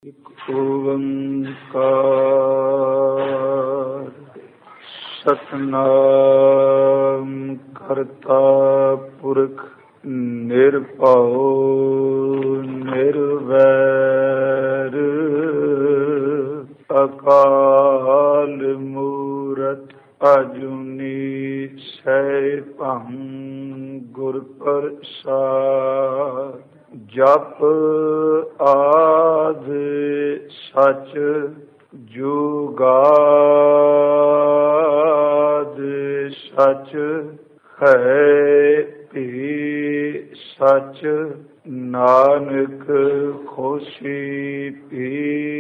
ਇਕ ਓੰਕਾਰ ਸਤਿਨਾਮ ਕਰਤਾ ਪੁਰਖ ਨਿਰਭਉ ਨਿਰਵੈਰ ਅਕਾਲ ਮੂਰਤ ਅਜੂਨੀ ਸੈਭੰ ਗੁਰ ਪ੍ਰਸਾਦਿ। ਜਪ ਆਦਿ ਸਚ ਜੁਗਾਦਿ ਸਚ ਹੈ ਭੀ ਸਚ ਨਾਨਕ ਹੋਸੀ ਭੀ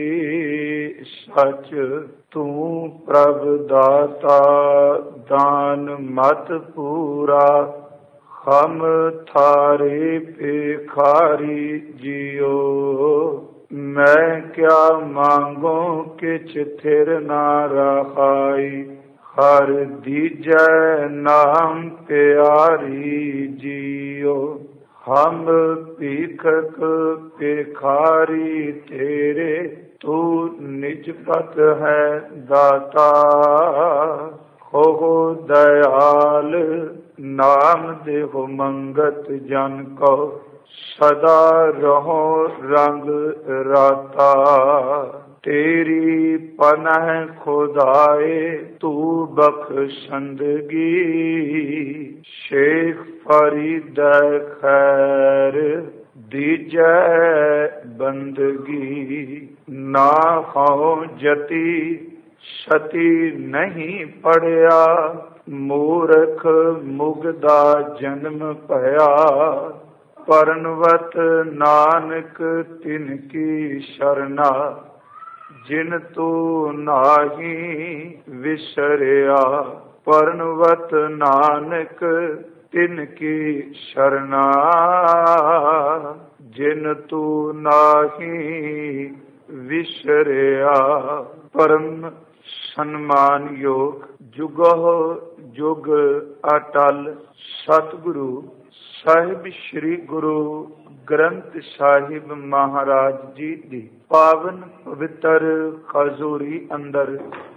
ਸਚ। ਤੂੰ ਪ੍ਰਭ ਦਾਤਾ ਦਾਨ ਮਤ ਪੂਰਾ ਹਮ ਥਾਰੇ ਭਿਖਾਰੀ ਜੀਓ। ਮੈਂ ਕਿਆ ਮਾਂਗੋ ਕਿਛ ਥਿਰ ਨਾ ਰਹਾਈ ਹਰ ਦੀਜੈ ਨਾਮ ਪਿਆਰੀ ਜੀਓ। ਹਮ ਭੀਖਕ ਭਿਖਾਰੀ ਤੇਰੇ ਤੂੰ ਨਿਜ ਪਤ ਹੈ ਦਾਤਾ। ਹੋ ਦਇਆਲ ਨਾਮ ਦੇਹੁ ਮੰਗਤ ਜਨ ਕੋ ਸਦਾ ਰਹੋ ਰੰਗ ਰਾਤਾ। ਤੇਰੀ ਪਨਹ ਖੁਦਾਏ ਤੂੰ ਬਖਸ਼ੰਦਗੀ ਸ਼ੇਖ ਫਰੀਦ ਖੈਰ ਦੀਜੈ ਬੰਦਗੀ। ਨਾ ਹੋ ਜਤੀ ਸਤੀ ਨਹੀਂ ਪੜਿਆ ਮੂਰਖ ਮੁਗਦਾ ਜਨਮ ਭਇਆ। ਪਰਨਵਤ ਨਾਨਕ ਤਿਨ ਕੀ ਸ਼ਰਨਾ ਜਿਨ ਤੂੰ ਨਾਹੀ ਵਿਸਰਿਆ। ਪਰਨਵਤ ਨਾਨਕ ਤਿਨ ਕੀ ਸ਼ਰਨਾ ਜਿਨ ਤੂੰ ਨਾਹੀ ਵਿਸਰਿਆ। ਪਰਮ ਸਨਮਾਨਯੋਗ ਜੁਗਹੁ ਜੁਗ ਅਟਲ ਸਤਿਗੁਰੂ ਸਾਹਿਬ ਸ੍ਰੀ ਗੁਰੂ ਗ੍ਰੰਥ ਸਾਹਿਬ ਮਹਾਰਾਜ ਜੀ ਦੀ ਪਾਵਨ ਪਵਿੱਤਰ ਹਜ਼ੂਰੀ ਅੰਦਰ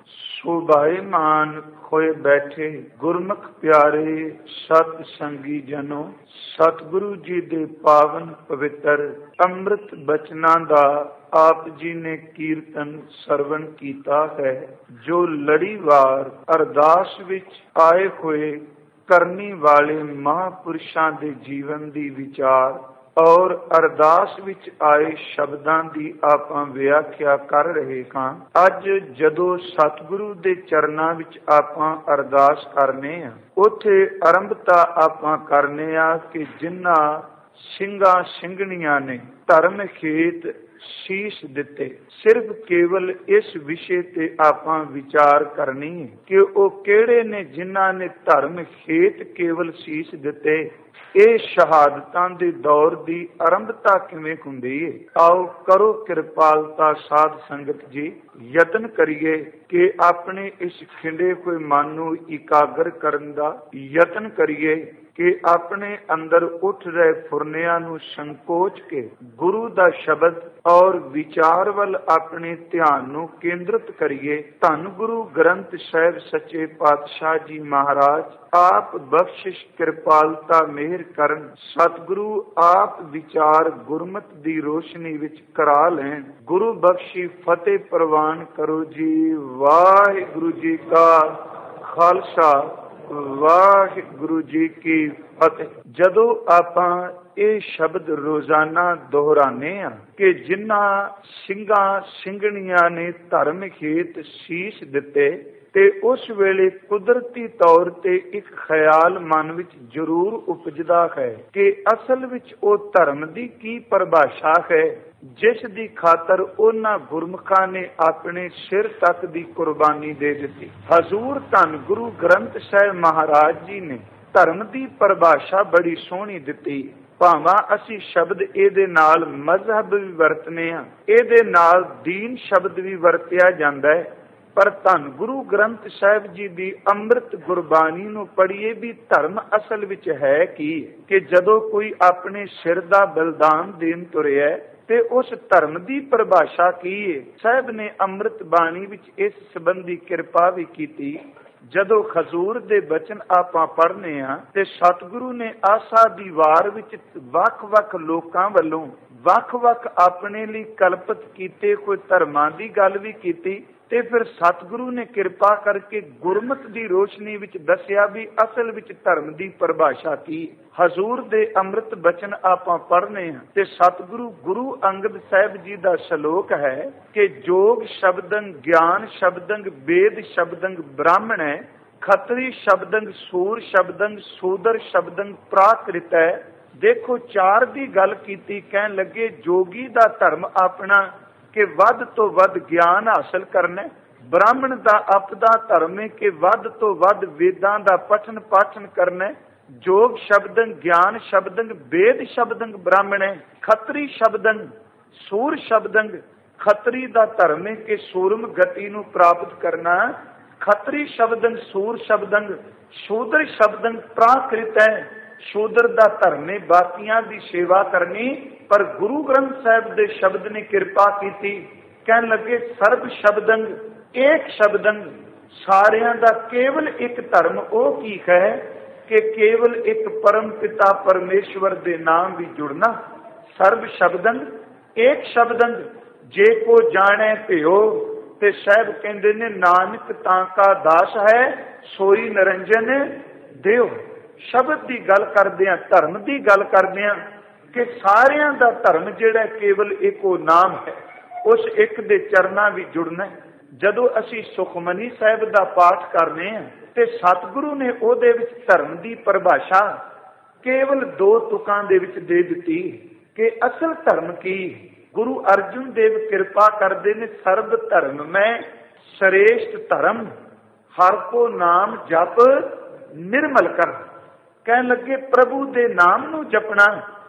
ਸੁਭਾਏਮਾਨ ਹੋਏ ਬੈਠੇ ਗੁਰਮੁਖ ਪਿਆਰੇ ਸਤ ਸੰਗੀ ਜਨੋ, ਸਤਿਗੁਰੂ ਜੀ ਦੇ ਪਾਵਨ ਪਵਿੱਤਰ ਅੰਮ੍ਰਿਤ ਬਚਨਾਂ ਦਾ ਆਪ ਜੀ ਨੇ ਕੀਰਤਨ ਸਰਵਣ ਕੀਤਾ ਹੈ। ਜੋ ਲੜੀਵਾਰ ਅਰਦਾਸ ਵਿੱਚ ਆਏ ਹੋਏ ਕਰਨੀ ਵਾਲੇ ਮਹਾਂਪੁਰਸ਼ਾਂ ਦੇ ਜੀਵਨ ਦੀ ਵਿਚਾਰ ਔਰ ਅਰਦਾਸ ਵਿੱਚ ਆਏ ਸ਼ਬਦਾਂ ਦੀ ਆਪਾਂ ਵਿਆਖਿਆ ਕਰ ਰਹੇ ਹਾਂ। ਅੱਜ ਜਦੋਂ ਸਤਿਗੁਰੂ ਦੇ ਚਰਨਾਂ ਵਿੱਚ ਆਪਾਂ ਅਰਦਾਸ ਕਰਨੇ ਆ, ਉੱਥੇ ਆਰੰਭਤਾ ਆਪਾਂ ਕਰਨੇ ਆ ਕਿ ਜਿਨ੍ਹਾਂ ਸਿੰਘਾਂ ਸਿੰਘਣੀਆਂ ਨੇ ਧਰਮ ਖੇਤ ਸੀਸ ਦਿੱਤੇ। ਸਿਰਫ ਕੇਵਲ ਇਸ ਵਿਸ਼ੇ ਤੇ ਆਪਾਂ ਵਿਚਾਰ ਕਰਨੀ ਹੈ ਕਿ ਉਹ ਕਿਹੜੇ ਨੇ ਜਿਨ੍ਹਾਂ ਨੇ ਧਰਮ ਖੇਤ ਕੇਵਲ ਸੀਸ ਦਿੱਤੇ। ਇਹ ਸ਼ਹਾਦਤਾਂ ਦੇ ਦੌਰ ਦੀ ਆਰੰਭਤਾ ਕਿਵੇਂ ਹੁੰਦੀ ਹੈ? ਆਓ ਕਰੋ ਕਿਰਪਾਲਤਾ ਸਾਧ ਸੰਗਤ ਜੀ, ਯਤਨ ਕਰੀਏ ਕਿ ਆਪਣੇ ਇਸ ਖਿੰਡੇ ਹੋਏ ਮਨ ਨੂੰ ਇਕਾਗਰ ਕਰਨ ਦਾ ਯਤਨ ਕਰੀਏ ਕਿ ਆਪਣੇ ਅੰਦਰ ਉੱਠ ਰਹੇ ਫੁਰਨਿਆਂ ਨੂੰ ਸੰਕੋਚ ਕੇ ਗੁਰੂ ਦਾ ਸ਼ਬਦ ਔਰ ਵਿਚਾਰ ਵੱਲ ਆਪਣੇ ਧਿਆਨ ਨੂੰ ਕੇਂਦਰਿਤ ਕਰੀਏ। ਧੰਨ ਗੁਰੂ ਗ੍ਰੰਥ ਸਾਹਿਬ ਸੱਚੇ ਪਾਤਸ਼ਾਹ ਜੀ ਮਹਾਰਾਜ ਆਪ ਬਖਸ਼ਿਸ਼ ਕਿਰਪਾਲਤਾ ਮਿਹਰ ਕਰਨ। ਸਤਿਗੁਰੂ ਆਪ ਵਿਚਾਰ ਗੁਰਮਤਿ ਦੀ ਰੋਸ਼ਨੀ ਵਿੱਚ ਕਰਾ ਲੈਣ। ਗੁਰੂ ਬਖਸ਼ੀ ਫਤਿਹ ਪ੍ਰਵਾਨ ਕਰੋ ਜੀ। ਵਾਹਿਗੁਰੂ ਜੀ ਕਾ ਖਾਲਸਾ, ਵਾਹਿਗੁਰੂ ਜੀ ਕੀ ਫਤਿਹ। ਜਦੋਂ ਆਪਾਂ ਇਹ ਸ਼ਬਦ ਰੋਜ਼ਾਨਾ ਦੁਹਰਾਨੇ ਆ ਕਿ ਜਿਨ੍ਹਾਂ ਸਿੰਘਾਂ ਸਿੰਘਣੀਆਂ ਨੇ ਧਰਮ ਖੇਤ ਸੀਸ ਦਿੱਤੇ, ਤੇ ਉਸ ਵੇਲੇ ਕੁਦਰਤੀ ਤੌਰ ਤੇ ਇੱਕ ਖਿਆਲ ਮਨ ਵਿੱਚ ਜ਼ਰੂਰ ਉਪਜਦਾ ਹੈ ਕਿ ਅਸਲ ਵਿੱਚ ਉਹ ਧਰਮ ਦੀ ਕੀ ਪਰਿਭਾਸ਼ਾ ਹੈ ਜਿਸ ਦੀ ਖਾਤਰ ਉਹਨਾਂ ਗੁਰਮੁਖਾਂ ਨੇ ਆਪਣੇ ਸਿਰ ਤੱਕ ਦੀ ਕੁਰਬਾਨੀ ਦੇ ਦਿੱਤੀ। ਹਜ਼ੂਰ ਧੰਨ ਗੁਰੂ ਗ੍ਰੰਥ ਸਾਹਿਬ ਮਹਾਰਾਜ ਜੀ ਨੇ ਧਰਮ ਦੀ ਪਰਿਭਾਸ਼ਾ ਬੜੀ ਸੋਹਣੀ ਦਿੱਤੀ। ਭਾਵਾਂ ਅਸੀਂ ਸ਼ਬਦ ਇਹਦੇ ਨਾਲ ਮਜ਼ਹਬ ਵੀ ਵਰਤਨੇ ਆ, ਇਹਦੇ ਨਾਲ ਦੀਨ ਸ਼ਬਦ ਵੀ ਵਰਤਿਆ ਜਾਂਦਾ ਹੈ, ਪਰ ਧੰਨ ਗੁਰੂ ਗ੍ਰੰਥ ਸਾਹਿਬ ਜੀ ਦੀ ਅੰਮ੍ਰਿਤ ਗੁਰਬਾਣੀ ਨੂੰ ਪੜ੍ਹੀਏ ਵੀ ਧਰਮ ਅਸਲ ਵਿੱਚ ਹੈ ਕੀ? ਕਿ ਜਦੋਂ ਕੋਈ ਆਪਣੇ ਸਿਰ ਦਾ ਬਲਿਦਾਨ ਦੇਣ ਤੁਰਿਆ ਤੇ ਉਸ ਧਰਮ ਦੀ ਪਰਿਭਾਸ਼ਾ ਕੀ ਹੈ? ਸਾਹਿਬ ਨੇ ਅੰਮ੍ਰਿਤ ਬਾਣੀ ਵਿੱਚ ਇਸ ਸੰਬੰਧੀ ਕਿਰਪਾ ਵੀ ਕੀਤੀ। ਜਦੋਂ ਹਜ਼ੂਰ ਦੇ ਬਚਨ ਆਪਾਂ ਪੜ੍ਹਨੇ ਆ ਤੇ ਸਤਿਗੁਰੂ ਨੇ ਆਸਾ ਦੀ ਵਾਰ ਵਿੱਚ ਵੱਖ-ਵੱਖ ਲੋਕਾਂ ਵੱਲੋਂ ਵੱਖ-ਵੱਖ ਆਪਣੇ ਲਈ ਕਲਪਿਤ ਕੀਤੇ ਕੋਈ ਧਰਮਾਂ ਦੀ ਗੱਲ ਵੀ ਕੀਤੀ ਤੇ ਫਿਰ ਸਤਿਗੁਰੂ ਨੇ ਕਿਰਪਾ ਕਰਕੇ ਗੁਰਮਤਿ ਦੀ ਰੋਸ਼ਨੀ ਵਿੱਚ ਦੱਸਿਆ ਵੀ ਅਸਲ ਵਿੱਚ ਧਰਮ ਦੀ ਪਰਿਭਾਸ਼ਾ ਕੀ। ਹਜ਼ੂਰ ਦੇ ਅੰਮ੍ਰਿਤ ਬਚਨ ਆਪਾਂ ਪੜ੍ਹਨੇ ਆ ਤੇ ਸਤਿਗੁਰੂ ਗੁਰੂ ਅੰਗਦ ਸਾਹਿਬ ਜੀ ਦਾ ਸ਼ਲੋਕ ਹੈ ਕਿ ਜੋਗ ਸ਼ਬਦੰ ਗਿਆਨ ਸ਼ਬਦੰ ਵੇਦ ਸ਼ਬਦੰ ਬ੍ਰਾਹਮਣੈ ਖੱਤਰੀ ਸ਼ਬਦੰ ਸੂਰ ਸ਼ਬਦੰ ਸੂਦਰ ਸ਼ਬਦੰ ਪ੍ਰਾਕ੍ਰਿਤ ਹੈ। ਦੇਖੋ 4 ਦੀ ਗੱਲ ਕੀਤੀ। ਕਹਿਣ ਲੱਗੇ ਜੋਗੀ ਦਾ ਧਰਮ ਆਪਣਾ ਕਿ ਵੱਧ ਤੋਂ ਵੱਧ ਗਿਆਨ ਹਾਸਲ ਕਰਨਾ। ਬ੍ਰਾਹਮਣ ਦਾ ਆਪਦਾ ਧਰਮ ਹੈ ਕਿ ਵੱਧ ਤੋਂ ਵੱਧ ਵੇਦਾਂ ਦਾ ਪਠਨ ਪਾਠਨ ਕਰਨਾ। ਜੋਗ ਸ਼ਬਦੰ ਗਿਆਨ ਸ਼ਬਦੰ ਵੇਦ ਸ਼ਬਦੰ ਬ੍ਰਾਹਮਣ ਹੈ। ਖੱਤਰੀ ਸ਼ਬਦੰ ਸੂਰ ਸ਼ਬਦੰ ਖੱਤਰੀ ਦਾ ਧਰਮ ਹੈ ਕਿ ਸੂਰਮ ਗਤੀ ਨੂੰ ਪ੍ਰਾਪਤ ਕਰਨਾ। ਖੱਤਰੀ ਸ਼ਬਦੰ ਸੂਰ ਸ਼ਬਦੰ ਸ਼ੂਦਰ ਸ਼ਬਦੰ ਪ੍ਰਾਕ੍ਰਿਤ ਹੈ। ਸ਼ੂਦਰ ਦਾ ਧਰਮ ਹੈ ਬਾਕੀਆਂ ਦੀ ਸੇਵਾ ਕਰਨੀ। ਪਰ ਗੁਰੂ ਗ੍ਰੰਥ ਸਾਹਿਬ ਦੇ ਸ਼ਬਦ ਨੇ ਕਿਰਪਾ ਕੀਤੀ। ਕਹਿਣ ਲੱਗੇ ਸਰਬ ਸ਼ਬਦੰ ਏਕ ਸ਼ਬਦੰ ਸਾਰਿਆਂ ਦਾ ਕੇਵਲ ਇੱਕ ਧਰਮ ਉਹ ਕੀ ਹੈ ਕਿ ਕੇਵਲ ਇੱਕ ਪਰਮ ਪਿਤਾ ਪਰਮੇਸ਼ਵਰ ਦੇ ਨਾਮ ਵੀ ਜੁੜਨਾ। ਸਰਬ ਸ਼ਬਦੰ ਏਕ ਸ਼ਬਦੰ ਜੇ ਕੋ ਜਾਣੈ ਭਿਓ ਤੇ ਸਾਹਿਬ ਕਹਿੰਦੇ ਨੇ ਨਾਨਕ ਤਾਂ ਕਾ ਦਾਸ ਹੈ ਸੋਈ ਨਿਰੰਜਨ ਦਿਓ। ਸ਼ਬਦ ਦੀ ਗੱਲ ਕਰਦੇ ਆ, ਧਰਮ ਦੀ ਗੱਲ ਕਰਦੇ ਆ ਕਿ ਸਾਰਿਆਂ ਦਾ ਧਰਮ ਜਿਹੜਾ ਕੇਵਲ ਇੱਕੋ ਨਾਮ ਹੈ। ਉਸ ਇੱਕ ਦੇ ਚਰਨਾਂ ਵੀ ਜੁੜਨਾ। ਜਦੋਂ ਅਸੀਂ ਸੁਖਮਨੀ ਸਾਹਿਬ ਦਾ ਪਾਠ ਕਰਨੇ ਆ ਤੇ ਸਤਿਗੁਰੂ ਨੇ ਉਹਦੇ ਵਿੱਚ ਧਰਮ ਦੀ ਪਰਿਭਾਸ਼ਾ ਕੇਵਲ 2 ਤੁਕਾਂ ਦੇ ਵਿੱਚ ਦੇ ਦਿੱਤੀ ਕਿ ਅਸਲ ਧਰਮ ਕੀ। ਗੁਰੂ ਅਰਜਨ ਦੇਵ ਕਿਰਪਾ ਕਰਦੇ ਨੇ ਸਰਬ ਧਰਮ ਮੈਂ ਸ੍ਰੇਸ਼ਟ ਧਰਮ ਹਰ ਕੋ ਨਾਮ ਜਪ ਨਿਰਮਲ ਕਰ। ਕਹਿਣ ਲੱਗੇ ਪ੍ਰਭੂ ਦੇ ਨਾਮ ਨੂੰ ਜਪਣਾ,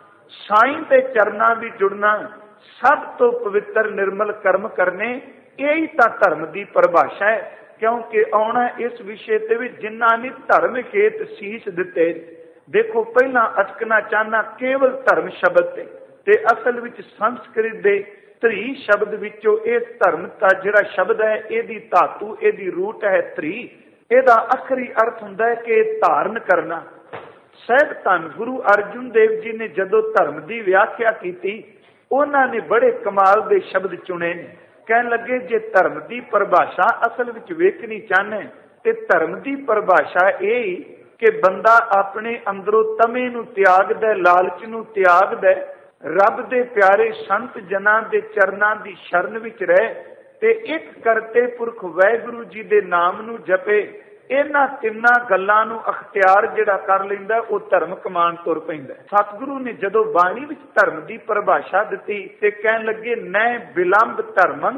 ਸਾਈਂ ਦੇ ਚਰਨਾਂ ਵੀ ਜੁੜਨਾ, ਸਭ ਤੋਂ ਪਵਿੱਤਰ ਨਿਰਮਲ ਕਰਮ ਕਰਨੇ, ਇਹੀ ਤਾਂ ਧਰਮ ਦੀ ਪਰਿਭਾਸ਼ਾ ਹੈ। ਕਿਉਂਕਿ ਆਉਣਾ ਇਸ ਵਿਸ਼ੇ ਤੇ ਵੀ ਜਿਨ੍ਹਾਂ ਨੇ ਧਰਮ ਖੇਤ ਸੀਸ ਦਿੱਤੇ। ਦੇਖੋ ਪਹਿਲਾਂ ਅਟਕਣਾ ਚਾਹਨਾ ਕੇਵਲ ਧਰਮ ਸ਼ਬਦ ਤੇ ਅਸਲ ਵਿੱਚ ਸੰਸਕ੍ਰਿਤ ਦੇ 3 ਸ਼ਬਦ ਵਿੱਚੋਂ ਇਸ ਧਰਮ ਦਾ ਜਿਹੜਾ ਸ਼ਬਦ ਹੈ ਇਹਦੀ ਧਾਤੂ ਇਹਦੀ ਰੂਟ ਹੈ 3। ਇਹਦਾ ਆਖਰੀ ਅਰਥ ਹੁੰਦਾ ਹੈ ਕਿ ਧਾਰਨ ਕਰਨਾ। ਸਾਹਿਬ ਧੰਨ ਗੁਰੂ ਅਰਜਨ ਦੇਵ ਜੀ ਨੇ ਜਦੋਂ ਧਰਮ ਦੀ ਵਿਆਖਿਆ ਕੀਤੀ ਉਹਨਾਂ ਨੇ ਬੜੇ ਕਮਾਲ ਦੇ ਸ਼ਬਦ ਚੁਣੇ ਨੇ। ਕਹਿਣ ਲੱਗੇ ਜੇ ਧਰਮ ਦੀ ਪਰਿਭਾਸ਼ਾ ਅਸਲ ਵਿੱਚ ਵੇਖਣੀ ਚਾਹਨੇ ਤੇ ਧਰਮ ਦੀ ਪਰਿਭਾਸ਼ਾ ਇਹ ਕਿ ਬੰਦਾ ਆਪਣੇ ਅੰਦਰੋਂ ਤਮੇ ਨੂੰ ਤਿਆਗਦਾ, ਲਾਲਚ ਨੂੰ ਤਿਆਗਦਾ, ਰੱਬ ਦੇ ਪਿਆਰੇ ਸੰਤ ਜਨਾਂ ਦੇ ਚਰਨਾਂ ਦੀ ਸ਼ਰਨ ਵਿੱਚ ਰਹੇ ਤੇ ਇੱਕ ਕਰਤੇ ਪੁਰਖ ਵਾਹਿਗੁਰੂ ਜੀ ਦੇ ਨਾਮ ਨੂੰ ਜਪੇ। ਇਹਨਾਂ 3 ਗੱਲਾਂ ਨੂੰ ਅਖਤਿਆਰ ਜਿਹੜਾ ਕਰ ਲੈਂਦਾ ਉਹ ਧਰਮ ਕਮਾਨ ਤੁਰ ਪੈਂਦਾ। ਸਤਿਗੁਰੂ ਨੇ ਜਦੋਂ ਬਾਣੀ ਵਿੱਚ ਧਰਮ ਦੀ ਪਰਿਭਾਸ਼ਾ ਦਿੱਤੀ ਤੇ ਕਹਿਣ ਲੱਗੇ ਨੈ ਬਿਲੰਬ ਧਰਮੰਗ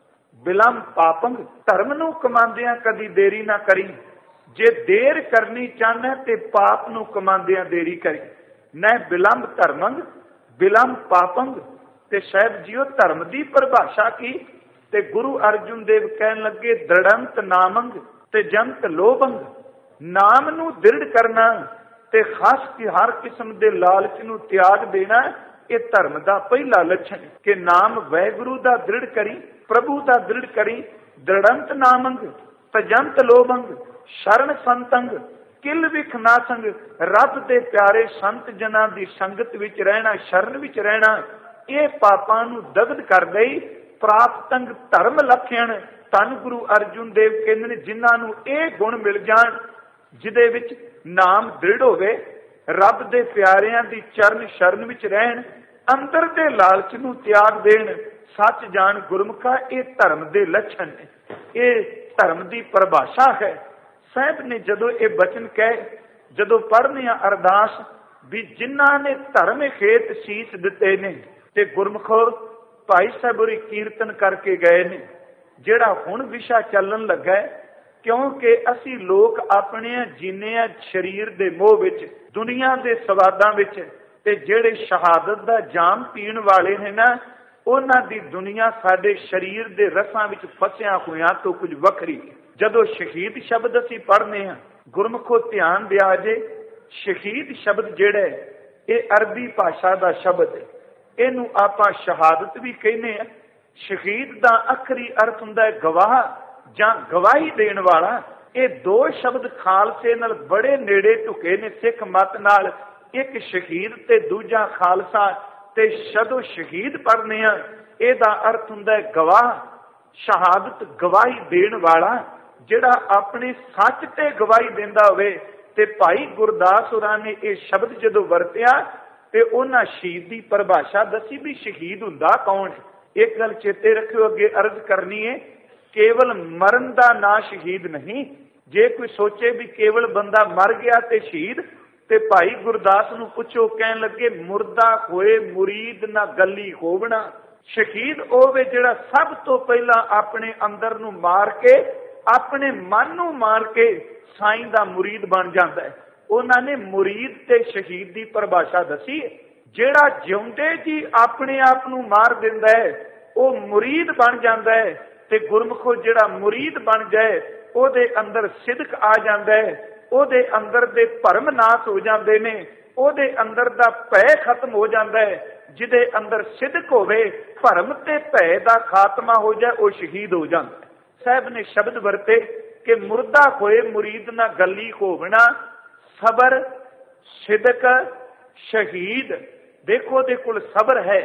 ਬਿਲੰਬ ਪਾਪੰਗ। ਧਰਮ ਨੂੰ ਕਮਾਉਂਦਿਆਂ ਕਦੀ ਦੇਰੀ ਨਾ ਕਰੀ। ਜੇ ਦੇਰ ਕਰਨੀ ਚਾਹਨਾ ਤੇ ਪਾਪ ਨੂੰ ਕਮਾਉਂਦਿਆਂ ਦੇਰੀ ਕਰੀ। ਨੈ ਬਿਲੰਬ ਧਰਮੰਗ ਬਿਲੰਬ ਪਾਪੰਗ। ਤੇ ਸਾਹਿਬ ਜੀਓ ਧਰਮ ਦੀ ਪਰਿਭਾਸ਼ਾ ਕੀ ਤੇ ਗੁਰੂ ਅਰਜਨ ਦੇਵ ਕਹਿਣ ਲੱਗੇ ਦ੍ਰਿੜੰਤ ਨਾਮੰਗ ਤੇ ਜੰਤ ਲੋਭੰਗ। ਨਾਮ ਨੂੰ ਦ੍ਰਿੜ ਕਰਨਾ ਤੇ ਖਾਸ ਕਿ ਹਰ ਕਿਸਮ ਦੇ ਲਾਲਚ ਨੂੰ ਤਿਆਗ ਦੇਣਾ ਇਹ ਧਰਮ ਦਾ ਪਹਿਲਾ ਲੱਛਣ ਕਿ ਨਾਮ ਵਾਹਿਗੁਰੂ ਦਾ ਦ੍ਰਿੜ ਕਰੀ, ਪ੍ਰਭੂ ਦਾ ਦ੍ਰਿੜ ਕਰੀ। ਦ੍ਰਿੜੰਤ ਨਾਮੰਗ ਤਜੰਤ ਲੋਭੰਗ ਸ਼ਰਨ ਸੰਤੰਗ ਕਿਲ ਵਿਖ ਨਾਸੰਗ। ਰੱਬ ਦੇ ਪਿਆਰੇ ਸੰਤ ਜਨਾਂ ਦੀ ਸੰਗਤ ਵਿੱਚ ਰਹਿਣਾ, ਸ਼ਰਨ ਵਿੱਚ ਰਹਿਣਾ ਇਹ ਪਾਪਾਂ ਨੂੰ ਦਗਧ ਕਰ ਗਈ। ਪ੍ਰਾਪਤੰਗ ਧਰਮ ਲਖਿਆਣ। ਧੰਨ ਗੁਰੂ ਅਰਜਨ ਦੇਵ ਕਹਿੰਦੇ ਨੇ ਜਿਨ੍ਹਾਂ ਨੂੰ ਇਹ ਗੁਣ ਮਿਲ ਜਾਣ ਜਿਹਦੇ ਵਿੱਚ ਨਾਮ ਦ੍ਰਿੜ ਹੋਵੇ, ਰੱਬ ਦੇ ਪਿਆਰਿਆਂ ਦੀ ਚਰਨ ਸ਼ਰਨ ਵਿੱਚ ਰਹਿਣ, ਅੰਦਰ ਦੇ ਲਾਲਚ ਨੂੰ ਤਿਆਗ ਦੇਣ, ਸੱਚ ਜਾਣ ਗੁਰਮੁਖਾ ਇਹ ਧਰਮ ਦੇ ਲੱਛਣ ਨੇ। ਇਹ ਧਰਮ ਦੀ ਪਰਿਭਾਸ਼ਾ ਹੈ। ਸਾਹਿਬ ਨੇ ਜਦੋਂ ਇਹ ਬਚਨ ਕਹੇ, ਜਦੋਂ ਪੜ੍ਹਨੇ ਆ ਅਰਦਾਸ ਵੀ ਜਿਨ੍ਹਾਂ ਨੇ ਧਰਮ ਖੇਤ ਸੀਸ ਦਿੱਤੇ ਨੇ ਤੇ ਗੁਰਮੁਖੋ ਭਾਈ ਸਾਹਿਬ ਹੋਰੀ ਕੀਰਤਨ ਕਰਕੇ ਗਏ ਨੇ। ਜਿਹੜਾ ਹੁਣ ਵਿਸ਼ਾ ਚੱਲਣ ਲੱਗਾ ਕਿਉਂਕਿ ਅਸੀਂ ਲੋਕ ਆਪਣੇ ਜੀਨੇ ਆ ਸਰੀਰ ਦੇ ਮੋਹ ਵਿੱਚ, ਦੁਨੀਆ ਦੇ ਸਵਾਦਾਂ ਵਿੱਚ ਤੇ ਜਿਹੜੇ ਸ਼ਹਾਦਤ ਦਾ ਜਾਮ ਪੀਣ ਵਾਲੇ ਨੇ ਨਾ ਉਹਨਾਂ ਦੀ ਦੁਨੀਆ ਸਾਡੇ ਸਰੀਰ ਦੇ ਰਸਾਂ ਵਿੱਚ ਫਸਿਆ ਹੋਇਆਂ ਤੋਂ ਕੁਝ ਵੱਖਰੀ। ਜਦੋਂ ਸ਼ਹੀਦ ਸ਼ਬਦ ਅਸੀਂ ਪੜ੍ਹਨੇ ਆ ਗੁਰਮੁਖੋ ਧਿਆਨ ਦਿਆ ਜੇ ਸ਼ਹੀਦ ਸ਼ਬਦ ਜਿਹੜਾ ਇਹ ਅਰਬੀ ਭਾਸ਼ਾ ਦਾ ਸ਼ਬਦ ਹੈ। ਇਹਨੂੰ ਆਪਾਂ ਸ਼ਹਾਦਤ ਵੀ ਕਹਿੰਦੇ ਆ। ਸ਼ਹੀਦ ਦਾ ਆਖਰੀ ਅਰਥ ਹੁੰਦਾ ਹੈ ਗਵਾਹ ਜਾਂ ਗਵਾਹੀ ਦੇਣ ਵਾਲਾ। ਇਹ ਦੋ ਸ਼ਬਦ ਖਾਲਸੇ ਨਾਲ ਬੜੇ ਨੇੜੇ ਢੁਕੇ ਨੇ ਸਿੱਖ ਮਤ ਨਾਲ। ਇੱਕ ਸ਼ਹੀਦ ਤੇ ਦੂਜਾ ਖਾਲਸਾ। ਤੇ ਜਦੋਂ ਸ਼ਹੀਦ ਪੜ੍ਹਨੇ ਆ ਇਹਦਾ ਅਰਥ ਹੁੰਦਾ ਹੈ ਗਵਾਹ। ਸ਼ਹਾਦਤ ਗਵਾਹੀ ਦੇਣ ਵਾਲਾ, ਜਿਹੜਾ ਆਪਣੇ ਸੱਚ ਤੇ ਗਵਾਹੀ ਦਿੰਦਾ ਹੋਵੇ। ਤੇ ਭਾਈ ਗੁਰਦਾਸ ਹੋਰਾਂ ਨੇ ਇਹ ਸ਼ਬਦ ਜਦੋਂ ਵਰਤਿਆ ਤੇ ਉਹਨਾਂ ਸ਼ਹੀਦ ਦੀ ਪਰਿਭਾਸ਼ਾ ਦੱਸੀ ਵੀ ਸ਼ਹੀਦ ਹੁੰਦਾ ਕੌਣ ਹੈ। ਇੱਕ ਗੱਲ ਚੇਤੇ ਰੱਖਿਓ, ਅੱਗੇ ਅਰਜ਼ ਕਰਨੀ ਹੈ, ਕੇਵਲ ਮਰਨ ਦਾ ਨਾਂ ਸ਼ਹੀਦ ਨਹੀਂ। ਜੇ ਕੋਈ ਸੋਚੇ ਵੀ ਕੇਵਲ ਬੰਦਾ ਮਰ ਗਿਆ ਤੇ ਸ਼ਹੀਦ, ਤੇ ਭਾਈ ਗੁਰਦਾਸ ਨੂੰ ਪੁੱਛੋ, ਕਹਿਣ ਲੱਗੇ ਮੁਰਦਾ ਹੋਏ ਮੁਰੀਦ ਨਾ ਗੱਲੀ ਹੋਵਣਾ। ਸ਼ਹੀਦ ਉਹ ਵੇ ਜਿਹੜਾ ਸਭ ਤੋਂ ਪਹਿਲਾਂ ਆਪਣੇ ਅੰਦਰ ਨੂੰ ਮਾਰ ਕੇ, ਆਪਣੇ ਮਨ ਨੂੰ ਮਾਰ ਕੇ ਸਾਈਂ ਦਾ ਮੁਰੀਦ ਬਣ ਜਾਂਦਾ ਹੈ। ਉਹਨਾਂ ਨੇ ਮੁਰੀਦ ਤੇ ਸ਼ਹੀਦ ਦੀ ਪਰਿਭਾਸ਼ਾ ਦੱਸੀ। ਜਿਹੜਾ ਜਿਉਂਦੇ ਜੀ ਆਪਣੇ ਆਪ ਨੂੰ ਮਾਰ ਦਿੰਦਾ ਹੈ ਉਹ ਮੁਰੀਦ ਬਣ ਜਾਂਦਾ ਹੈ। ਤੇ ਗੁਰਮੁਖੋ ਜਿਹੜਾ ਮੁਰੀਦ ਬਣ ਜਾਏ ਉਹਦੇ ਅੰਦਰ ਸਿਦਕ ਆ ਜਾਂਦਾ ਹੈ, ਉਹਦੇ ਅੰਦਰ ਦੇ ਭਰਮ ਨਾਸ਼ ਹੋ ਜਾਂਦੇ ਨੇ, ਉਹਦੇ ਅੰਦਰ ਦਾ ਭੈ ਖਤਮ ਹੋ ਜਾਂਦਾ ਹੈ। ਜਿਹਦੇ ਅੰਦਰ ਸਿਦਕ ਹੋਵੇ, ਭਰਮ ਤੇ ਭੈ ਦਾ ਖਾਤਮਾ ਹੋ ਜਾਏ, ਉਹ ਸ਼ਹੀਦ ਹੋ ਜਾਂਦਾ। ਸਾਹਿਬ ਨੇ ਸ਼ਬਦ ਵਰਤੇ ਕਿ ਮੁਰਦਾ ਹੋਏ ਮੁਰੀਦ ਨਾ ਗੱਲੀ ਹੋਵਣਾ। ਸਬਰ, ਸਿਦਕ, ਸ਼ਹੀਦ। ਦੇਖੋ ਉਹਦੇ ਕੋਲ ਸਬਰ ਹੈ,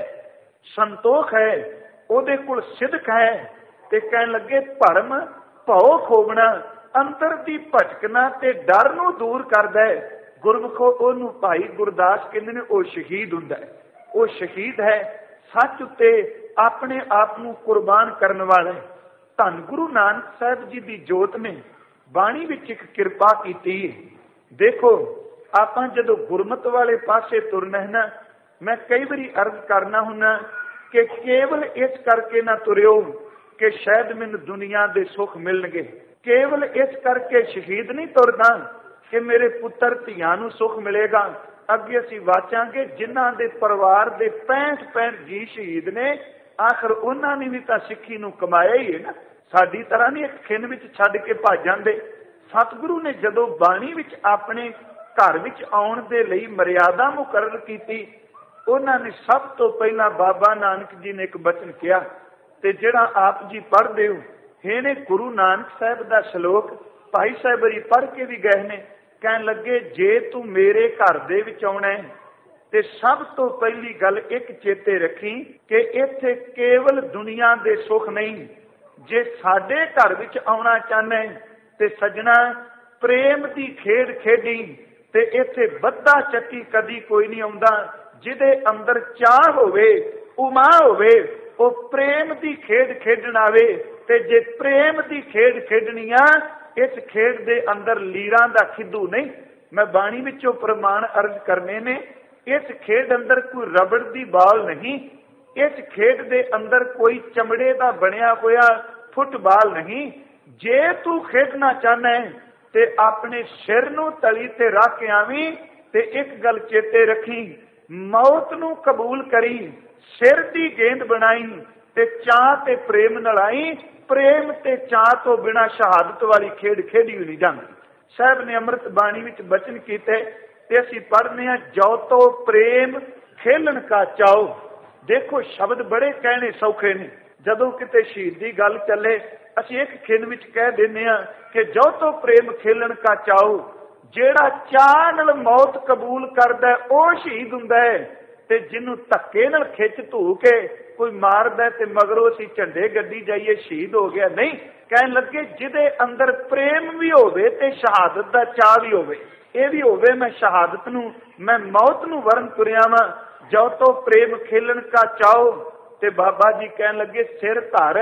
ਸੰਤੋਖ ਹੈ, ਉਹਦੇ ਕੋਲ ਸਿਦਕ ਹੈ। ਤੇ ਕਹਿਣ ਲੱਗੇ ਭਰਮ ਭਉ ਖੋਵਣਾ, ਅੰਤਰ ਦੀ ਭਟਕਣਾ ਤੇ ਡਰ ਨੂੰ ਦੂਰ ਕਰਦਾ ਹੈ। ਗੁਰਮੁਖੋ ਉਹਨੂੰ ਭਾਈ ਗੁਰਦਾਸ ਕਹਿੰਦੇ ਨੇ ਉਹ ਸ਼ਹੀਦ ਹੁੰਦਾ ਹੈ। ਉਹ ਸ਼ਹੀਦ ਹੈ, ਸੱਚ ਉੱਤੇ ਆਪਣੇ ਆਪ ਨੂੰ ਕੁਰਬਾਨ ਕਰਨ ਵਾਲਾ ਹੈ। ਧੰਨ ਗੁਰੂ ਨਾਨਕ ਸਾਹਿਬ ਜੀ ਦੀ ਜੋਤ ਨੇ ਬਾਣੀ ਵਿੱਚ ਇੱਕ ਕਿਰਪਾ ਕੀਤੀ ਹੈ। ਦੇਖੋ ਆਪਾਂ ਜਦੋਂ ਗੁਰਮਤਿ ਵਾਲੇ ਪਾਸੇ ਤੁਰਨਾ ਹੈ ਨਾ, ਮੈਂ ਕਈ ਵਾਰੀ ਅਰਜ਼ ਕਰਨਾ ਹੁੰਦਾ ਕਿ ਕੇਵਲ ਇਸ ਕਰਕੇ ਨਾ ਤੁਰਿਓ ਕਿ ਸ਼ਾਇਦ ਮੈਨੂੰ ਦੁਨੀਆ ਦੇ ਸੁੱਖ ਮਿਲਣਗੇ। ਕੇਵਲ ਇਸ ਕਰਕੇ ਸ਼ਹੀਦ ਨਹੀਂ ਤੁਰਦਾ ਕਿ ਮੇਰੇ ਪੁੱਤਰ ਧੀਆਂ ਨੂੰ ਸੁੱਖ ਮਿਲੇਗਾ। ਅੱਗੇ ਅਸੀਂ ਵਾਚਾਂਗੇ ਜਿਨ੍ਹਾਂ ਦੇ ਪਰਿਵਾਰ ਦੇ 65 ਜੀ ਸ਼ਹੀਦ ਨੇ, ਆਖਰ ਉਹਨਾਂ ਨੇ ਵੀ ਤਾਂ ਸਿੱਖੀ ਨੂੰ ਕਮਾਇਆ ਹੀ ਹੈ ਨਾ। ਸਾਡੀ ਤਰ੍ਹਾਂ ਨਹੀਂ ਇੱਕ ਖਿੰਨ ਵਿੱਚ ਛੱਡ ਕੇ ਭੱਜ ਜਾਂਦੇ। ਸਤਿਗੁਰੂ ਨੇ ਜਦੋਂ ਬਾਣੀ ਵਿੱਚ ਆਪਣੇ ਘਰ ਵਿੱਚ ਆਉਣ ਦੇ ਲਈ ਮਰਿਆਦਾ ਮੁਕਰਰ ਕੀਤੀ, ਉਹਨਾਂ ਨੇ ਸਭ ਤੋਂ ਪਹਿਲਾਂ ਬਾਬਾ ਨਾਨਕ ਜੀ ਨੇ ਇੱਕ ਬਚਨ ਕਿਹਾ, ਤੇ ਜਿਹੜਾ ਆਪ ਜੀ ਪੜ੍ਹਦੇ ਹੋ ਇਹਨੇ ਗੁਰੂ ਨਾਨਕ ਸਾਹਿਬ ਦਾ ਸ਼ਲੋਕ ਭਾਈ ਸਾਹਿਬ ਹਰੀ ਪੜ੍ਹ ਕੇ ਵੀ ਗਏ ਨੇ। ਕਹਿਣ ਲੱਗੇ ਜੇ ਤੂੰ ਮੇਰੇ ਘਰ ਦੇ ਵਿੱਚ ਆਉਣਾ ਹੈ ਤੇ ਸਭ ਤੋਂ ਪਹਿਲੀ ਗੱਲ ਇੱਕ ਚੇਤੇ ਰੱਖੀ ਕਿ ਇੱਥੇ ਕੇਵਲ ਦੁਨੀਆ ਦੇ ਸੁੱਖ ਨਹੀਂ। ਜੇ ਸਾਡੇ ਘਰ ਵਿੱਚ ਆਉਣਾ ਚਾਹੁੰਦਾ ਹੈ ਤੇ ਸੱਜਣਾ ਪ੍ਰੇਮ ਦੀ ਖੇਡ ਖੇਡੀ। ਤੇ ਇੱਥੇ ਬੱਧਾ ਚੱਕੀ ਕਦੀ ਕੋਈ ਨਹੀਂ ਆਉਂਦਾ। ਜਿਹਦੇ ਅੰਦਰ ਚਾਹ ਹੋਵੇ, ਉਮਾ ਹੋਵੇ, ਉਹ ਪ੍ਰੇਮ ਦੀ ਖੇਡ ਖੇਡਣ ਆਵੇ। ਤੇ ਜੇ ਪ੍ਰੇਮ ਦੀ ਖੇਡ ਖੇਡਣੀ ਆ, ਇਸ ਖੇਡ ਦੇ ਅੰਦਰ ਲੀਰਾਂ ਦਾ ਖਿੱਦੂ ਨਹੀਂ। ਮੈਂ ਬਾਣੀ ਵਿੱਚੋਂ ਪ੍ਰਮਾਣ ਅਰਜ਼ ਕਰਨੇ ਨੇ। ਇਸ ਖੇਡ ਅੰਦਰ ਕੋਈ ਰਬੜ ਦੀ ਬਾਲ ਨਹੀਂ। ਇਸ ਖੇਡ ਦੇ ਅੰਦਰ ਕੋਈ ਚਮੜੇ ਦਾ ਬਣਿਆ ਹੋਇਆ ਫੁੱਟਬਾਲ ਨਹੀਂ। ਜੇ ਤੂੰ ਖੇਡਣਾ ਚਾਹਨਾ ਹੈ ਤੇ ਆਪਣੇ ਸਿਰ ਨੂੰ ਤਲੀ ਤੇ ਰੱਖ ਕੇ ਆਵੀਂ। ਤੇ ਇੱਕ ਗੱਲ ਚੇਤੇ ਰੱਖੀ, ਮੌਤ ਨੂੰ ਕਬੂਲ ਕਰੀ, ਸਿਰ ਦੀ ਗੇਂਦ ਬਣਾਈ ਤੇ ਚਾਹ ਤੇ ਪ੍ਰੇਮ ਨਾਲ ਆਈ। ਪ੍ਰੇਮ ਤੇ ਚਾਹ ਤੋਂ ਬਿਨਾਂ ਸ਼ਹਾਦਤ ਵਾਲੀ ਖੇਡ ਖੇਡੀ ਨਹੀਂ ਜਾਂਦੀ। ਸਾਹਿਬ ਨੇ ਅੰਮ੍ਰਿਤ ਬਾਣੀ ਵਿੱਚ ਬਚਨ ਕੀਤੇ ਤੇ ਅਸੀਂ ਪੜ੍ਹਨੇ ਆ, ਜੋ ਤੋ ਪ੍ਰੇਮ ਖੇਲਣ ਕਾ ਚਾਓ। ਦੇਖੋ ਸ਼ਬਦ ਬੜੇ ਕਹਿਣੇ ਸੌਖੇ ਨੇ। ਜਦੋਂ ਕਿਤੇ ਸ਼ਹੀਦ ਦੀ ਗੱਲ ਚੱਲੇ ਅਸੀਂ ਇੱਕ ਖਿੰਨ ਵਿੱਚ ਕਹਿ ਦਿੰਦੇ ਆ ਕਿ ਜੋ ਤੋ ਪ੍ਰੇਮ ਖੇਲਣ ਕਾ ਚਾਓ। ਜਿਹੜਾ ਚਾਹ ਨਾਲ ਮੌਤ ਕਬੂਲ ਕਰਦਾ ਉਹ ਸ਼ਹੀਦ ਹੁੰਦਾ ਹੈ। ਤੇ ਜਿਹਨੂੰ ਧੱਕੇ ਨਾਲ ਖਿੱਚ ਧੂ ਕੇ ਕੋਈ ਮਾਰਦਾ ਤੇ ਮਗਰੋਂ ਅਸੀਂ ਝੰਡੇ ਗੱਡੀ ਜਾਈਏ ਸ਼ਹੀਦ ਹੋ ਗਿਆ, ਨਹੀਂ। ਕਹਿਣ ਲੱਗੇ ਜਿਹਦੇ ਅੰਦਰ ਪ੍ਰੇਮ ਵੀ ਹੋਵੇ ਤੇ ਸ਼ਹਾਦਤ ਦਾ ਚਾਹ ਵੀ ਹੋਵੇ। ਇਹ ਵੀ ਹੋਵੇ ਮੈਂ ਸ਼ਹਾਦਤ ਨੂੰ, ਮੈਂ ਮੌਤ ਨੂੰ ਵਰਨ ਤੁਰਿਆ ਵਾਂ। ਜੋ ਤੋ ਪ੍ਰੇਮ ਖੇਲਣ ਕਾ ਚਾਓ। ਤੇ ਬਾਬਾ ਜੀ ਕਹਿਣ ਲੱਗੇ ਸਿਰ ਧਰ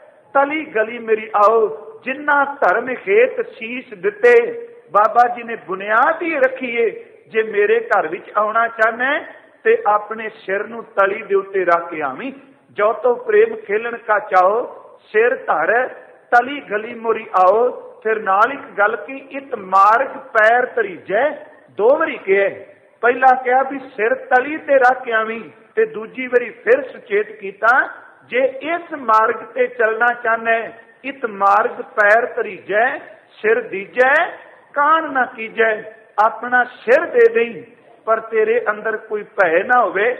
ਤਲੀ ਗਲੀ ਮੇਰੀ ਆਓ। ਜਿੰਨਾ ਧਰਮ ਖੇਤ ਸੀਸ ਦਿੱਤੇ। ਬਾਬਾ ਜੀ ਨੇ ਬੁਨਿਆਦ ਹੀ ਰੱਖੀਏ, ਜੇ ਮੇਰੇ ਘਰ ਵਿੱਚ ਆਉਣਾ ਚਾਹਨਾ ਤੇ ਆਪਣੇ ਸਿਰ ਨੂੰ ਤਲੀ ਦੇ ਉੱਤੇ ਰੱਖ ਕੇ ਆਵੀਂ। ਜੋ ਤੋ ਪ੍ਰੇਮ ਖੇਲਣ ਕਾ ਚਾਓ, ਸਿਰ ਧਰ ਤਲੀ ਗਲੀ ਮੋਰੀ ਆਓ। ਫਿਰ ਨਾਲ ਇੱਕ ਗੱਲ ਕੀ, ਇਤ ਮਾਰਗ ਪੈਰ ਧਰੀਜੈ। ਦੋ ਵਾਰੀ ਕਿਹਾ। ਪਹਿਲਾਂ ਕਿਹਾ ਵੀ ਸਿਰ ਤਲੀ ਤੇ ਰੱਖ ਕੇ ਆਵੀਂ, ਤੇ ਦੂਜੀ ਵਾਰੀ ਫਿਰ ਸੁਚੇਤ ਕੀਤਾ ਜੇ ਇਸ ਮਾਰਗ ਤੇ ਚੱਲਣਾ ਚਾਹਨਾ, ਇਤ ਮਾਰਗ ਪੈਰ ਧਰੀਜੈ, ਸਿਰ ਦੀਜੈ, ਕਾਣ ਨਾ ਕੀਜੈ। ਆਪਣਾ ਸਿਰ ਦੇ ਦੇਈਂ ਪਰ ਤੇਰੇ ਅੰਦਰ ਕੋਈ ਭੈ ਨਾ ਹੋਵੇ।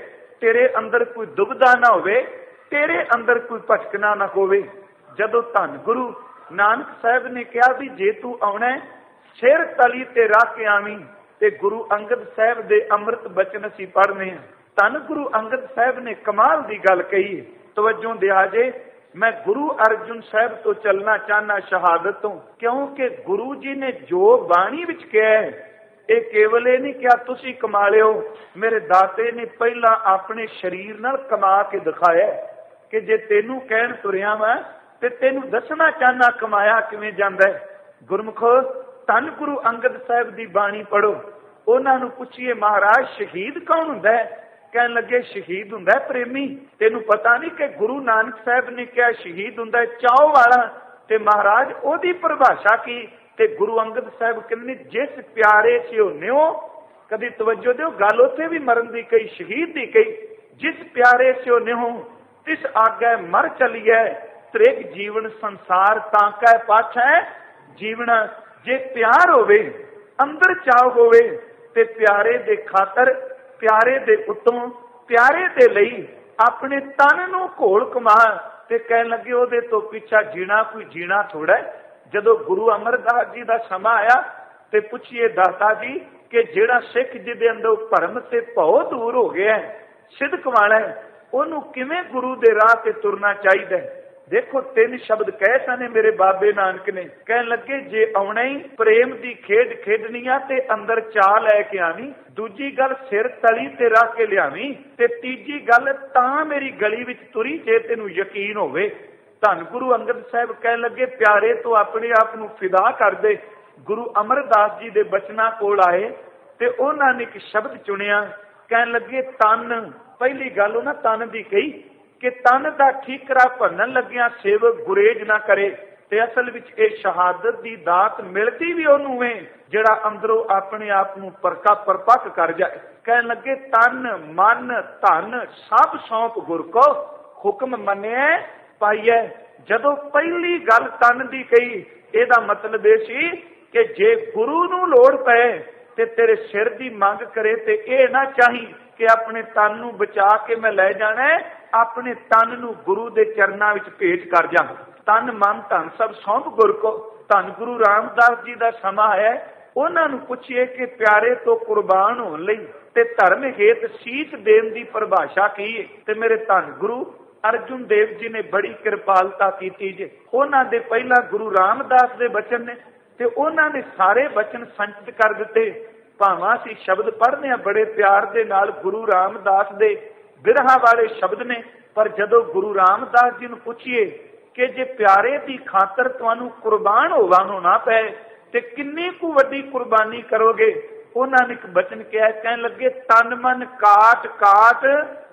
तेरे अंदर कोई दुविधा ना होवे, तेरे अंदर कोई भटकना ना होवे। जदों धन गुरु नानक साहब ने कहा भी जे तू आउणा सिर तली ते रख के आवी, ते गुरु अंगद साहब दे अमृत बचन असीं पढ़ने हैं। धन गुरु अंगद साहब ने कमाल की गल कही, तवज्जो दिया जे। मैं गुरु अर्जुन साहब तो चलना चाहना शहादत तो, क्योंकि गुरु जी ने जो बाणी विच कहा है ये केवल ये नहीं क्या तुसी कमा लियो। मेरे दाते ने पहला अपने शरीर नाल कमा के दिखाया कि जे तेनू कहण तुरिया वा ते तेनू दसना चाहना कमाया किवें जांदा है। गुरमुखो धन गुरु अंगद साहब की बाणी पढ़ो, उन्हां नूं पुछिए महाराज शहीद कौन हुंदा है? कहन लगे शहीद हुंदा है प्रेमी। तेनू पता नहीं कि गुरु नानक साहब ने क्या शहीद हुंदा है चाह वाला, ते महाराज ओदी परिभाषा की? ते गुरु अंगद साहब कहंदे जिस प्यारे से होने हो, कभी तवज्जो दिओ गल उत्थे भी मरन दी कही शहीद दी कही, जिस प्यारे से होने हो तिस आगे मर चलिए, त्रिग जीवन संसार तांका पाछा है जीवना। जे प्यार होवे अंदर चाह होवे ते प्यारे दे खातर, प्यारे दे उत्तम, प्यारे दे लई अपने तन नूं घोल कमा ते कहन लगे ओदे तो पिछा जीना कोई जीना थोड़ा है। जदों गुरु अमरदास जी का समा आया ते पुछिए दाता जी कि जिहड़ा सिख जी दे अंदर भरम ते भौ दूर हो गया है, सिद्ध वाला है, ओनू किवें गुरु दे राह ते तुरना चाहिए। देखो 3 शब्द कहे सने मेरे बाबे नानक ने, कहन लगे जे आउणा ही प्रेम दी खेड खेडनी आ ते अंदर चाह लैके आवी, दूजी गल सिर तली ते रख के लियावी, ते तीजी गल तां मेरी गली विच तुरी जे तैनूं यकीन होवे। धन गुरु अंगद साहब कहन लगे प्यारे तो अपने आप नूं फिदा कर दे। गुरु अमरदास जी दे बचना कोल आए ते उन्हां ने एक शब्द चुनिया, कहन लगे तन। पहली गल उन्हां तन दी कही कि तन दा ठीकरा भनन लग्या सेवक गुरेज ना करे, ते असल विच इह शहादत दी दात मिलदी भी ओनू है जिहड़ा अंदरों अपने आप नूं परपक कर जाए। कहन लगे तन मन धन सब सौंप गुर को, हुक्म मन्निया पाइए। जदों पहली गल तन दी कही, ਇਹਦਾ मतलब ਇਹ ਸੀ कि जे गुरु नूं लोड़ पए ते तेरे सिर दी मंग करे ते ਇਹ ना चाही कि अपने तन नूं बचा के मैं लै जाना है, अपने तन नूं गुरु दे चरनां विच भेट कर जा। तन मन धन सब सौंप गुर को। धन गुरु रामदास जी का समा है, उन्हां नूं पुछिए कि प्यारे तो कुर्बान होण लई ते धर्म हेत सीस देण दी परिभाषा की है। ते मेरे धन गुरु अर्जुन देव जी ने बड़ी कृपालता की जे। उन्हां दे पहला गुरु रामदास दे बचन ने ते उन्हां ने सारे बचन संचित कर दिते। भावां असीं शब्द पढ़ने बड़े प्यार दे नाल गुरु रामदास दे बिरहा वाले शब्द ने, पर जदों गुरु रामदास जी नूं पुछिए कि जे प्यारे दी खातर तुहानूं कुर्बान होना पए ते किन्नी कु वड्डी कुर्बानी करोगे, उन्हां ने एक बचन कहा, कहन लगे तन मन काट काट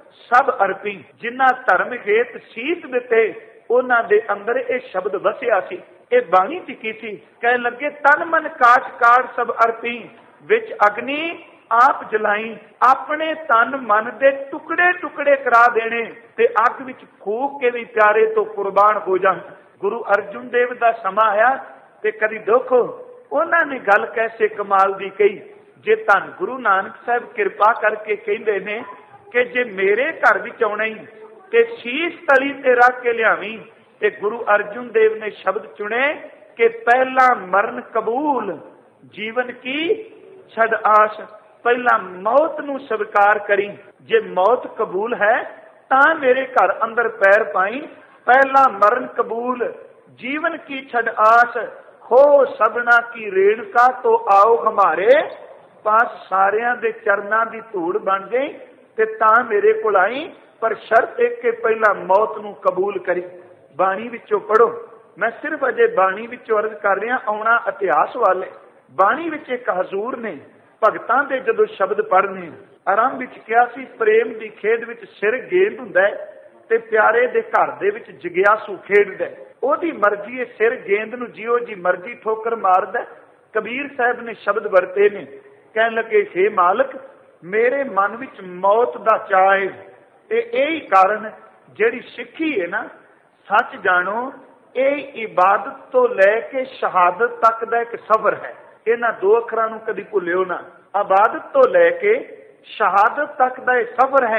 सब अर्पी। जिन्हां धर्म हेत सीस दिते उन्हां दे अंदर ये शब्द वसिया सी, ये बाणी टिकी सी। कहन लगे तन मन काट काट सब अर्पी, विच अग्नि आप जलाई, अपने तन मन दे टुकड़े टुकड़े करा देने ते अग विच फूक के भी प्यारे तो कुर्बान हो जान। गुरु अर्जुन देव दा समा आया ते कदी देखो उन्हां ने गल कैसे कमाल दी कही। जे धन गुरु नानक साहब कृपा करके कहंदे ने कि जे मेरे घर विच आउणा ही ते शीश तली ते रख के लियावी, ते गुरु अर्जुन देव ने शब्द चुने कि पहला मरण कबूल जीवन की छड़ आस। पहला मौत नूं स्वीकार करी, जे मौत कबूल है तां मेरे घर अंदर पैर पाई। पहला मरण कबूल जीवन की छड़ आस, हो सबना की रेणुका तो आओ हमारे पास। सारियां दे चरनां दी धूड़ बन गई ते तां मेरे कोल आई, पर शर्त एक के पहला मौत नूं कबूल करी। बाणी विचों पढ़ो, मैं सिर्फ अजे बाणी विचों अर्ज कर रहा, आउणा इतिहास वाले। बाणी विच एक हजूर ने भगतां दे जदों शब्द पढ़ने आरंभ विच कहा सी, प्रेम दी खेड विच सिर गेंद हुंदा है ते प्यारे दे घर दे विच जगियासू खेडदा है। ओदी मर्जी सिर गेंद नूं जिहो जी मर्जी ठोकर मारदा। कबीर साहब ने शब्द वरते ने, कहन लगे हे मालक मेरे मन विच मौत दा चाह है, ते यही कारण जिहड़ी सिੱਖੀ है ना, सच जानो ये इबादत तो लैके शहादत तक दा एक सफर है। इन्हां दो अखरां नूं कदी भुल्लिओ ना। इबादत तो लैके शहादत तक दा एक सफर है।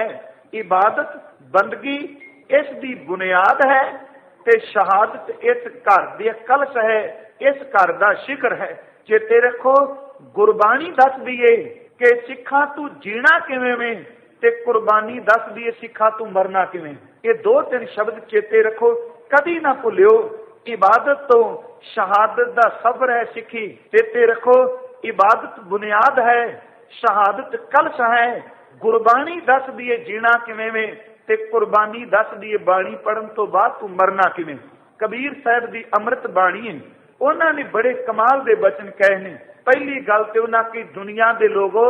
इबादत बंदगी इस दी बुनियाद है ते शहादत इस घर दी कलश है, इस घर दा शिखर है। चेते रखो गुरबाणी दस दिए कि सिखा तू जीना किवें में ते कुर्बानी दस दिए सिखा तू मरना किवें। ये दो तीन शब्द चेते रखो, कदी ना भुलियो। इबादत तो शहादत दा सफर है सिखी। चेते रखो इबादत बुनियाद है, शहादत कलश है। गुरबाणी दस दिए जीना किवें में ते कुर्बानी दस दिए बाणी पढ़न तो बाद तू मरना किवें। कबीर साहब दी अमृत बाणी है, उन्होंने बड़े कमाल दे बचन कहे ने। पहली गल ते उन्हां की दुनिया दे लोगो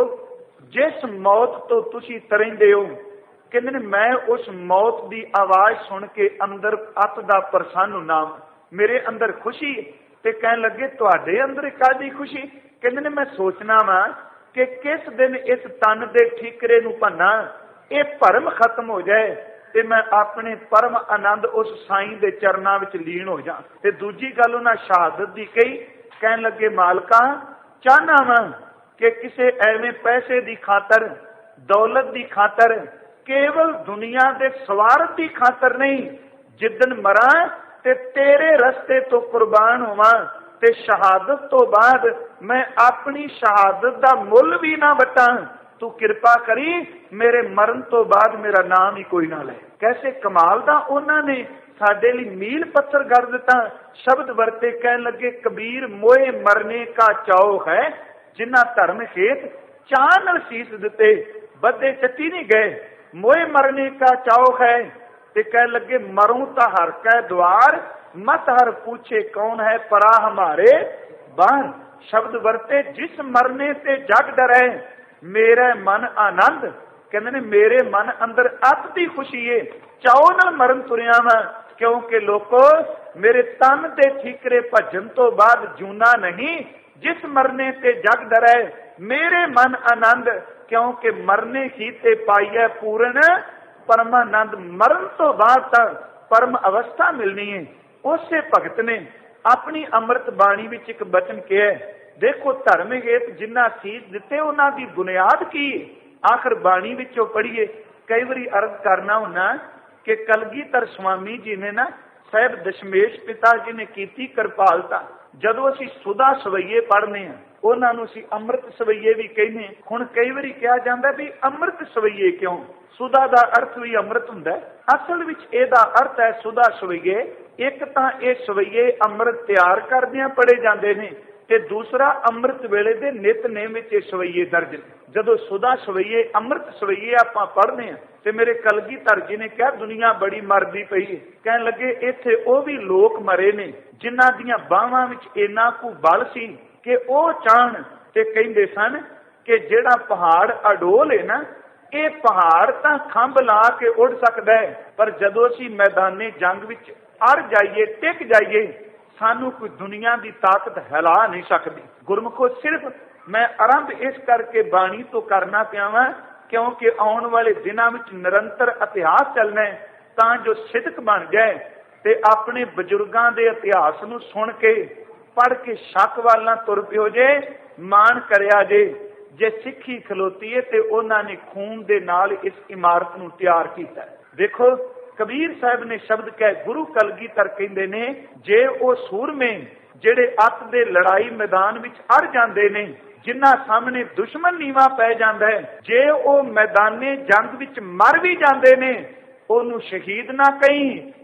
जिस मौत तो तुसी तरेंदे हो, कहंदे ने मैं उस मौत दी आवाज सुन के अंदर अत दा प्रसन्न हुना, मेरे अंदर खुशी। ते कहन लगे तुहाडे अंदर कादी खुशी? कहंदे ने मैं सोचना वा कि किस दिन इस तन दे ठीकरे नूं भन्ना, ये भरम खत्म हो जाए ते मैं अपने परम आनंद उस साईं दे चरनां विच लीन हो जा। ते दूजी गल उन्हां शहादत दी कही, कहन लगे मालका चाहना वा कि किसे एवें पैसे दी खातर, दौलत दी खातर, केवल दुनिया दे स्वार्थ दी खातर नहीं, जिदन मरा ते तेरे रस्ते तो कुर्बान होवां ते शहादत तो बाद मैं अपनी शहादत दा मुल भी ना वटा। तू किरपा करी मेरे मरण तो बाद मेरा नाम ही कोई ना ले। कैसे कमाल दा उन्होंने साडे लई मील पत्थर गढ़ दिता। शब्द वरते, कहन लगे कबीर मोए मरने का चाओ है, जिन्ना धर्म हेत चान शीस दिते बदे चट्टी नहीं गए। मोए मरने का चाओ है ते कह लगे मरूं ता हर कै द्वार, मत हर पूछे कौन है परा हमारे बाहर। शब्द वरते जिस मरने से जग डरे मेरा मन आनंद, कहते ने मेरे मन अंदर अत दी खुशी है, चाओ नाल मरण तुरिया वा, क्योंकि लोको मेरे तन दे ठीकरे भजन तो बाद जूना नहीं। जिस मरने ते जग डरे मेरे मन आनंद, क्योंकि मरने ही ते पाइए पूर्ण परमानंद। मरण तो बाद तक परम अवस्था मिलनी है। उसे भगत ने अपनी अमृत बाणी विच एक बचन किया, देखो धर्म हेत जिन्ना सीस दिते उन्हां दी बुनियाद की। आखिर बाणी विचों पढ़िए। कई बारी अर्ज करना हुन्ना कि कलगीधर स्वामी जी ने ना साहब दशमेश पिता जी ने कीती किरपालता। जदों असीं सुधा सवैये पढ़ने हैं उन्हां नूं असीं अमृत सवैये भी कहने। हुण कई बारी कहा जाता भी अमृत सवैये क्यों? सुधा दा अर्थ भी अमृत हुंदा है। असल विच इहदा अर्थ है सुधा सवैये। एक तां इह सवैये अमृत तैयार करदिआं पढ़े जांदे ने ते दूसरा अमृत वेले दे नितनेम विच सवैये दर्ज। जदों सुधा सवैये अमृत सवैये आपां पढ़ने हैं ते मेरे कलगीधर जी ने कहा दुनिया बड़ी मरदी पई है। कहन लगे इत्थे ओ भी लोक मरे ने जिन्हां दीआं बाहां विच इन्ना कु बल सी कि ओ चाहण ते कहिंदे सन कि जिहड़ा पहाड़ अडोल है ना, ये पहाड़ तां खंभ ला के उड़ सकदा है, पर जदों असीं मैदाने जंग विच अड़ जाइए, टिक जाइए, सानू कोई दुनिया की ताकत हिला नहीं सकती। गुरमुखो सिर्फ मैं आरंभ इस करके बाणी तो करना पिया वा क्योंकि आने वाले दिनों में निरंतर इतिहास चलना है, तां जो सिदक बन जाए ते अपने बजुर्गों के इतिहास नूं सुन के पढ़ के शक वाल ना तुर पियो जे, मान करया जे। जे सिक्खी खलोती है तो उन्होंने खून के नाल इस इमारत नूं तैयार किया। देखो कबीर साहब ने शब्द कह गुरु कलगीधर कहंदे ने जे ओ सूरमे जेड़े अत दे लड़ाई मैदान विच अड़ जांदे ने, जिन्हां सामने दुश्मन नीवा पै जांदा है, जे ओ मैदाने जंग विच मर भी जांदे ने, ओनू शहीद ना कहीं,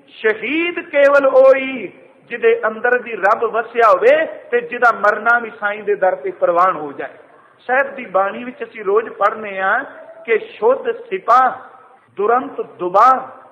शहीद केवल ओही जिदे अंदर दी रब वसिया होवे ते जिदा मरना भी साईं दे दर ते प्रवान हो जाए। साहब दी बाणी विच असीं रोज पढ़ने आ कि शुद्ध सिपाह दुरंत दुबा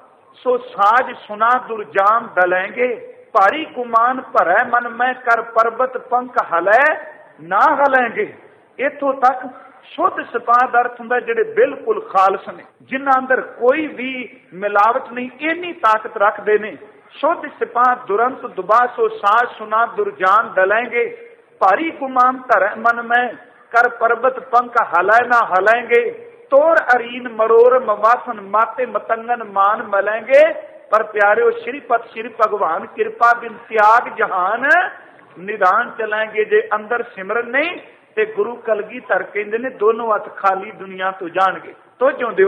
सो साज सुना दुरजाम दलेंगे, भारी गुमान भरै मन में कर पर्वत पंख हलै ना हलेंगे। इथों तक शुद्ध सिपाह का अर्थ हुंदा जिहड़े बिल्कुल खालस ने, जिन्हां अंदर कोई भी मिलावट नहीं, इन्नी ताकत रखते ने। शुद्ध सिपाह दुरंत दुबा सो साज सुना दुरजान दलेंगे, भारी गुमान धरै मन में कर पर्वत पंख हलै ना हलेंगे, तोर अरीन मरोर मवासन माते मतंगन मान मलेंगे। पर प्यारे श्रीपत श्री भगवान कृपा बिन त्याग जहान निदान चलेंगे। जे अंदर सिमरन नहीं ते गुरु कलगीधर कहंदे ने दोनों हथ खाली दुनिया तो जाणगे। तो जो दिओ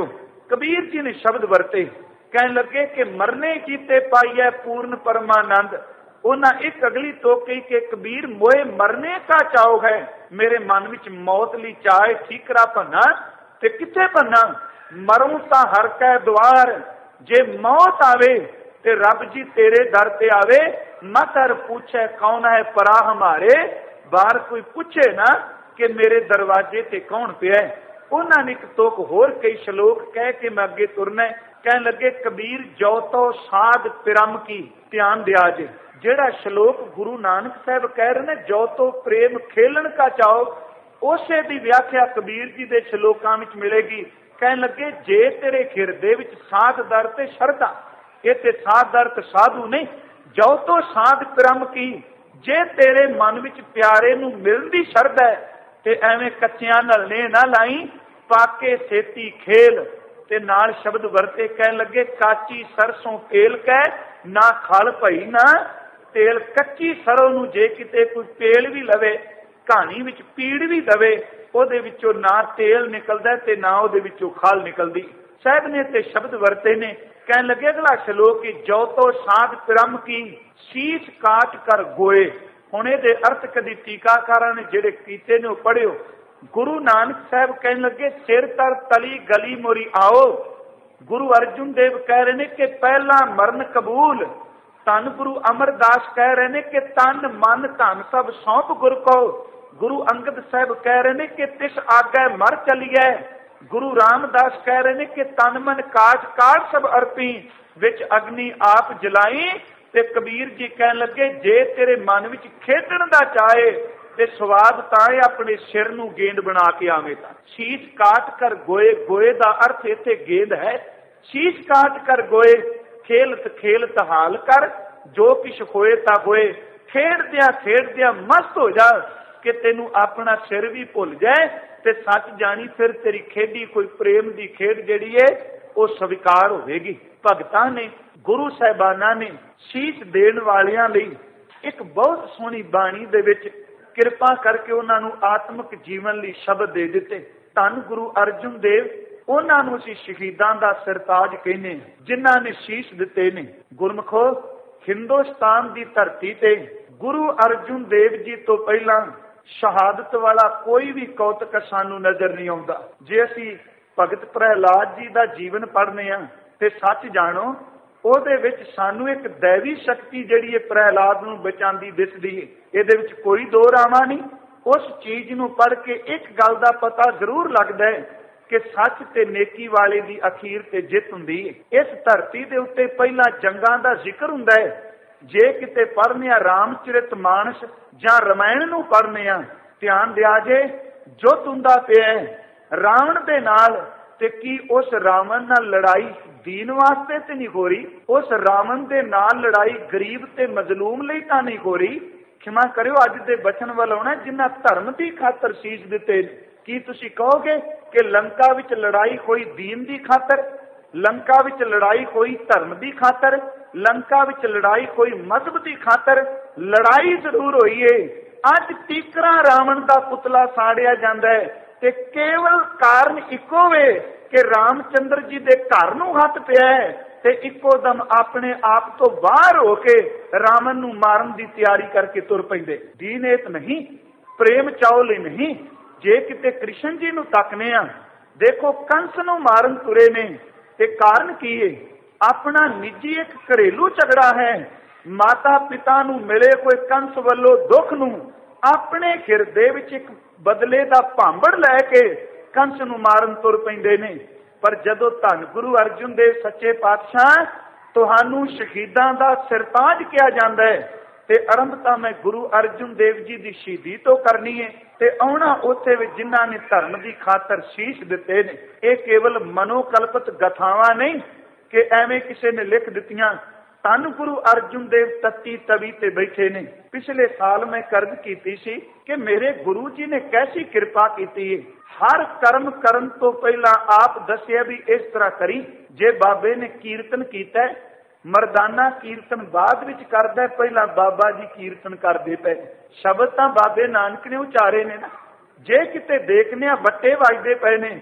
ਕਬੀਰ ਜੀ ਨੇ ਸ਼ਬਦ ਵਰਤੇ, ਕਹਿਣ ਲੱਗੇ ਕਿ ਮਰਨੇ ਕੀਤੇ ਪਾਈਐ ਪੂਰਨ ਪਰਮਾਨੰਦ। ਉਹਨਾਂ ਇੱਕ ਅਗਲੀ ਤੋਂ ਕਹੀ ਕਿ ਕਬੀਰ ਮੋਏ ਮਰਨੇ ਕਾ ਚਾਓ ਹੈ, ਮੇਰੇ ਮਨ ਵਿੱਚ ਮੌਤ ਲਈ ਚਾਹੇ ਠੀਕਰਾ ਭੰਨਾ ਤੇ ਕਿੱਥੇ ਭੰਨਾ। ਮਰੂੰ ਤਾਂ ਹਰ ਕੈ ਦੁਆਰ, ਜੇ ਮੌਤ ਆਵੇ ਤੇ ਰੱਬ ਜੀ ਤੇਰੇ ਦਰ ਤੇ ਆਵੇ। ਮਤਰ ਪੁੱਛੇ ਕੌਣ ਹੈ ਪਰਾ ਹਮਾਰੇ, ਬਾਹਰ ਕੋਈ ਪੁੱਛੇ ਨਾ ਕਿ ਮੇਰੇ ਦਰਵਾਜ਼ੇ ਤੇ ਕੌਣ ਪਿਆ। ਉਹਨਾਂ ਨੇ ਇੱਕ ਤੁਕ ਹੋਰ ਕਈ ਸ਼ਲੋਕ ਕਹਿ ਕੇ ਮੈਂ ਅੱਗੇ ਤੁਰਨਾ। ਕਹਿਣ ਲੱਗੇ ਕਬੀਰ ਜੋ ਤੋ ਸਾਧ ਪਿਰਮ ਕੀ, ਧਿਆਨ ਦਿਆ ਜੇ। ਜਿਹੜਾ ਸ਼ਲੋਕ ਗੁਰੂ ਨਾਨਕ ਸਾਹਿਬ ਕਹਿ ਰਹੇ ਨੇ ਜੋ ਤੋ ਪ੍ਰੇਮ ਖੇਲਣ ਕਾ ਚਾਓ, ਉਸੇ ਦੀ ਵਿਆਖਿਆ ਕਬੀਰ ਜੀ ਦੇ ਸ਼ਲੋਕਾਂ ਵਿੱਚ ਮਿਲੇਗੀ। ਕਹਿਣ ਲੱਗੇ ਜੇ ਤੇਰੇ ਹਿਰਦੇ ਵਿੱਚ ਸਾਧ ਦਰ ਤੇ ਸ਼ਰਧਾ, ਇਹ ਤੇ ਸਾਧ ਦਰ ਤੇ ਸਾਧੂ ਨਹੀਂ, ਜੋ ਤੋ ਸਾਧ ਪਿਰਮ ਕੀ, ਜੇ ਤੇਰੇ ਮਨ ਵਿੱਚ ਪਿਆਰੇ ਨੂੰ ਮਿਲਣ ਦੀ ਸ਼ਰਧਾ ਹੈ ਤੇ ਐਵੇਂ ਕੱਚਿਆਂ ਨਾਲ ਨੇ ਨਾ ਲਾਈ, ਪਾਕੇ ਸੇਤੀ ਖੇਲ। ਤੇ ਨਾਲ ਸ਼ਬਦ ਵਰਤੇ, ਕਹਿਣ ਲੱਗੇ ਕਾਚੀ ਸਰਸੋਂ ਪੇਲ ਕਹਿ, ਨਾ ਖਲ ਭਈ ਨਾ ਤੇਲ। ਕੱਚੀ ਸਰੋਂ ਨੂੰ ਜੇ ਕਿਤੇ ਕੋਈ ਪੇਲ ਵੀ ਲਵੇ, ਕਹਾਣੀ ਵਿੱਚ ਪੀੜ ਵੀ ਦਵੇ, ਉਹਦੇ ਵਿੱਚੋਂ ਨਾ ਤੇਲ ਨਿਕਲਦਾ ਤੇ ਨਾ ਉਹਦੇ ਵਿੱਚੋਂ ਖਲ ਨਿਕਲਦੀ। ਸਾਹਿਬ ਨੇ ਤੇ ਸ਼ਬਦ ਵਰਤੇ ਨੇ। ਕਹਿਣ ਲੱਗੇ ਅਗਲਾ ਸ਼ਲੋਕ ਕਿ ਜੋ ਤੋ ਸਾਧ ਪਿਰਮ ਕੀ, ਸੀਸ ਕਾਟ ਕਰ ਗੋਏ। ਹੁਣ ਇਹਦੇ ਅਰਥ ਕਦੀ ਟੀਕਾਕਾਰਾਂ ਨੇ ਜਿਹੜੇ ਕੀਤੇ ਨੇ ਉਹ ਪੜ੍ਹਿਓ। ਗੁਰੂ ਨਾਨਕ ਸਾਹਿਬ ਕਹਿਣ ਲੱਗੇ ਸਿਰ ਤਰ ਤਲੀ ਗਲੀ ਮੋਰੀ ਆਓ। ਗੁਰੂ ਅਰਜੁਨ ਦੇਵ ਕਹਿ ਰਹੇ ਨੇ ਕਿ ਪਹਿਲਾ ਮਰਨ ਕਬੂਲ। ਧੰਨ ਗੁਰੂ ਅਮਰਦਾਸ ਕਹਿ ਰਹੇ ਨੇ ਕਿ ਤਨ ਮਨ ਧਨ ਸਭ ਸੌਂਪ ਗੁਰ ਕੋ। ਗੁਰੂ ਅੰਗਦ ਸਾਹਿਬ ਕਹਿ ਰਹੇ ਨੇ ਕਿ ਤਿਸ ਆਗੈ ਮਰ ਚਲੀਐ। ਗੁਰੂ ਰਾਮਦਾਸ ਕਹਿ ਰਹੇ ਨੇ ਕਿ ਤਨ ਮਨ ਕਾਜ ਕਾਜ ਸਭ ਅਰਪੀ, ਵਿੱਚ ਅਗਨੀ ਆਪ ਜਲਾਈ। ਤੇ ਕਬੀਰ ਜੀ ਕਹਿਣ ਲੱਗੇ ਜੇ ਤੇਰੇ ਮਨ ਵਿੱਚ ਖੇਡਣ ਦਾ ਚਾਹੇ ਤੇ ਸਵਾਦ ਤਾਂ ਆਪਣੇ ਸਿਰ ਨੂੰ ਗੇਂਦ ਬਣਾ ਕੇ ਆਵੇਂ। ਤਾਂ ਸ਼ੀਸ਼ ਕਾਟ ਕਰ ਗੋਏ, ਗੋਏ ਦਾ ਅਰਥ ਇੱਥੇ ਗੇਂਦ ਹੈ। ਸ਼ੀਸ਼ ਕਾਟ ਕਰ ਗੋਏ, ਖੇਲਤ ਖੇਲਤ ਹਾਲ ਕਰ, ਜੋ ਕਿਛ ਹੋਏ ਤਾਂ ਹੋਏ। ਖੇਡਦਿਆਂ ਖੇਡਦਿਆਂ ਮਸਤ ਹੋ ਜਾ ਕਿ ਤੈਨੂੰ ਆਪਣਾ ਸਿਰ ਵੀ ਭੁੱਲ ਜਾਏ ਤੇ ਸੱਚ ਜਾਣੀ ਫਿਰ ਤੇਰੀ ਖੇਡੀ ਕੋਈ ਪ੍ਰੇਮ ਦੀ ਖੇਡ ਜਿਹੜੀ ਹੈ ਉਹ ਸਵੀਕਾਰ ਹੋਵੇਗੀ। ਭਗਤਾਂ ਨੇ, ਗੁਰੂ ਸਾਹਿਬਾਨਾਂ ਨੇ ਸ਼ੀਸ਼ ਦੇਣ ਵਾਲਿਆਂ ਲਈ ਇੱਕ ਬਹੁਤ ਸੋਹਣੀ ਬਾਣੀ ਦੇ ਵਿੱਚ ਕਿਰਪਾ ਕਰਕੇ ਉਹਨਾਂ ਨੂੰ ਆਤਮਿਕ ਜੀਵਨ ਲਈ ਸ਼ਬਦ ਦੇ ਦਿੱਤੇ। ਧੰਨ ਗੁਰੂ ਅਰਜੁਨ ਦੇਵ, ਉਹਨਾਂ ਨੂੰ ਅਸੀਂ ਸ਼ਹੀਦਾਂ ਦਾ ਸਰਤਾਜ ਕਹਿੰਦੇ ਹਾਂ, ਜਿਨ੍ਹਾਂ ਨੇ ਸ਼ੀਸ਼ ਦਿੱਤੇ ਨੇ। ਗੁਰਮਖੋ, ਹਿੰਦੁਸਤਾਨ ਦੀ ਧਰਤੀ ਤੇ ਗੁਰੂ ਅਰਜੁਨ ਦੇਵ ਜੀ ਤੋਂ ਪਹਿਲਾਂ ਸ਼ਹਾਦਤ ਵਾਲਾ ਕੋਈ ਵੀ ਕੌਤਕ ਸਾਨੂੰ ਨਜ਼ਰ ਨਹੀਂ ਆਉਂਦਾ। ਜੇ ਅਸੀਂ ਭਗਤ ਪ੍ਰਹਿਲਾਦ ਜੀ ਦਾ ਜੀਵਨ ਪੜ੍ਹਨੇ ਆ ਤੇ ਸੱਚ ਜਾਣੋ ਉਹਦੇ ਵਿੱਚ ਸਾਨੂੰ ਇੱਕ ਦੈਵੀ ਸ਼ਕਤੀ ਜਿਹੜੀ ਹੈ ਪ੍ਰਹਿਲਾਦ ਨੂੰ ਬਚਾਉਂਦੀ ਦਿਸਦੀ ਹੈ। ਇਹਦੇ ਵਿੱਚ ਕੋਈ ਦੋ ਰਾਵਾਂ ਨਹੀਂ। ਉਸ ਚੀਜ਼ ਨੂੰ ਪੜ੍ਹ ਕੇ ਇੱਕ ਗੱਲ ਦਾ ਪਤਾ ਜ਼ਰੂਰ ਲੱਗਦਾ ਹੈ ਕਿ ਸੱਚ ਤੇ ਨੇਕੀ ਵਾਲੇ ਦੀ ਅਖੀਰ ਤੇ ਜਿੱਤ ਹੁੰਦੀ ਹੈ। ਇਸ ਧਰਤੀ ਦੇ ਉੱਤੇ ਪਹਿਲਾਂ ਜੰਗਾਂ ਦਾ ਜ਼ਿਕਰ ਹੁੰਦਾ ਹੈ। ਜੇ ਕਿਤੇ ਪੜ੍ਹਨੇ ਆ ਰਾਮਚਰਿਤ ਮਾਨਸ ਜਾਂ ਰਮਾਇਣ ਨੂੰ ਪੜ੍ਹਨੇ ਆ, ਧਿਆਨ ਦਿਆ ਜੇ ਜੁੱਧ ਹੁੰਦਾ ਪਿਆ ਰਾਵਣ ਦੇ ਨਾਲ, ਤੇ ਕੀ ਉਸ ਰਾਵਣ ਨਾਲ ਲੜਾਈ ਦੀਨ ਵਾਸਤੇ ਤੇ ਨਹੀਂ ਹੋ ਰਹੀ? ਉਸ ਰਾਵਣ ਦੇ ਨਾਲ ਲੜਾਈ ਗਰੀਬ ਤੇ ਮਜ਼ਲੂਮ ਲਈ ਤਾਂ ਨਹੀਂ ਹੋ ਰਹੀ? ਖਿਮਾ ਕਰਿਓ, ਅੱਜ ਦੇ ਬਚਨ ਵੱਲ ਆਉਣਾ ਜਿਨ੍ਹਾਂ ਧਰਮ ਦੀ ਖਾਤਰ ਸੀਸ ਦਿੱਤੇ। ਕੀ ਤੁਸੀਂ ਕਹੋਗੇ ਕਿ ਲੰਕਾ ਵਿੱਚ ਲੜਾਈ ਕੋਈ ਦੀਨ ਦੀ ਖਾਤਰ, ਲੰਕਾ ਵਿੱਚ ਲੜਾਈ ਕੋਈ ਧਰਮ ਦੀ ਖਾਤਰ, ਲੰਕਾ ਵਿੱਚ ਲੜਾਈ ਕੋਈ ਮਜ਼ਹਬ ਦੀ ਖਾਤਰ? ਲੜਾਈ ਜ਼ਰੂਰ ਹੋਈ ਏ। ਅੱਜ ਤੀਕਰਾ ਰਾਵਣ ਦਾ ਪੁਤਲਾ ਸਾੜਿਆ ਜਾਂਦਾ ਹੈ ਤੇ ਕੇਵਲ ਕਾਰਨ ਇੱਕੋ ਵੇ ਕਿ ਰਾਮਚੰਦਰ ਜੀ ਦੇ ਘਰ ਨੂੰ ਹੱਥ ਪਿਆ ਹੈ ਤੇ ਇੱਕੋ ਦਮ ਆਪਣੇ ਆਪ ਤੋਂ ਬਾਹਰ ਹੋ ਕੇ ਰਾਵਣ ਨੂੰ ਮਾਰਨ ਦੀ ਤਿਆਰੀ ਕਰਕੇ ਤੁਰ ਪੈਂਦੇ। ਦੀਨੇਤ ਨਹੀਂ, ਪ੍ਰੇਮ ਚਾਉ ਲਈ ਨਹੀਂ। ਜੇ ਕਿਤੇ ਕ੍ਰਿਸ਼ਨ ਜੀ ਨੂੰ ਤੱਕਨੇ ਆ, ਦੇਖੋ ਕੰਸ ਨੂੰ ਮਾਰਨ ਤੁਰੇ ਨੇ ਤੇ ਕਾਰਨ ਕੀ ਹੈ? ਆਪਣਾ ਨਿੱਜੀ ਇੱਕ ਘਰੇਲੂ ਝਗੜਾ ਹੈ। ਮਾਤਾ ਪਿਤਾ ਨੂੰ ਮਿਲੇ ਕੋਈ ਕੰਸ ਵੱਲੋਂ ਦੁੱਖ ਨੂੰ ਆਪਣੇ ਹਿਰਦੇ ਵਿੱਚ ਇੱਕ ਬਦਲੇ ਦਾ ਭਾਂਬੜ ਲੈ ਕੇ ਕੰਸ ਨੂੰ ਮਾਰਨ ਤੁਰ ਪੈਂਦੇ ਨੇ। ਪਰ ਜਦੋਂ ਧੰਨ ਗੁਰੂ ਅਰਜੁਨ ਦੇਵ ਸੱਚੇ ਪਾਤਸ਼ਾਹ ਤੁਹਾਨੂੰ ਸ਼ਹੀਦਾਂ ਦਾ ਸਰਤਾਜ ਕਿਹਾ ਜਾਂਦਾ ਹੈ ਤੇ ਆਰੰਭ ਤਾਂ ਮੈਂ ਗੁਰੂ ਅਰਜੁਨ ਦੇਵ ਜੀ ਦੀ ਸ਼ਹੀਦੀ ਤੋਂ ਕਰਨੀ ਹੈ ਤੇ ਆਉਣਾ ਉੱਥੇ ਵਿੱਚ ਜਿਨ੍ਹਾਂ ਨੇ ਧਰਮ ਦੀ ਖਾਤਰ ਸ਼ੀਸ਼ ਦਿੱਤੇ ਨੇ। ਇਹ ਕੇਵਲ ਮਨੋਕਲਪਿਤ ਗਥਾਵਾਂ ਨਹੀਂ ਕਿ ਐਵੇਂ ਕਿਸੇ ਨੇ ਲਿਖ ਦਿੱਤੀਆਂ। ਧੰਨ ਗੁਰੂ ਅਰਜੁਨ ਦੇਵ ਤੱਤੀ ਤਵੀ ਤੇ ਬੈਠੇ ਨੇ। ਪਿਛਲੇ ਸਾਲ ਮੈਂ ਕਰਜ਼ ਕੀਤੀ ਸੀ ਕਿ ਮੇਰੇ ਗੁਰੂ ਜੀ ਨੇ ਕੈਸੀ ਕਿਰਪਾ ਕੀਤੀ ਹੈ। ਹਰ ਕਰਮ ਕਰਨ ਤੋਂ ਪਹਿਲਾਂ ਆਪ ਦੱਸਿਆ ਵੀ ਇਸ ਤਰ੍ਹਾਂ ਕਰੀ। ਜੇ ਬਾਬੇ ਨੇ ਕੀਰਤਨ ਕੀਤਾ, ਮਰਦਾਨਾ ਕੀਰਤਨ ਬਾਅਦ ਵਿੱਚ ਕਰਦਾ, ਪਹਿਲਾਂ ਬਾਬਾ ਜੀ ਕੀਰਤਨ ਕਰਦੇ ਪਏ। ਸ਼ਬਦ ਤਾਂ ਬਾਬੇ ਨਾਨਕ ਨੇ ਉਚਾਰੇ ਨੇ ਨਾ। ਜੇ ਕਿਤੇ ਦੇਖਨੇ ਆ ਵੱਟੇ ਵੱਜਦੇ ਪਏ ਨੇ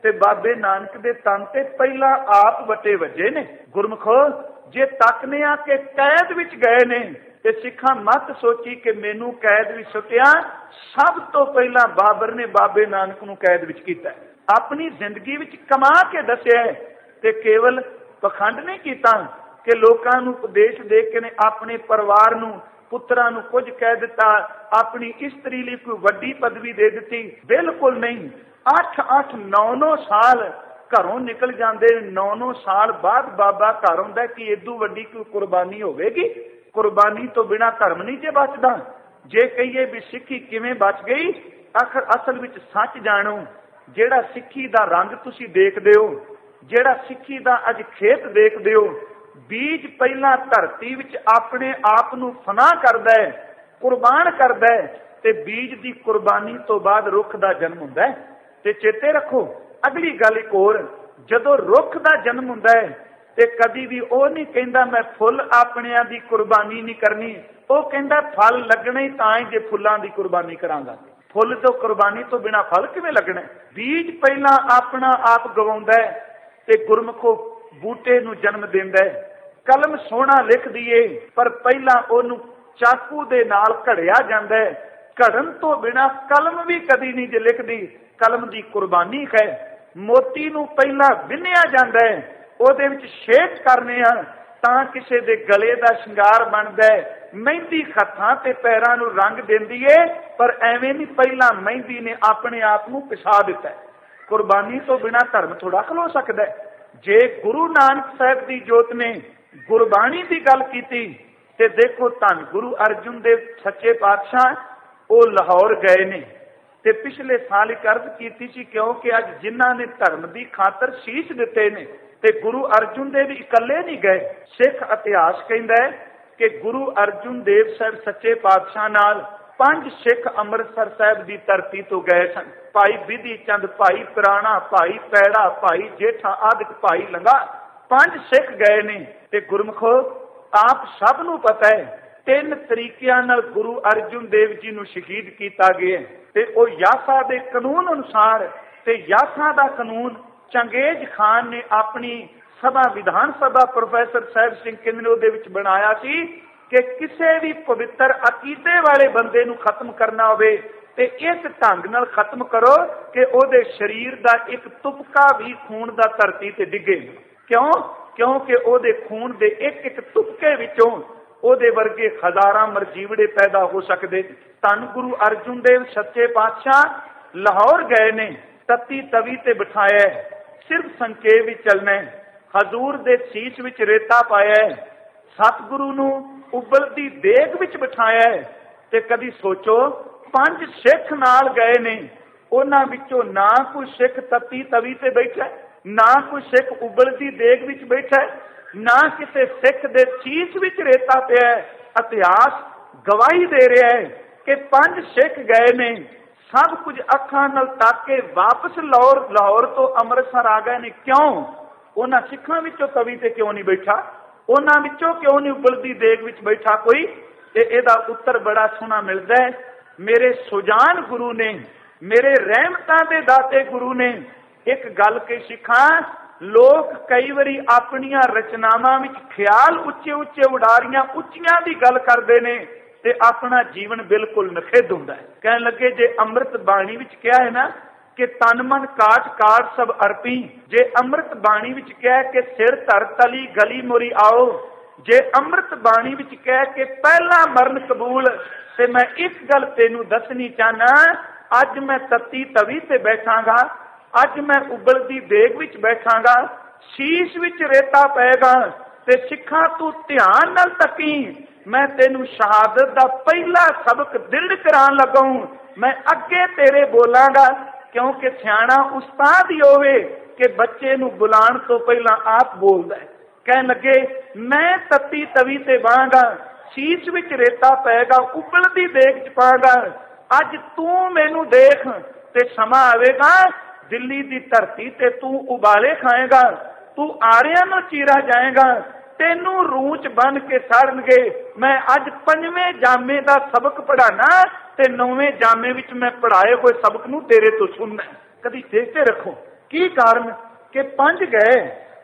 ਤੇ ਬਾਬੇ ਨਾਨਕ ਦੇ ਤਨ ਤੇ ਪਹਿਲਾਂ ਆਪ ਵੱਟੇ ਵੱਜੇ ਨੇ। ਗੁਰਮੁਖੋ, ਜੇ ਤੱਕਨੇ ਆ ਕਿ ਕੈਦ ਵਿੱਚ ਗਏ ਨੇ ਤੇ ਸਿੱਖਾਂ ਮਤ ਸੋਚੀ ਕਿ ਮੈਨੂੰ ਕੈਦ ਵਿੱਚ ਸੁੱਟਿਆ। ਸਭ ਤੋਂ ਪਹਿਲਾਂ ਬਾਬਰ ਨੇ ਬਾਬੇ ਨਾਨਕ ਨੂੰ ਕੈਦ ਵਿੱਚ ਕੀਤਾ, ਆਪਣੀ ਜ਼ਿੰਦਗੀ ਵਿੱਚ ਕਮਾ ਕੇ ਦੱਸਿਆ ਤੇ ਕੇਵਲ ਪਖੰਡ ਨਹੀਂ ਕੀਤਾ ਕਿ ਲੋਕਾਂ ਨੂੰ ਉਪਦੇਸ਼ ਦੇ ਕੇ ਨੇ ਆਪਣੇ ਪਰਿਵਾਰ ਨੂੰ, ਪੁੱਤਰਾਂ ਨੂੰ ਕੁਝ ਕਹਿ ਦਿੱਤਾ, ਆਪਣੀ ਇਸਤਰੀ ਲਈ ਕੋਈ ਵੱਡੀ ਪਦਵੀ ਦੇ ਦਿੱਤੀ। ਬਿਲਕੁਲ ਨਹੀਂ। 8-8, 9-9 ਸਾਲ ਘਰੋਂ ਨਿਕਲ ਜਾਂਦੇ। 9-9 ਸਾਲ ਬਾਅਦ ਬਾਬਾ ਘਰ ਆਉਂਦਾ ਕਿ ਏਦੂ ਵੱਡੀ ਕੋਈ ਕੁਰਬਾਨੀ ਹੋਵੇਗੀ? ਕੁਰਬਾਨੀ ਤੋਂ ਬਿਨਾਂ ਧਰਮ ਨਹੀਂ ਜੇ ਬਚਦਾ। ਜੇ ਕਹੀਏ ਵੀ ਸਿੱਖੀ ਕਿਵੇਂ ਬਚ ਗਈ, ਆਖਰ ਅਸਲ ਵਿੱਚ ਸੱਚ ਜਾਣੋ। ਜਿਹੜਾ ਸਿੱਖੀ ਦਾ ਰੰਗ ਤੁਸੀਂ ਦੇਖਦੇ ਹੋ, ਜਿਹੜਾ ਸਿੱਖੀ ਦਾ ਅੱਜ ਖੇਤ ਦੇਖਦੇ ਹੋ, ਬੀਜ ਪਹਿਲਾਂ ਧਰਤੀ ਵਿੱਚ ਆਪਣੇ ਆਪ ਨੂੰ ਫਨਾ ਕਰਦਾ ਹੈ, ਕੁਰਬਾਨ ਕਰਦਾ ਹੈ, ਤੇ ਬੀਜ ਦੀ ਕੁਰਬਾਨੀ ਤੋਂ ਬਾਅਦ ਰੁੱਖ ਦਾ ਜਨਮ ਹੁੰਦਾ ਹੈ। ਤੇ ਚੇਤੇ ਰੱਖੋ ਅਗਲੀ ਗੱਲ ਇੱਕ ਹੋਰ, ਜਦੋਂ ਰੁੱਖ ਦਾ ਜਨਮ ਹੁੰਦਾ ਹੈ ਤੇ ਕਦੀ ਵੀ ਉਹ ਨਹੀਂ ਕਹਿੰਦਾ ਮੈਂ ਫੁੱਲ ਆਪਣਿਆਂ ਦੀ ਕੁਰਬਾਨੀ ਨਹੀਂ ਕਰਨੀ। ਉਹ ਕਹਿੰਦਾ ਫਲ ਲੱਗਣੇ ਹੀ ਤਾਂ ਹੀ ਜੇ ਫੁੱਲਾਂ ਦੀ ਕੁਰਬਾਨੀ ਕਰਾਂਗਾ। ਫੁੱਲ ਤੋਂ ਕੁਰਬਾਨੀ ਤੋਂ ਬਿਨਾਂ ਫਲ ਕਿਵੇਂ ਲੱਗਣਾ? ਬੀਜ ਪਹਿਲਾਂ ਆਪਣਾ ਆਪ ਗਵਾਉਂਦਾ ਹੈ ਤੇ ਗੁਰਮੁਖੋ ਬੂਟੇ ਨੂੰ ਜਨਮ ਦਿੰਦਾ ਹੈ। ਕਲਮ ਸੋਹਣਾ ਲਿਖਦੀ ਏ ਪਰ ਪਹਿਲਾਂ ਉਹਨੂੰ ਚਾਕੂ ਦੇ ਨਾਲ ਘੜਿਆ ਜਾਂਦਾ ਹੈ। ਘੜਨ ਤੋਂ ਬਿਨਾਂ ਕਲਮ ਵੀ ਕਦੀ ਨਹੀਂ ਜੇ ਲਿਖਦੀ। ਕਲਮ ਦੀ ਕੁਰਬਾਨੀ ਹੈ। ਮੋਤੀ ਨੂੰ ਪਹਿਲਾਂ ਵਿੰਨਿਆ ਜਾਂਦਾ ਹੈ, ਉਹਦੇ ਵਿੱਚ ਛੇਕ ਕਰਨੇ ਆ ਤਾਂ ਕਿਸੇ ਦੇ ਗਲੇ ਦਾ ਸ਼ਿੰਗਾਰ ਬਣਦਾ ਹੈ। ਮਹਿੰਦੀ ਹੱਥਾਂ ਤੇ ਪੈਰਾਂ ਨੂੰ ਰੰਗ ਦਿੰਦੀ ਏ ਪਰ ਐਵੇਂ ਨਹੀਂ, ਪਹਿਲਾਂ ਮਹਿੰਦੀ ਨੇ ਆਪਣੇ ਆਪ ਨੂੰ ਪਿਸਾ ਦਿੱਤਾ। ਕੁਰਬਾਨੀ ਤੋਂ ਬਿਨਾਂ ਧਰਮ ਥੋੜਾ ਖਲੋ ਸਕਦਾ। ਜੇ ਗੁਰੂ ਨਾਨਕ ਸਾਹਿਬ ਦੀ ਜੋਤ ਨੇ ਗੁਰਬਾਣੀ ਦੀ ਗੱਲ ਕੀਤੀ ਤੇ ਦੇਖੋ ਧੰਨ ਗੁਰੂ ਅਰਜਨ ਦੇਵ ਸੱਚੇ ਪਾਤਸ਼ਾਹ ਉਹ ਲਾਹੌਰ ਗਏ ਨੇ ਤੇ ਪਿਛਲੇ ਸਾਲ ਇੱਕ ਅਰਜ਼ ਕੀਤੀ ਸੀ, ਕਿਉਂਕਿ ਅੱਜ ਜਿਨ੍ਹਾਂ ਨੇ ਧਰਮ ਦੀ ਖਾਤਰ ਸ਼ੀਸ਼ ਦਿੱਤੇ ਨੇ ਤੇ ਗੁਰੂ ਅਰਜਨ ਦੇਵ ਇਕੱਲੇ ਨਹੀਂ ਗਏ। ਸਿੱਖ ਇਤਿਹਾਸ ਕਹਿੰਦਾ ਹੈ ਕਿ ਗੁਰੂ ਅਰਜਨ ਦੇਵ ਸਾਹਿਬ ਸੱਚੇ ਪਾਤਸ਼ਾਹ ਨਾਲ 5 ਸਿੱਖ ਅੰਮ੍ਰਿਤਸਰ ਸਾਹਿਬ ਦੀ ਧਰਤੀ ਤੋਂ ਗਏ ਸਨ। ਭਾਈ ਬਿਧੀ ਚੰਦ, ਭਾਈ ਪੁਰਾਣਾ, ਭਾਈ ਪੈੜਾ, ਭਾਈ ਜੇਠਾ ਆਦਿਕ ਭਾਈ ਲੰਗਾ, 5 ਸਿੱਖ ਗਏ ਨੇ। ਤੇ ਗੁਰਮੁਖੋ ਆਪ ਸਭ ਨੂੰ ਪਤਾ ਹੈ 3 ਤਰੀਕਿਆਂ ਨਾਲ ਗੁਰੂ ਅਰਜਨ ਦੇਵ ਜੀ ਨੂੰ ਸ਼ਹੀਦ ਕੀਤਾ ਗਿਆ ਤੇ ਉਹ ਯਾਸਾ ਦੇ ਕਾਨੂੰਨ ਅਨੁਸਾਰ। ਤੇ ਯਾਸਾ ਦਾ ਕਾਨੂੰਨ ਚੰਗੇਜ਼ ਖਾਨ ਨੇ ਆਪਣੀ ਸਭਾ ਵਿਧਾਨ ਸਭਾ ਪ੍ਰੋਫੈਸਰ ਸਾਹਿਬ ਸਿੰਘ ਕਿੰਨੂ ਦੇ ਵਿੱਚ ਬਣਾਇਆ ਸੀ ਕਿ ਕਿਸੇ ਵੀ ਪਵਿੱਤਰ ਅਕੀਦੇ ਵਾਲੇ ਬੰਦੇ ਨੂੰ ਖਤਮ ਕਰਨਾ ਹੋਵੇ ਤੇ ਇਸ ਢੰਗ ਨਾਲ ਖਤਮ ਕਰੋ ਕਿ ਉਹਦੇ ਸਰੀਰ ਦਾ ਇੱਕ ਤੁਪਕਾ ਵੀ ਖੂਨ ਦਾ ਧਰਤੀ ਤੇ ਡਿੱਗੇ। ਕਿਉਂ? ਕਿਉਂਕਿ ਉਹਦੇ ਖੂਨ ਦੇ ਇੱਕ ਇੱਕ ਤੁਪਕੇ ਵਿੱਚੋਂ ਉਹਦੇ ਵਰਗੇ ਹਜ਼ਾਰਾਂ ਮਰਜੀਵੜੇ ਪੈਦਾ ਹੋ ਸਕਦੇ। ਧੰਨ ਗੁਰੂ ਅਰਜਨ ਦੇਵ ਸੱਚੇ ਪਾਤਸ਼ਾਹ ਲਾਹੌਰ ਗਏ ਨੇ, ਤਤੀ ਤਵੀ ਤੇ ਬਿਠਾਇਆ, ਸਿਰਫ ਸੰਕੇਤ ਵਿੱਚ ਚੱਲਣਾ। ਹਜ਼ੂਰ ਦੇ ਸੀਸ ਵਿੱਚ ਰੇਤਾ ਪਾਇਆ, ਸਤਿਗੁਰੂ ਨੂੰ ਉਬਲਦੀ ਦੇਗ ਵਿੱਚ ਬਿਠਾਇਆ। ਤੇ ਕਦੀ ਸੋਚੋ 5 ਸਿੱਖ ਨਾਲ ਗਏ ਨੇ, ਉਹਨਾਂ ਵਿੱਚੋਂ ਨਾ ਕੋਈ ਸਿੱਖ ਤਤੀ ਤਵੀ ਤੇ ਬੈਠਾ, ਨਾ ਕੋਈ ਸਿੱਖ ਉਬਲਦੀ ਦੇਗ ਵਿੱਚ ਬੈਠਾ, ਨਾ ਕਿਸੇ ਸਿੱਖ ਦੇ ਸੀਸ ਵਿੱਚ ਰੇਤਾ ਪਿਆ। ਇਤਿਹਾਸ ਗਵਾਹੀ ਦੇ ਰਿਹਾ ਹੈ ਕਿ 5 ਸਿੱਖ ਗਏ ਨੇ, ਸਭ ਕੁਝ ਅੱਖਾਂ ਨਾਲ ਤੱਕ ਕੇ ਵਾਪਸ ਲਾਹੌਰ ਤੋਂ ਅੰਮ੍ਰਿਤਸਰ ਆ ਗਏ ਨੇ। ਕਿਉਂ? ਉਹਨਾਂ ਸਿੱਖਾਂ ਵਿੱਚੋਂ ਤਵੀ ਤੇ ਕਿਉਂ ਨਹੀਂ ਬੈਠਾ? ਉਹਨਾਂ ਵਿੱਚੋਂ ਕਿਉਂ ਨਹੀਂ ਉਬਲਦੀ ਦੇਗ ਵਿੱਚ ਬੈਠਾ ਕੋਈ? ਤੇ ਇਹਦਾ ਉੱਤਰ ਬੜਾ ਸੋਹਣਾ ਮਿਲਦਾ ਹੈ। ਮੇਰੇ ਸੁਜਾਨ ਗੁਰੂ ਨੇ, ਮੇਰੇ ਰਹਿਮਤਾਂ ਦੇ ਦਾਤੇ ਗੁਰੂ ਨੇ ਇੱਕ ਗੱਲ ਕਹੀ, ਸਿੱਖਾਂ ਲੋਕ ਕਈ ਵਾਰੀ ਆਪਣੀਆਂ ਰਚਨਾਵਾਂ ਵਿੱਚ ਖਿਆਲ ਉੱਚੇ ਉੱਚੇ ਉਡਾਰੀਆਂ ਉੱਚੀਆਂ ਦੀ ਗੱਲ ਕਰਦੇ ਨੇ ਤੇ ਆਪਣਾ ਜੀਵਨ ਬਿਲਕੁਲ ਨਖਿੱਧ ਹੁੰਦਾ ਹੈ। ਕਹਿਣ ਲੱਗੇ ਜੇ ਅੰਮ੍ਰਿਤ ਬਾਣੀ ਵਿੱਚ ਕਿਹਾ ਹੈ ਨਾ ਕਿ ਤਨ ਮਨ ਕਾਟ ਕਾਟ ਸਭ ਅਰਪੀ, ਜੇ ਅੰਮ੍ਰਿਤ ਬਾਣੀ ਵਿੱਚ ਕਹਿ ਕੇ ਸਿਰ ਧਰ ਤਲੀ ਗਲੀ ਮੋਰੀ ਆਓ, ਜੇ ਅੰਮ੍ਰਿਤ ਬਾਣੀ ਵਿੱਚ ਕਹਿ ਕੇ ਪਹਿਲਾ ਮਰਨ ਕਬੂਲ, ਤੇ ਮੈਂ ਇੱਕ ਗੱਲ ਤੈਨੂੰ ਦੱਸਣੀ ਚਾਹਨਾ, ਅੱਜ ਮੈਂ ਤਤੀ ਤਵੀ ਤੇ ਬੈਠਾਂਗਾ, ਅੱਜ ਮੈਂ ਉਬਲਦੀ ਦੇਗ ਵਿੱਚ ਬੈਠਾਂਗਾ, ਸ਼ੀਸ਼ ਵਿੱਚ ਰੇਤਾ ਪਏਗਾ ਤੇ ਸਿੱਖਾਂ ਤੂੰ ਧਿਆਨ ਨਾਲ ਤੱਕੀ, ਮੈਂ ਤੈਨੂੰ ਸ਼ਹਾਦਤ ਦਾ ਪਹਿਲਾ ਸਬਕ ਦਿਲ ਕਰਾਉਣ ਲੱਗਾ। ਮੈਂ ਅੱਗੇ ਤੇਰੇ ਬੋਲਾਂਗਾ ਕਿਉਂਕਿ ਸਿਆਣਾ ਉਸਤਾਦ ਹੀ ਹੋਵੇ ਕਿ ਬੱਚੇ ਨੂੰ ਬੁਲਾਉਣ ਤੋਂ ਪਹਿਲਾਂ ਆਪ ਬੋਲਦਾ ਹੈ। ਕਹਿਣ ਲੱਗੇ ਮੈਂ ਤਤੀ ਤਵੀ ਤੇ ਬਾਂਗਾ, ਸ਼ੀਸ਼ ਵਿੱਚ ਰੇਤਾ ਪਏਗਾ, ਉਬਲਦੀ ਦੇਗ ਚ ਪਾਂਗਾ, ਅੱਜ ਤੂੰ ਮੈਨੂੰ ਦੇਖ ਤੇ ਸਮਾਂ ਆਵੇਗਾ ਦਿੱਲੀ ਦੀ ਧਰਤੀ ਤੇ ਤੂੰ ਉਬਾਲੇ ਖਾਏਗਾ, ਤੂੰ ਆਰਿਆਂ ਨੂੰ ਚੀਰਾ ਜਾਏਗਾ, ਤੈਨੂੰ ਰੂਚ ਬਣ ਕੇ ਸਾੜਨਗੇ। ਮੈਂ ਅੱਜ 5ਵੇਂ ਜਾਮੇ ਦਾ ਸਬਕ ਪੜਾਣਾ ਤੇ 9ਵੇਂ ਜਾਮੇ ਵਿੱਚ ਮੈਂ ਪੜਾਏ ਹੋਏ ਸਬਕ ਨੂੰ ਤੇਰੇ ਤੋਂ ਸੁਣਨਾ। ਕਦੀ ਦੇਖਦੇ ਰੱਖੋ ਕੀ ਕਾਰਨ ਕਿ 5 ਗਏ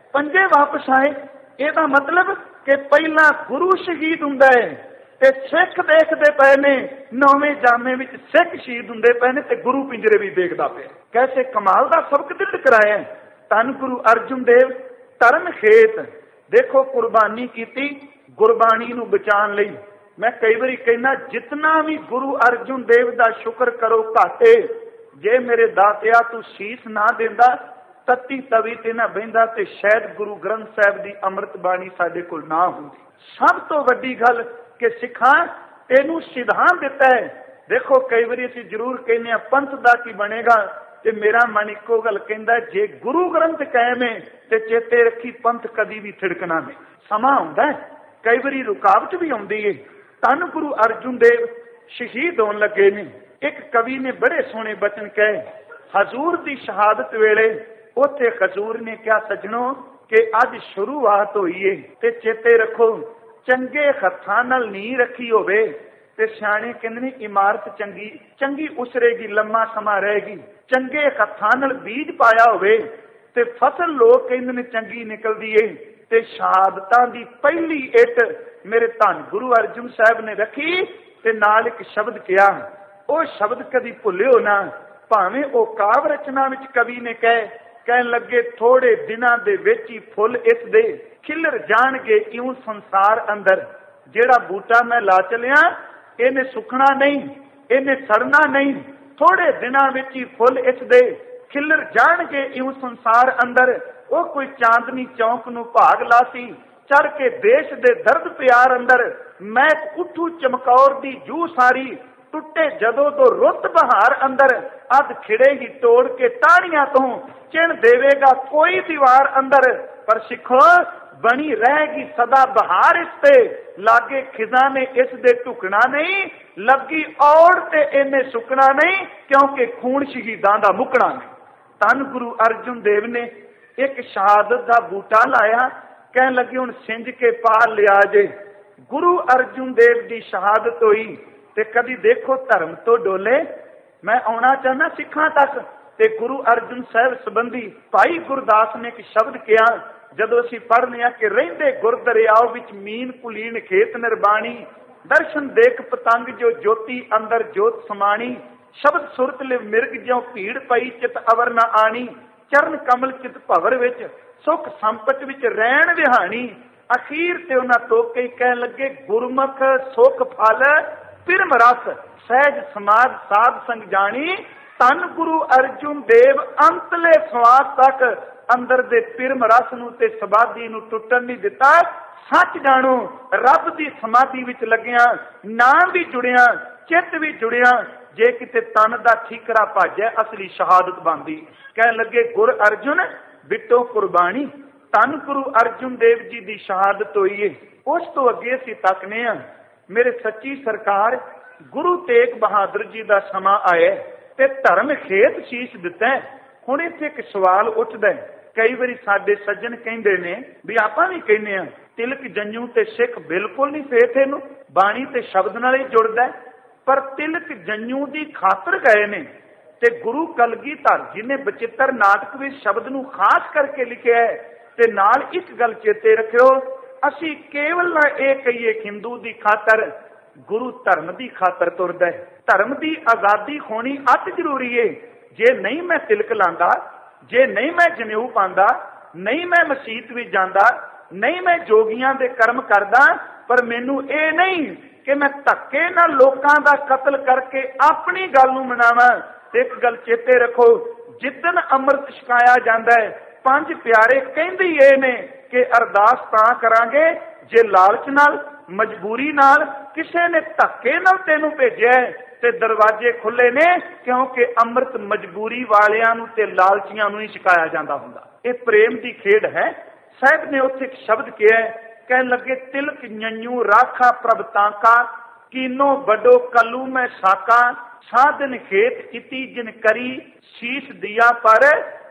5 ਵਾਪਸ ਆਏ। ਇਹਦਾ ਮਤਲਬ ਕਿ ਪਹਿਲਾਂ ਗੁਰੂ ਸ਼ਹੀਦ ਹੁੰਦਾ ਹੈ ਤੇ ਸਿੱਖ ਦੇਖਦੇ ਪਏ ਨੇ, 9ਵੇਂ ਜਾਮੇ ਵਿੱਚ ਸਿੱਖ ਸ਼ਹੀਦ ਹੁੰਦੇ ਪਏ ਨੇ ਤੇ ਗੁਰੂ ਪਿੰਜਰੇ ਵੀ ਦੇਖਦਾ ਪਿਆ। ਕੈਸੇ ਕਮਾਲ ਦਾ ਸਬਕ ਦ੍ਰਿੜ ਕਰਾਇਆ। ਧੰਨ ਗੁਰੂ ਅਰਜਨ ਦੇਵ ਧਰਮ ਖੇਤ ਦੇਖੋ ਕੁਰਬਾਨੀ ਕੀਤੀ ਗੁਰਬਾਣੀ ਨੂੰ ਬਚਾਉਣ ਲਈ। ਮੈਂ ਕਈ ਵਾਰੀ ਕਹਿੰਦਾ ਜਿਤਨਾ ਵੀ ਗੁਰੂ ਅਰਜਨ ਦੇਵ ਦਾ ਸ਼ੁਕਰ ਕਰੋ ਘਾਟੇ। ਜੇ ਮੇਰੇ ਦਾਤਿਆ ਤੂੰ ਸੀਸ ਨਾ ਦਿੰਦਾ, ਤੱਤੀ ਤਵੀ ਤੇ ਨਾ ਬਹਿੰਦਾ ਤੇ ਸ਼ਾਇਦ ਗੁਰੂ ਗ੍ਰੰਥ ਸਾਹਿਬ ਦੀ ਅੰਮ੍ਰਿਤ ਬਾਣੀ ਸਾਡੇ ਕੋਲ ਨਾ ਹੁੰਦੀ। ਸਭ ਤੋਂ ਵੱਡੀ ਗੱਲ ਕਿ ਸਿੱਖਾਂ ਤੈਨੂੰ ਸਿਧਾਂਤ ਦਿੱਤਾ ਹੈ। ਦੇਖੋ ਕਈ ਵਾਰੀ ਅਸੀਂ ਜ਼ਰੂਰ ਕਹਿੰਦੇ ਹਾਂ ਪੰਥ ਦਾ ਕੀ ਬਣੇਗਾ, ਤੇ ਮੇਰਾ ਮਨ ਇੱਕੋ ਗੱਲ ਕਹਿੰਦਾ ਜੇ ਗੁਰੂ ਗ੍ਰੰਥ ਕਾਇਮ ਹੈ ਤੇ ਚੇਤੇ ਰੱਖੀ ਪੰਥ ਕਦੀ ਵੀ ਥਿੜਕਣਾ ਨਹੀਂ। ਸਮਾਂ ਆਉਂਦਾ ਕਈ ਵਾਰੀ ਰੁਕਾਵਟ ਵੀ ਆਉਂਦੀ ਹੈ। ਧੰਨ ਗੁਰੂ ਅਰਜਨ ਦੇਵ ਸ਼ਹੀਦ ਹੋਣ ਲੱਗੇ ਨੇ। ਇੱਕ ਕਵੀ ਨੇ ਬੜੇ ਸੋਹਣੇ ਬਚਨ ਕਹੇ ਹਜ਼ੂਰ ਦੀ ਸ਼ਹਾਦਤ ਵੇਲੇ। ਉੱਥੇ ਹਜ਼ੂਰ ਨੇ ਕਿਹਾ ਸੱਜਣੋ ਕਿ ਅੱਜ ਸ਼ੁਰੂਆਤ ਹੋਈ ਏ ਤੇ ਚੇਤੇ ਰੱਖੋ ਚੰਗੇ ਹੱਥਾਂ ਨਾਲ ਨੀਂਹ ਰੱਖੀ ਹੋਵੇ ਤੇ ਸਿਆਣੇ ਕਹਿੰਦੇ ਨੇ ਇਮਾਰਤ ਚੰਗੀ ਚੰਗੀ ਉਸਰੇਗੀ, ਲੰਮਾ ਸਮਾਂ ਰਹੇਗੀ। ਚੰਗੇ ਹੱਥਾਂ ਨਾਲ ਬੀਜ ਪਾਇਆ ਹੋਵੇ ਤੇ ਫਸਲ ਲੋਕ ਕਹਿੰਦੇ ਨੇ ਚੰਗੀ ਨਿਕਲਦੀ ਏ। ਤੇ ਸ਼ਹਾਦਤਾਂ ਦੀ ਪਹਿਲੀ ਇੱਟ ਮੇਰੇ ਧੰਨ ਗੁਰੂ ਅਰਜਨ ਸਾਹਿਬ ਨੇ ਰੱਖੀ ਤੇ ਨਾਲ ਇੱਕ ਸ਼ਬਦ ਕਿਹਾ, ਉਹ ਸ਼ਬਦ ਕਦੀ ਭੁੱਲਿਓ ਨਾ। ਭਾਵੇਂ ਉਹ ਕਾਵ ਰਚਨਾ ਵਿੱਚ ਕਵੀ ਨੇ ਕਹਿਣ ਲੱਗੇ ਥੋੜੇ ਦਿਨਾਂ ਦੇ ਵਿੱਚ ਹੀ ਫੁੱਲ ਇਸ ਦੇ ਖਿਲਰ ਜਾਣਗੇ ਇਉਂ ਸੰਸਾਰ ਅੰਦਰ। ਜਿਹੜਾ ਬੂਟਾ ਮੈਂ ਲਾ ਚਲਿਆ ਇਹਨੇ ਸੁੱਕਣਾ ਨਹੀਂ, ਇਹਨੇ ਸੜਨਾ ਨਹੀਂ। ਥੋੜੇ ਦਿਨਾਂ ਵਿੱਚ ਹੀ ਫੁੱਲ ਇਸ ਦੇ ਖਿਲਰ ਜਾਣਗੇ ਇਉਂ ਸੰਸਾਰ ਅੰਦਰ। ਉਹ ਕੋਈ ਚਾਂਦਨੀ ਚੌਂਕ ਨੂੰ ਭਾਗ ਲਾਸੀ ਚੜ ਕੇ ਦੇਸ਼ ਦੇ ਦਰਦ ਪਿਆਰ ਅੰਦਰ। ਮੈਂ ਉੱਠੂ ਚਮਕੌਰ ਦੀ ਜੂ ਸਾਰੀ ਟੁੱਟੇ ਜਦੋਂ ਤੋਂ ਰੁੱਤ ਬਹਾਰ ਅੰਦਰ। ਅੱਧ ਖਿੜੇਗੀ ਤੋੜ ਕੇ ਟਾਹਣੀਆਂ ਤੋਂ ਚਿਣ ਦੇਵੇਗਾ ਕੋਈ ਦੀਵਾਰ ਅੰਦਰ। ਪਰ ਸਿੱਖੋ ਬਣੀ ਰਹੇਗੀ ਸਦਾ ਬਹਾਰ ਇਸ ਤੇ ਲਾਗੇ ਖਿਜ਼ਾ ਨੇ ਇਸ ਦੇ ਢੁਕਣਾ ਨਹੀਂ। ਲੱਗੀ ਔੜ ਤੇ ਇਹਨੇ ਸੁੱਕਣਾ ਨਹੀਂ ਕਿਉਂਕਿ ਖੂਨ ਸ਼ਹੀਦਾਂ ਦਾ ਮੁੱਕਣਾ ਨਹੀਂ। ਧੰਨ ਗੁਰੂ ਅਰਜਨ ਦੇਵ ਨੇ ਇੱਕ ਸ਼ਹਾਦਤ ਦਾ ਬੂਟਾ ਲਾਇਆ। ਕਹਿਣ ਲੱਗੇ ਹੁਣ ਸਿੰਜ ਕੇ ਪਾਰ ਲਿਆ ਜੇ। ਗੁਰੂ ਅਰਜਨ ਦੇਵ ਦੀ ਸ਼ਹਾਦਤ ਹੋਈ ਤੇ ਕਦੀ ਦੇਖੋ ਧਰਮ ਤੋਂ ਡੋਲੇ। ਮੈਂ ਆਉਣਾ ਚਾਹੁੰਦਾ ਸਿੱਖਾਂ ਤੱਕ ਤੇ ਗੁਰੂ ਅਰਜਨ ਸਾਹਿਬ ਸੰਬੰਧੀ ਭਾਈ ਗੁਰਦਾਸ ਨੇ ਇੱਕ ਸ਼ਬਦ ਕਿਹਾ ਜਦੋਂ ਅਸੀਂ ਪੜ੍ਹਨੇ ਆ ਕਿ ਰਹਿੰਦੇ ਗੁਰਦਰਿਆਓ ਵਿੱਚ ਮੀਨ ਕੁਲੀਨ ਖੇਤ ਨਿਰਬਾਣੀ। ਦਰਸ਼ਨ ਦੇਖ ਪਤੰਗ ਜੋ ਜੋਤੀ ਅੰਦਰ ਜੋਤ ਸਮਾਣੀ। ਸ਼ਬਦ ਸੁਰਤ ਲਿਵ ਮਿਰਗ ਜਿਉ ਭੀੜ ਪਈ ਚਿਤ ਅਵਰ ਨਾ ਆਣੀ। ਚਰਨ ਕਮਲ ਚਿਤ ਭਵਰ ਵਿੱਚ ਸੁਖ ਸੰਪਤ ਵਿੱਚ ਰਹਿਣ ਵਿਹਾਣੀ। ਅਖੀਰ ਤੇ ਉਹਨਾਂ ਤੋਕੇ ਕਹਿਣ ਲੱਗੇ ਗੁਰਮੁਖ ਸੁਖ ਫਲ ਪਿਰਮ ਰਸ ਸਹਿਜ ਸਮਾਜ ਸਾਧ ਸੰਗ ਜਾਣੀ। ਧੰਨ ਗੁਰੂ ਅਰਜਨ ਦੇਵ ਅੰਤਲੇ ਸਵਾਸ ਤੱਕ ਅੰਦਰ ਦੇ ਪਿਰਮ ਰਸ ਨੂੰ ਤੇ ਸਮਾਧੀ ਨੂੰ ਟੁੱਟਣ ਨਹੀਂ ਦਿੱਤਾ। ਸੱਚ ਜਾਣੋ ਰੱਬ ਦੀ ਸਮਾਧੀ ਵਿੱਚ ਲੱਗਿਆ ਨਾਮ ਵੀ ਜੁੜਿਆ ਚਿੱਤ ਵੀ ਜੁੜਿਆ। ਜੇ ਕਿਤੇ ਤਨ ਦਾ ਠੀਕਰਾ ਭਾਜੈ ਅਸਲੀ ਸ਼ਹਾਦਤ ਬਣਦੀ। ਕਹਿਣ ਲੱਗੇ ਗੁਰ ਅਰਜੁਨ ਬਿੱਟੋ ਕੁਰਬਾਨੀ। ਧੰਨ ਗੁਰੂ ਅਰਜਨ ਦੇਵ ਜੀ ਦੀ ਸ਼ਹਾਦਤ ਹੋਈ ਏ। ਉਸ ਤੋਂ ਅੱਗੇ ਅਸੀਂ ਤੱਕਨੇ ਆ ਮੇਰੇ ਸੱਚੀ ਸਰਕਾਰ ਗੁਰੂ ਤੇਗ ਬਹਾਦਰ ਜੀ ਦਾ ਸਮਾਂ ਆਇਆ ਤੇ ਧਰਮ ਖੇਤ ਸ਼ੀਸ਼ ਦਿੱਤਾ। ਹੁਣ ਇੱਥੇ ਇੱਕ ਸਵਾਲ ਉੱਠਦਾ ਕਈ ਵਾਰੀ ਸਾਡੇ ਸੱਜਣ ਕਹਿੰਦੇ ਨੇ ਵੀ ਆਪਾਂ ਵੀ ਕਹਿੰਦੇ ਆ ਤਿਲਕ ਜੰਝੂ ਤੇ ਸਿੱਖ ਬਿਲਕੁਲ ਨਹੀਂ ਫੇਥ ਇਹਨੂੰ ਬਾਣੀ ਤੇ ਸ਼ਬਦ ਨਾਲ ਹੀ ਜੁੜਦਾ। ਪਰ ਤਿਲਕ ਜੰਝੂ ਦੀ ਖਾਤਰ ਗਏ ਨੇ ਤੇ ਗੁਰੂ ਕਲਗੀਧਰ ਜੀ ਨੇ ਬਚਿੱਤਰ ਨਾਟਕ ਵਿੱਚ ਸ਼ਬਦ ਨੂੰ ਖਾਸ ਕਰਕੇ ਲਿਖਿਆ ਹੈ। ਤੇ ਨਾਲ ਇੱਕ ਗੱਲ ਚੇਤੇ ਰੱਖਿਓ ਅਸੀਂ ਕੇਵਲ ਨਾ ਇਹ ਕਹੀਏ ਹਿੰਦੂ ਦੀ ਖਾਤਰ ਗੁਰੂ ਧਰਮ ਦੀ ਖਾਤਰ ਤੁਰਦਾ ਹੈ। ਧਰਮ ਦੀ ਆਜ਼ਾਦੀ ਹੋਣੀ ਅਤ ਜ਼ਰੂਰੀ ਹੈ। ਜੇ ਨਹੀਂ ਮੈਂ ਤਿਲਕ ਲਾਂਦਾ, ਜੇ ਨਹੀਂ ਮੈਂ ਜਨੇਊ ਪਾਉਂਦਾ, ਨਹੀਂ ਮੈਂ ਮਸੀਤ ਵਿੱਚ ਜਾਂਦਾ, ਨਹੀਂ ਮੈਂ ਜੋਗੀਆਂ ਦੇ ਕਰਮ ਕਰਦਾ, ਪਰ ਮੈਨੂੰ ਇਹ ਨਹੀਂ ਕਿ ਮੈਂ ਧੱਕੇ ਨਾਲ ਲੋਕਾਂ ਦਾ ਕਤਲ ਕਰਕੇ ਆਪਣੀ ਗੱਲ ਨੂੰ ਮਨਾਵਾਂ। ਤੇ ਇੱਕ ਗੱਲ ਚੇਤੇ ਰੱਖੋ ਜਿੱਦਣ ਅੰਮ੍ਰਿਤ ਛਕਾਇਆ ਜਾਂਦਾ ਹੈ 5 ਪਿਆਰੇ ਕਹਿੰਦੇ ਇਹ ਨੇ ਕਿ ਅਰਦਾਸ ਤਾਂ ਕਰਾਂਗੇ ਜੇ ਲਾਲਚ ਨਾਲ ਮਜਬੂਰੀ ਨਾਲ ਕਿਸੇ ਨੇ ਧੱਕੇ ਨਾਲ ਤੈਨੂੰ ਭੇਜਿਆ ਤੇ ਦਰਵਾਜ਼ੇ ਖੁੱਲੇ ਨੇ ਕਿਉਂਕਿ ਅੰਮ੍ਰਿਤ ਮਜਬੂਰੀ ਵਾਲਿਆਂ ਨੂੰ ਤੇ ਲਾਲਚੀਆਂ ਨੂੰ ਹੀ ਛਕਾਇਆ ਜਾਂਦਾ ਹੁੰਦਾ। ਇਹ ਪ੍ਰੇਮ ਦੀ ਖੇਡ ਹੈ। ਸਾਹਿਬ ਨੇ ਉੱਥੇ ਇੱਕ ਸ਼ਬਦ ਕਿਹਾ ਕਹਿਣ ਲੱਗੇ ਤਿਲਕ ਜੰਝੂ ਰਾਖਾ ਪ੍ਰਭ ਤਾਂਕਾ ਕੀਨੋ ਵੱਡੋ ਕੱਲੂ ਮੈਂ ਸਾਕਾ ਸਾਧਨ ਖੇਤ ਕੀਤੀ ਜਿਨ ਕਰੀ ਸ਼ੀਸ਼ ਦਿਆ ਪਰ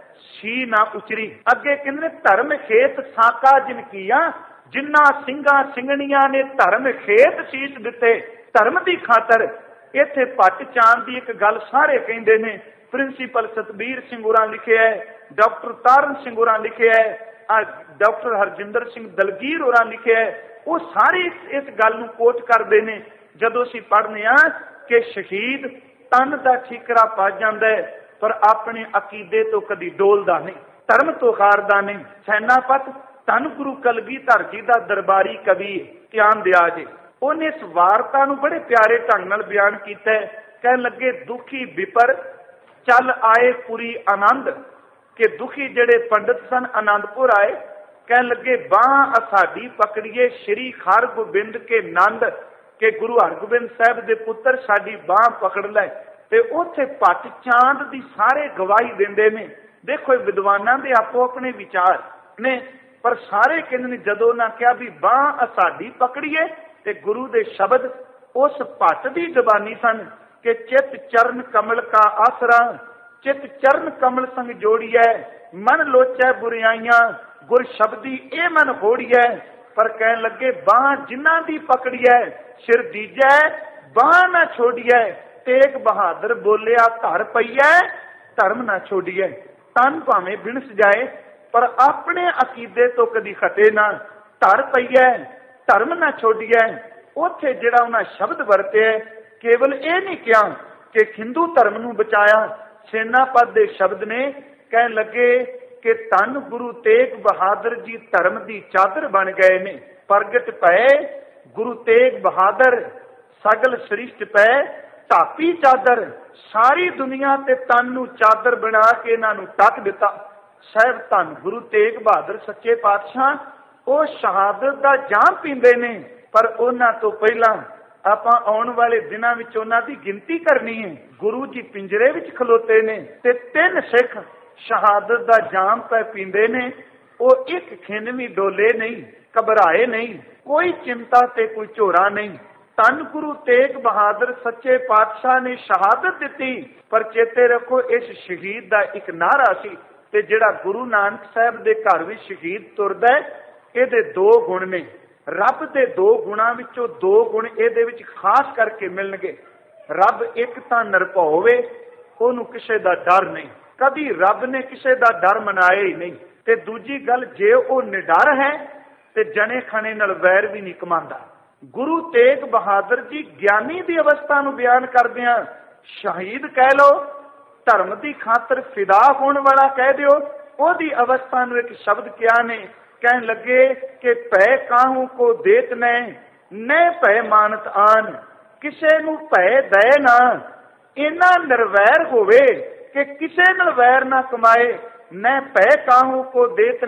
ਸ਼ੀ ਨਾ ਉਚਰੀ। ਅੱਗੇ ਕਹਿੰਦੇ ਧਰਮ ਖੇਤ ਸਾਕਾ ਜਿਨ ਕੀਆ ਜਿੰਨਾ ਸਿੰਘਾਂ ਸਿੰਘਣੀਆਂ ਨੇ ਧਰਮ ਖੇਤ ਸ਼ੀਸ਼ ਦਿੱਤੇ ਧਰਮ ਦੀ ਖਾਤਰ। ਇੱਥੇ ਭੱਟ ਚਾਂਦ ਦੀ ਇੱਕ ਗੱਲ ਸਾਰੇ ਕਹਿੰਦੇ ਨੇ। ਪ੍ਰਿੰਸੀਪਲ ਸਤਬੀਰ ਸਿੰਘ ਹੋਰਾਂ ਲਿਖਿਆ ਹੈ डॉक्टर तारण सिंह होरां लिखिया है, डॉक्टर हरजिंदर सिंह दलगीर होरां लिखिया है, वो सारे इस गल नूं कोट करते हैं जदों असीं पढ़ने आ कि शहीद तन का ठीकरा पा जाता है पर अपने अकीदे तो कदी डोलदा नहीं, धर्म तो हारदा नहीं। सैनापत धन गुरु कलगीधर जी का दरबारी कवि ध्यान दिया जे, उन्हें इस वारता नूं बड़े प्यारे ढंग नाल बयान किया है। कह लगे दुखी विपर चल आए पूरी आनंद, के दुखी जड़े पंडित सन आनंदपुर आए, कह लगे बाह असाडी पकड़िए श्री हरगोबिंद के नंद, के गुरु हरगोबिंद साहब के पुत्र साडी बाह पकड़ लै। ते उत्थे भट्ट चांद दी सारे गवाही देंदे ने। देखो विद्वानां दे आपो अपने विचार ने, पर सारे कहंदे जदों ना कहा भी बाह असाडी पकड़िए ते गुरु दे शब्द उस भट्ट दी जबानी सन कि चित चरण कमल का आसरा, चित चरण कमल संग जोड़िए, मन लोचै बुराइयां गुर शब्दी ए मन होड़िए। पर कह लगे बाह जिन्हां दी पकड़िए सिर दीजै बाह ना छोड़िए, तेग बहादुर बोलिया धर पईए धर्म ना छोड़िए। तन भावें बिनस जाए पर अपने अकीदे तो कदी खटे ना, धर पईए धर्म ना छोड़िए। उत्थे जिहड़ा उन्हां शब्द वरते केवल ये नहीं कहा कि हिंदू धर्म नूं बचाया, सेनापत दे शब्द ने कह लगे कि धन गुरु तेग बहादुर जी धर्म की चादर बन गए ने। प्रगट पै गुरु तेग बहादुर सगल सृष्ट पै ढापी चादर, सारी दुनिया ते तन नूं चादर बना के इन्हां नूं ढक दिता। साहब धन गुरु तेग बहादुर सच्चे पातशाह वो शहादत का जाम पींदे ने, पर उन्हां तो पहला आपां आउण वाले दिनां विच उन्हां दी गिनती करनी है। गुरु जी पिंजरे विच खलोते ने ते 3 सिख शहादत का जाम पै पींदे ने। वो एक खिन भी डोले नहीं, घबराए नहीं, कोई चिंता ते कोई झोरा नहीं। धन गुरु तेग बहादुर सच्चे पातशाह ने शहादत दी, पर चेते रखो इस शहीद का एक नारा सी ते जिहड़ा गुरु नानक साहब दे घर विच शहीद तुरदा है, इहदे 2 गुण ने। रब दे 2 गुणां विचों 2 गुण इहदे विच खास करके मिलणगे। रब एक तां निरभौ वे, ओनूं किसे दा डर नहीं, कदी रब ने किसे दा डर मनाया ही नहीं। ते दूजी गल जे वो निडर है ते जने खने नाल वैर भी नहीं कमांदा। गुरु तेग बहादुर जी ज्ञानी दी अवस्था नूं बयान करदियां शहीद कह लो, धर्म की खातर फिदा होने वाला कह दिओ, ओदी अवस्था नूं एक शब्द क्या ने, कह लगे कि भय काहू को देत न भय मानत आन, किसे नूं भय दे ना, इन्ना निर्वैर होवे कि किसे नाल वैर ना कमाए। न भय काहू को देत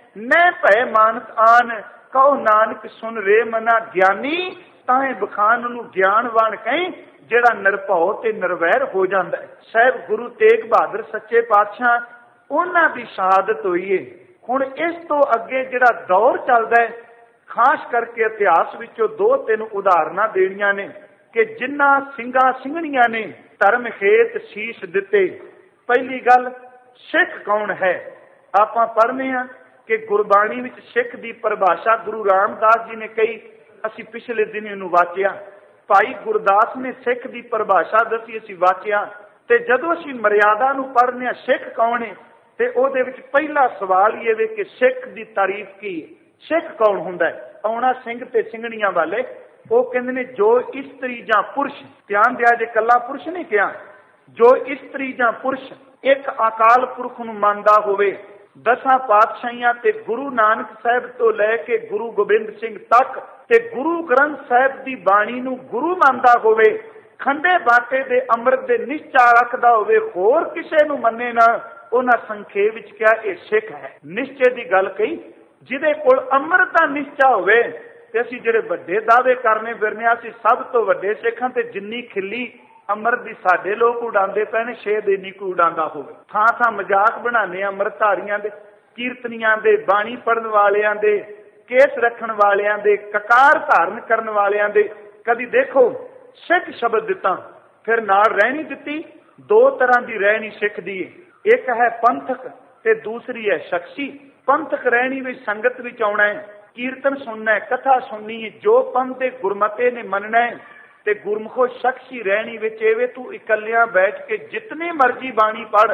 न भय मानत आन, कहो नानक सुन रे मना ज्ञानी, ताहे बखान नूं ज्ञानवान कहीं जिहड़ा निरभौ ते निर्वैर हो जाता है। साहब गुरु तेग बहादुर सच्चे पातशाह उन्हां दी शहादत हुई है। हुण इस तो अगे जिहड़ा दौर चलदा है, खास करके इतिहास विचों 2-3 उदाहरणां देणीਆਂ ने कि जिन्हां ਸਿੰਘਾਂ ਸਿੰਘਣੀਆਂ ने धर्म खेत शीश दिते। पहली गल सिख कौन है, आपां पढ़ने आ कि गुरबाणी विच सिख दी परिभाषा गुरु रामदास जी ने कही, असीं पिछले दिन इहनूं वाचिया। भाई गुरदास ने सिख की परिभाषा दसी, असीं वाचिया। ते जदों असीं मर्यादा नूं पढ़ने आ सिख कौन है, ते ओहदे विच पहला सवाल ये वे कि सिख की तारीफ की है। सिख कौन हुंदा है? आउणा सिंह ते ਸਿੰਘਣੀਆਂ वाले वो कहंदे ने जो इस्त्री जां पुरुष, ध्यान दिया जे कल्ला पुरुष नहीं कहा, जो इस्त्री जां पुरुष एक अकाल पुरख नूं मनदा होवे, 10 पातशाहियां ते गुरु नानक साहब तो लैके गुरु गोबिंद सिंह तक ते गुरु ग्रंथ साहब की बाणी नूं गुरु मनदा होवे, खंडे बाटे दे अमृत दे निश्चा रखदा होवे, होर किसे नूं मन्ने ना, उन्हां संखेप विच क्या ये सिख है। निश्चे की गल कही, जिहदे कोल अमृत दा निश्चा होवे ते असीं जिहड़े वड्डे दावे करने फिरने असीं सब तो वड्डे सिख हां, ते जिन्नी खिल्ली अमृत दी साडे लोग उडांदे पए ने, शायद इन्नी कोई उडांदा होवे। थां थां मजाक बनाने अमृतधारियां दे, कीर्तनियां दे, बाणी पढ़न वालियां दे, केस रखण वालियां दे, ककार धारण करन वालियां दे। कदी देखो सिख शब्द दिता, फिर नाल रहनी दिती। 2 तरह की रहनी सिख दी है, एक है पंथक ते दूसरी है शख्सी। पंथक रहनी भी संगत विच आउणा है, कीर्तन सुनना है, कथा सुननी है, जो पंथ दे गुरमते ने मनना है। ते गुरमुखो शख्सी रहनी विच एवे तू इकल्लियां बैठ के जितनी मर्जी बाणी पढ़,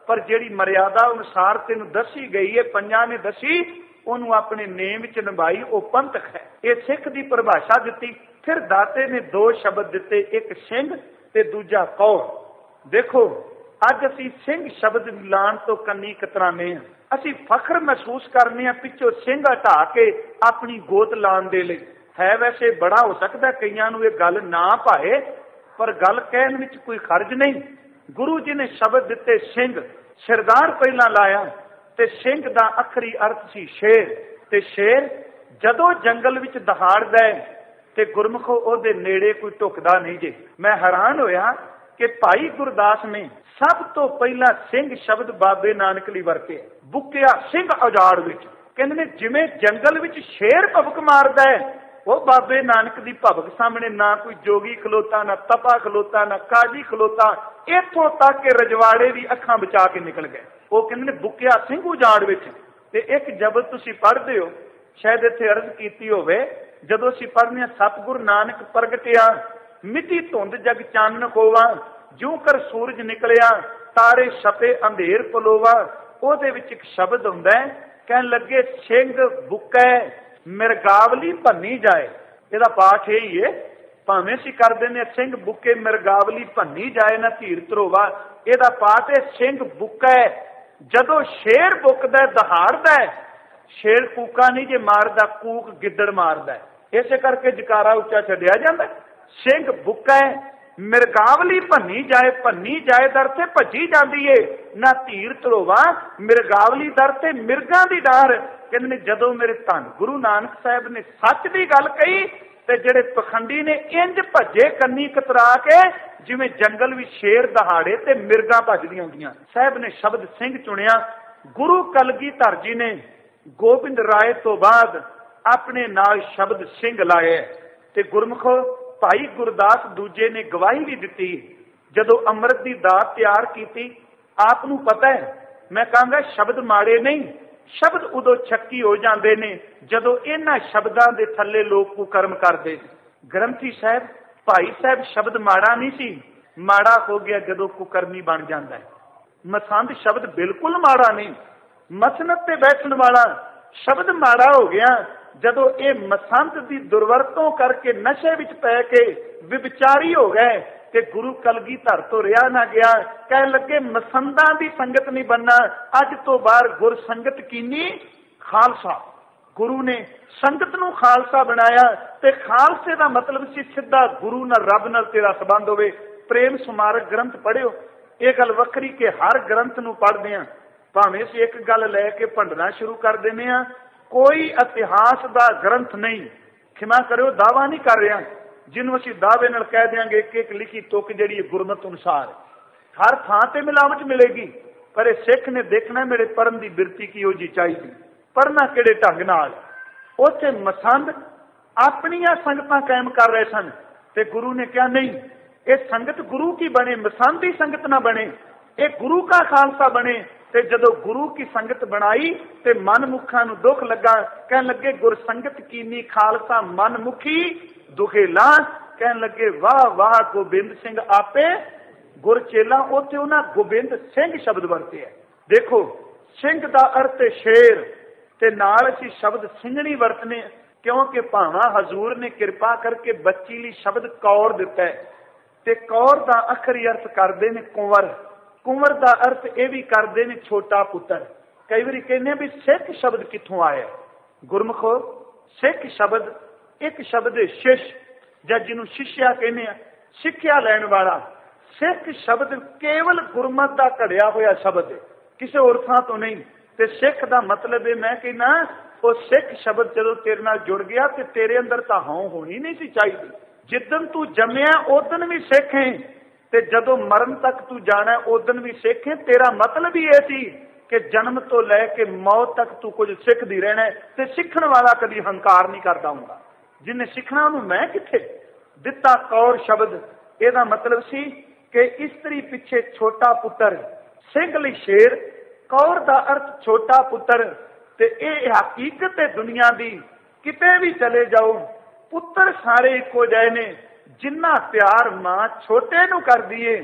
पर जिहड़ी मर्यादा अनुसार तेन दसी गई है, पंजां ने दसी, ਉਹਨੂੰ ਆਪਣੇ ਨੇਮ ਵਿੱਚ ਨਿਭਾਈ, ਉਹ ਪੰਥਕ ਹੈ। ਇਹ ਸਿੱਖ ਦੀ ਪਰਿਭਾਸ਼ਾ ਦਿੱਤੀ। ਫਿਰ ਦਾਤੇ ਨੇ ਦੋ ਸ਼ਬਦ ਦਿੱਤੇ, ਇੱਕ ਸਿੰਘ ਤੇ ਦੂਜਾ ਕੌਰ। ਦੇਖੋ ਅੱਜ ਅਸੀਂ ਸਿੰਘ ਸ਼ਬਦ ਲਾਉਣ ਤੋਂ ਕੰਨੀ ਕਤਰਾਨੇ ਹਾਂ। ਅਸੀਂ ਫਖਰ ਮਹਿਸੂਸ ਕਰਨੇ ਹਾਂ ਪਿੱਛੋਂ ਸਿੰਘ ਹਟਾ ਕੇ ਆਪਣੀ ਗੋਤ ਲਾਉਣ ਦੇ ਲਈ। ਹੈ ਵੈਸੇ ਬੜਾ ਹੋ ਸਕਦਾ ਕਈਆਂ ਨੂੰ ਇਹ ਗੱਲ ਨਾ ਭਾਏ, ਪਰ ਗੱਲ ਕਹਿਣ ਵਿੱਚ ਕੋਈ ਖਰਜ ਨਹੀਂ। ਗੁਰੂ ਜੀ ਨੇ ਸ਼ਬਦ ਦਿੱਤੇ ਸਿੰਘ, ਸਰਦਾਰ ਪਹਿਲਾਂ ਲਾਇਆ, ਤੇ ਸਿੰਘ ਦਾ ਅਖਰੀ ਅਰਥ ਸੀ ਸ਼ੇਰ। ਤੇ ਸ਼ੇਰ ਜਦੋਂ ਜੰਗਲ ਵਿੱਚ ਦਹਾੜਦਾ ਤੇ ਗੁਰਮੁਖੋ ਉਹਦੇ ਨੇੜੇ ਕੋਈ ਢੁਕਦਾ ਨਹੀਂ ਜੇ। ਮੈਂ ਹੈਰਾਨ ਹੋਇਆ ਕਿ ਭਾਈ ਗੁਰਦਾਸ ਨੇ ਸਭ ਤੋਂ ਪਹਿਲਾਂ ਸਿੰਘ ਸ਼ਬਦ ਬਾਬੇ ਨਾਨਕ ਲਈ ਵਰਤਿਆ। ਬੁੱਕਿਆ ਸਿੰਘ ਉਜਾੜ ਵਿੱਚ, ਕਹਿੰਦੇ ਨੇ ਜਿਵੇਂ ਜੰਗਲ ਵਿੱਚ ਸ਼ੇਰ ਭਬਕ ਮਾਰਦਾ ਹੈ, ਉਹ ਬਾਬੇ ਨਾਨਕ ਦੀ ਭਬਕ ਸਾਹਮਣੇ ਨਾ ਕੋਈ ਜੋਗੀ ਖਲੋਤਾ, ਨਾ ਤਪਾ ਖਲੋਤਾ, ਨਾ ਕਾਜੀ ਖਲੋਤਾ। ਇੱਥੋਂ ਤੱਕ ਕਿ ਰਜਵਾੜੇ ਵੀ ਅੱਖਾਂ ਬਚਾ ਕੇ ਨਿਕਲ ਗਏ। ਉਹ ਕਹਿੰਦੇ ਨੇ ਬੁੱਕਿਆ ਸਿੰਘ ਉਜਾੜ ਵਿੱਚ। ਤੇ ਇੱਕ ਜਬਰ ਤੁਸੀਂ ਪੜ੍ਹਦੇ ਹੋ, ਸ਼ਾਇਦ ਇੱਥੇ ਅਰਜ਼ ਕੀਤੀ ਹੋਵੇ, ਜਦੋਂ ਅਸੀਂ ਪੜ੍ਹਦੇ ਹਾਂ ਸਤਿਗੁਰੂ ਨਾਨਕ ਪ੍ਰਗਟਿਆ, ਮਿੱਟੀ ਧੁੰਦ ਜਗ ਚਾਨਣ ਹੋਵਾ, ਜਿਉਂ ਕਰ ਸੂਰਜ ਨਿਕਲਿਆ, ਤਾਰੇ ਛਪੇ ਅੰਧੇਰ ਪਲੋਵਾ। ਉਹਦੇ ਵਿੱਚ ਇੱਕ ਸ਼ਬਦ ਹੁੰਦਾ ਹੈ, ਕਹਿਣ ਲੱਗੇ ਸਿੰਘ ਬੁੱਕੈ ਮਿਰਗਾਵਲੀ ਭੰਨੀ ਜਾਏ। ਇਹਦਾ ਪਾਠ ਇਹ ਹੀ ਹੈ, ਭਾਵੇਂ ਅਸੀਂ ਕਰਦੇ ਨੇ ਸਿੰਘ ਬੁੱਕੇ ਮਿਰਗਾਵਲੀ ਭੰਨੀ ਜਾਏ ਨਾ ਧੀਰ ਧਰੋਵਾ। ਇਹਦਾ ਪਾਠ ਹੈ ਸਿੰਘ ਬੁੱਕੈ। ਜਦੋਂ ਸ਼ੇਰ ਬੁੱਕਦਾ ਦਹਾੜਦਾ, ਸ਼ੇਰ ਕੂਕਾ ਨਹੀਂ ਜੇ ਮਾਰਦਾ, ਕੂਕ ਗਿੱਦੜ ਮਾਰਦਾ। ਇਸੇ ਕਰਕੇ ਜਕਾਰਾ ਉੱਚਾ ਛੱਡਿਆ ਜਾਂਦਾ। ਸਿੰਘ ਬੁੱਕੈ ਮਿਰਗਾਵਲੀ ਭੰਨੀ ਜਾਏ, ਭੰਨੀ ਜਾਏ ਦਰ ਤੇ ਭੱਜੀ ਜਾਂਦੀ ਏ ਨਾ ਧੀਰ ਧਰੋਵਾ। ਮਿਰਗਾਵਲੀ ਦਰ ਤੇ ਮਿਰਗਾਂ ਦੀ ਡਾਰ। ਕਹਿੰਦੇ ਨੇ ਜਦੋਂ ਮੇਰੇ ਧੰਨ ਗੁਰੂ ਨਾਨਕ ਸਾਹਿਬ ਨੇ ਸੱਚ ਦੀ ਗੱਲ ਕਹੀ ਤੇ ਜਿਹੜੇ ਪਖੰਡੀ ਨੇ ਇੰਜ ਭੱਜੇ ਕੰਨੀ ਕਤਰਾ ਕੇ, ਜਿਵੇਂ ਜੰਗਲ ਵਿੱਚ ਸ਼ੇਰ ਦਹਾੜੇ ਤੇ ਮਿਰਗਾਂ ਭੱਜਦੀਆਂ ਹੁੰਦੀਆਂ। ਸਾਹਿਬ ਨੇ ਸ਼ਬਦ ਸਿੰਘ ਚੁਣਿਆ। ਗੁਰੂ ਕਲਗੀਧਰ ਜੀ ਨੇ ਗੋਬਿੰਦ ਰਾਏ ਤੋਂ ਬਾਅਦ ਆਪਣੇ ਨਾਲ ਸ਼ਬਦ ਸਿੰਘ ਲਾਏ। ਤੇ ਗੁਰਮੁਖੋ ਭਾਈ ਗੁਰਦਾਸ ਦੂਜੇ ਨੇ ਗਵਾਹੀ ਵੀ ਦਿੱਤੀ। ਜਦੋਂ ਅੰਮ੍ਰਿਤ ਦੀ ਦਾਤ ਤਿਆਰ ਕੀਤੀ, ਆਪ ਨੂੰ ਪਤਾ ਹੈ, ਮੈਂ ਕਹਾਂਗਾ ਸ਼ਬਦ ਮਾੜੇ ਨਹੀਂ, ਸ਼ਬਦ ਉਦੋਂ ਛੱਕੀ ਹੋ ਜਾਂਦੇ ਨੇ ਜਦੋਂ ਇਹਨਾਂ ਸ਼ਬਦਾਂ ਦੇ ਥੱਲੇ ਲੋਕ ਕੁਕਰਮ ਕਰਦੇ। ਗ੍ਰੰਥੀ ਸਾਹਿਬ ਭਾਈ ਸਾਹਿਬ ਸ਼ਬਦ ਮਾੜਾ ਨਹੀਂ ਸੀ, ਮਾੜਾ ਹੋ ਗਿਆ ਜਦੋਂ ਕੁਕਰਮੀ ਬਣ ਜਾਂਦਾ ਹੈ। ਮਸੰਦ ਸ਼ਬਦ ਬਿਲਕੁਲ ਮਾੜਾ ਨਹੀਂ, ਮਸਨਦ ਤੇ ਬੈਠਣ ਵਾਲਾ ਸ਼ਬਦ ਮਾੜਾ ਹੋ ਗਿਆ ਜਦੋਂ ਇਹ ਮਸੰਦ ਦੀ ਦੁਰਵਰਤੋਂ ਕਰਕੇ ਨਸ਼ੇ ਵਿੱਚ ਪੈ ਕੇ ਵਿਚਾਰੀ ਹੋ ਗਏ ਤੇ ਗੁਰੂ ਕਲਗੀਧਰ ਤੋਂ ਰਿਹਾ ਨਾ ਗਿਆ। ਕਹਿਣ ਲੱਗੇ ਮਸੰਦਾਂ ਦੀ ਸੰਗਤ ਨਹੀਂ ਬਣਨਾ, ਅੱਜ ਤੋਂ ਬਾਅਦ ਗੁਰ ਸੰਗਤ ਕੀਨੀ ਖਾਲਸਾ। ਗੁਰੂ ਨੇ ਸੰਗਤ ਨੂੰ ਖਾਲਸਾ ਬਣਾਇਆ ਤੇ ਖਾਲਸੇ ਦਾ ਮਤਲਬ ਸੀ ਸਿੱਧਾ ਗੁਰੂ ਨਾਲ, ਰੱਬ ਨਾਲ ਤੇਰਾ ਸੰਬੰਧ ਹੋਵੇ। ਪ੍ਰੇਮ ਸਮਾਰਕ ਗ੍ਰੰਥ ਪੜ੍ਹਿਓ। ਇਹ ਗੱਲ ਵੱਖਰੀ ਕਿ ਹਰ ਗ੍ਰੰਥ ਨੂੰ ਪੜ੍ਹਦੇ ਹਾਂ, ਭਾਵੇਂ ਅਸੀਂ ਇੱਕ ਗੱਲ ਲੈ ਕੇ ਭੰਡਣਾ ਸ਼ੁਰੂ ਕਰ ਦਿੰਦੇ ਹਾਂ। ਕੋਈ ਇਤਿਹਾਸ ਦਾ ਗ੍ਰੰਥ ਨਹੀਂ, ਖਿਮਾ ਕਰਿਓ ਦਾਵਾ ਨਹੀਂ ਕਰ ਰਿਹਾ, ਜਿਹਨੂੰ ਅਸੀਂ ਦਾਅਵੇ ਨਾਲ ਕਹਿ ਦਿਆਂਗੇ ਇੱਕ ਇੱਕ ਲਿਖੀ ਤੁਕ ਜਿਹੜੀ ਗੁਰਮਤ ਅਨੁਸਾਰ ਹਰ ਥਾਂ ਤੇ ਮਿਲਾਵਟ ਮਿਲੇਗੀ। ਪਰ ਇਹ ਸਿੱਖ ਨੇ ਦੇਖਣਾ ਮੇਰੇ ਪੜ੍ਹਨ ਦੀ ਬਿਰਤੀ ਕਿਹੋ ਜਿਹੀ ਚਾਹੀਦੀ, ਪੜ੍ਹਨਾ ਕਿਹੜੇ ਢੰਗ ਨਾਲ। ਉੱਥੇ ਮਸੰਦ ਆਪਣੀਆਂ ਸੰਗਤਾਂ ਕਾਇਮ ਕਰ ਰਹੇ ਸਨ ਤੇ ਗੁਰੂ ਨੇ ਕਿਹਾ ਨਹੀਂ, ਇਹ ਸੰਗਤ ਗੁਰੂ ਕੀ ਬਣੇ, ਮਸੰਦ ਦੀ ਸੰਗਤ ਨਾ ਬਣੇ, ਇਹ ਗੁਰੂ ਕਾ ਖਾਲਸਾ ਬਣੇ। ਤੇ ਜਦੋਂ ਗੁਰੂ ਕੀ ਸੰਗਤ ਬਣਾਈ ਤੇ ਮਨਮੁਖਾਂ ਨੂੰ ਦੁੱਖ ਲੱਗਾ। ਕਹਿਣ ਲੱਗੇ ਗੁਰ ਸੰਗਤ ਕੀਨੀ ਖਾਲਸਾ ਮਨਮੁਖੀ ਦੁਖੇਲਾ। ਕਹਿਣ ਲੱਗੇ ਵਾਹ ਵਾਹ ਗੋਬਿੰਦ ਸਿੰਘ ਆਪੇ ਗੁਰ ਚੇਲਾ। ਉੱਥੇ ਉਹਨਾਂ ਗੋਬਿੰਦ ਸਿੰਘ ਸ਼ਬਦ ਵਰਤੇ ਹੈ। ਦੇਖੋ ਸਿੰਘ ਦਾ ਅਰਥ ਹੈ ਸ਼ੇਰ, ਤੇ ਨਾਲ ਅਸੀਂ ਸ਼ਬਦ ਸਿੰਘਣੀ ਵਰਤਨੇ ਕਿਉਂਕਿ ਭਾਵਾਂ ਹਜ਼ੂਰ ਨੇ ਕਿਰਪਾ ਕਰਕੇ ਬੱਚੀ ਲਈ ਸ਼ਬਦ ਕੌਰ ਦਿੱਤਾ ਹੈ ਤੇ ਕੌਰ ਦਾ ਅਖਰੀ ਅਰਥ ਕਰਦੇ ਨੇ ਕੁੰਵਰ। ਕੁੰਵਰ ਦਾ ਅਰਥ ਇਹ ਵੀ ਕਰਦੇ ਨੇ ਛੋਟਾ ਪੁੱਤਰ। ਕਈ ਵਾਰੀ ਕਹਿੰਦੇ ਵੀ ਸਿੱਖ ਸ਼ਬਦ ਕਿੱਥੋਂ ਆਇਆ। ਗੁਰਮੁਖੋ ਸਿੱਖ ਸ਼ਬਦ ਇੱਕ ਸ਼ਬਦ ਹੈ ਸ਼ਿਸ਼, ਜਾਂ ਜਿਹਨੂੰ ਸ਼ਿਸ਼ਿਆ ਕਹਿੰਦੇ ਆ, ਸਿੱਖਿਆ ਲੈਣ ਵਾਲਾ। ਸਿੱਖ ਸ਼ਬਦ ਕੇਵਲ ਗੁਰਮਤ ਦਾ ਘੜਿਆ ਹੋਇਆ ਸ਼ਬਦ ਹੈ, ਕਿਸੇ ਹੋਰ ਥਾਂ ਤੋਂ ਨਹੀਂ। ਤੇ ਸਿੱਖ ਦਾ ਮਤਲਬ ਹੈ, ਮੈਂ ਕਹਿੰਦਾ ਉਹ ਸਿੱਖ ਸ਼ਬਦ ਜਦੋਂ ਤੇਰੇ ਨਾਲ ਜੁੜ ਗਿਆ ਤੇ ਤੇਰੇ ਅੰਦਰ ਤਾਂ ਹਉ ਹੋਣੀ ਨਹੀਂ ਸੀ ਚਾਹੀਦੀ। ਜਿੱਦਣ ਤੂੰ ਜੰਮਿਆ ਉਦਣ ਵੀ ਸਿੱਖ ਹੈ ਤੇ ਜਦੋਂ ਮਰਨ ਤੱਕ ਤੂੰ ਜਾਣਾ ਉਦਣ ਵੀ ਸਿੱਖ ਹੈ। ਤੇਰਾ ਮਤਲਬ ਹੀ ਇਹ ਸੀ ਕਿ ਜਨਮ ਤੋਂ ਲੈ ਕੇ ਮੌਤ ਤੱਕ ਤੂੰ ਕੁਝ ਸਿੱਖਦੀ ਰਹਿਣਾ। ਤੇ ਸਿੱਖਣ ਵਾਲਾ ਕਦੀ ਹੰਕਾਰ ਨਹੀਂ ਕਰਦਾ ਹੁੰਦਾ। ਜਿਹਨੇ ਸਿੱਖਣਾ ਉਹਨੂੰ ਮੈਂ ਕਿੱਥੇ ਦਿੱਤਾ। ਕੌਰ ਸ਼ਬਦ ਇਹਦਾ ਮਤਲਬ ਸੀ ਕਿ ਇਸਤਰੀ ਪਿੱਛੇ ਛੋਟਾ ਪੁੱਤਰ, ਸਿੰਘ ਲਈ ਸ਼ੇਰ, ਕੌਰ ਦਾ ਅਰਥ ਛੋਟਾ ਪੁੱਤਰ। ਤੇ ਇਹ ਹਕੀਕਤ ਹੈ ਦੁਨੀਆ ਦੀ। ਕਿਤੇ ਵੀ ਚਲੇ ਜਾਓ ਪੁੱਤਰ ਸਾਰੇ ਇੱਕੋ ਜਿਹੇ ਨੇ। ਜਿੰਨਾ ਪਿਆਰ ਮਾਂ ਛੋਟੇ ਨੂੰ ਕਰਦੀ ਏ,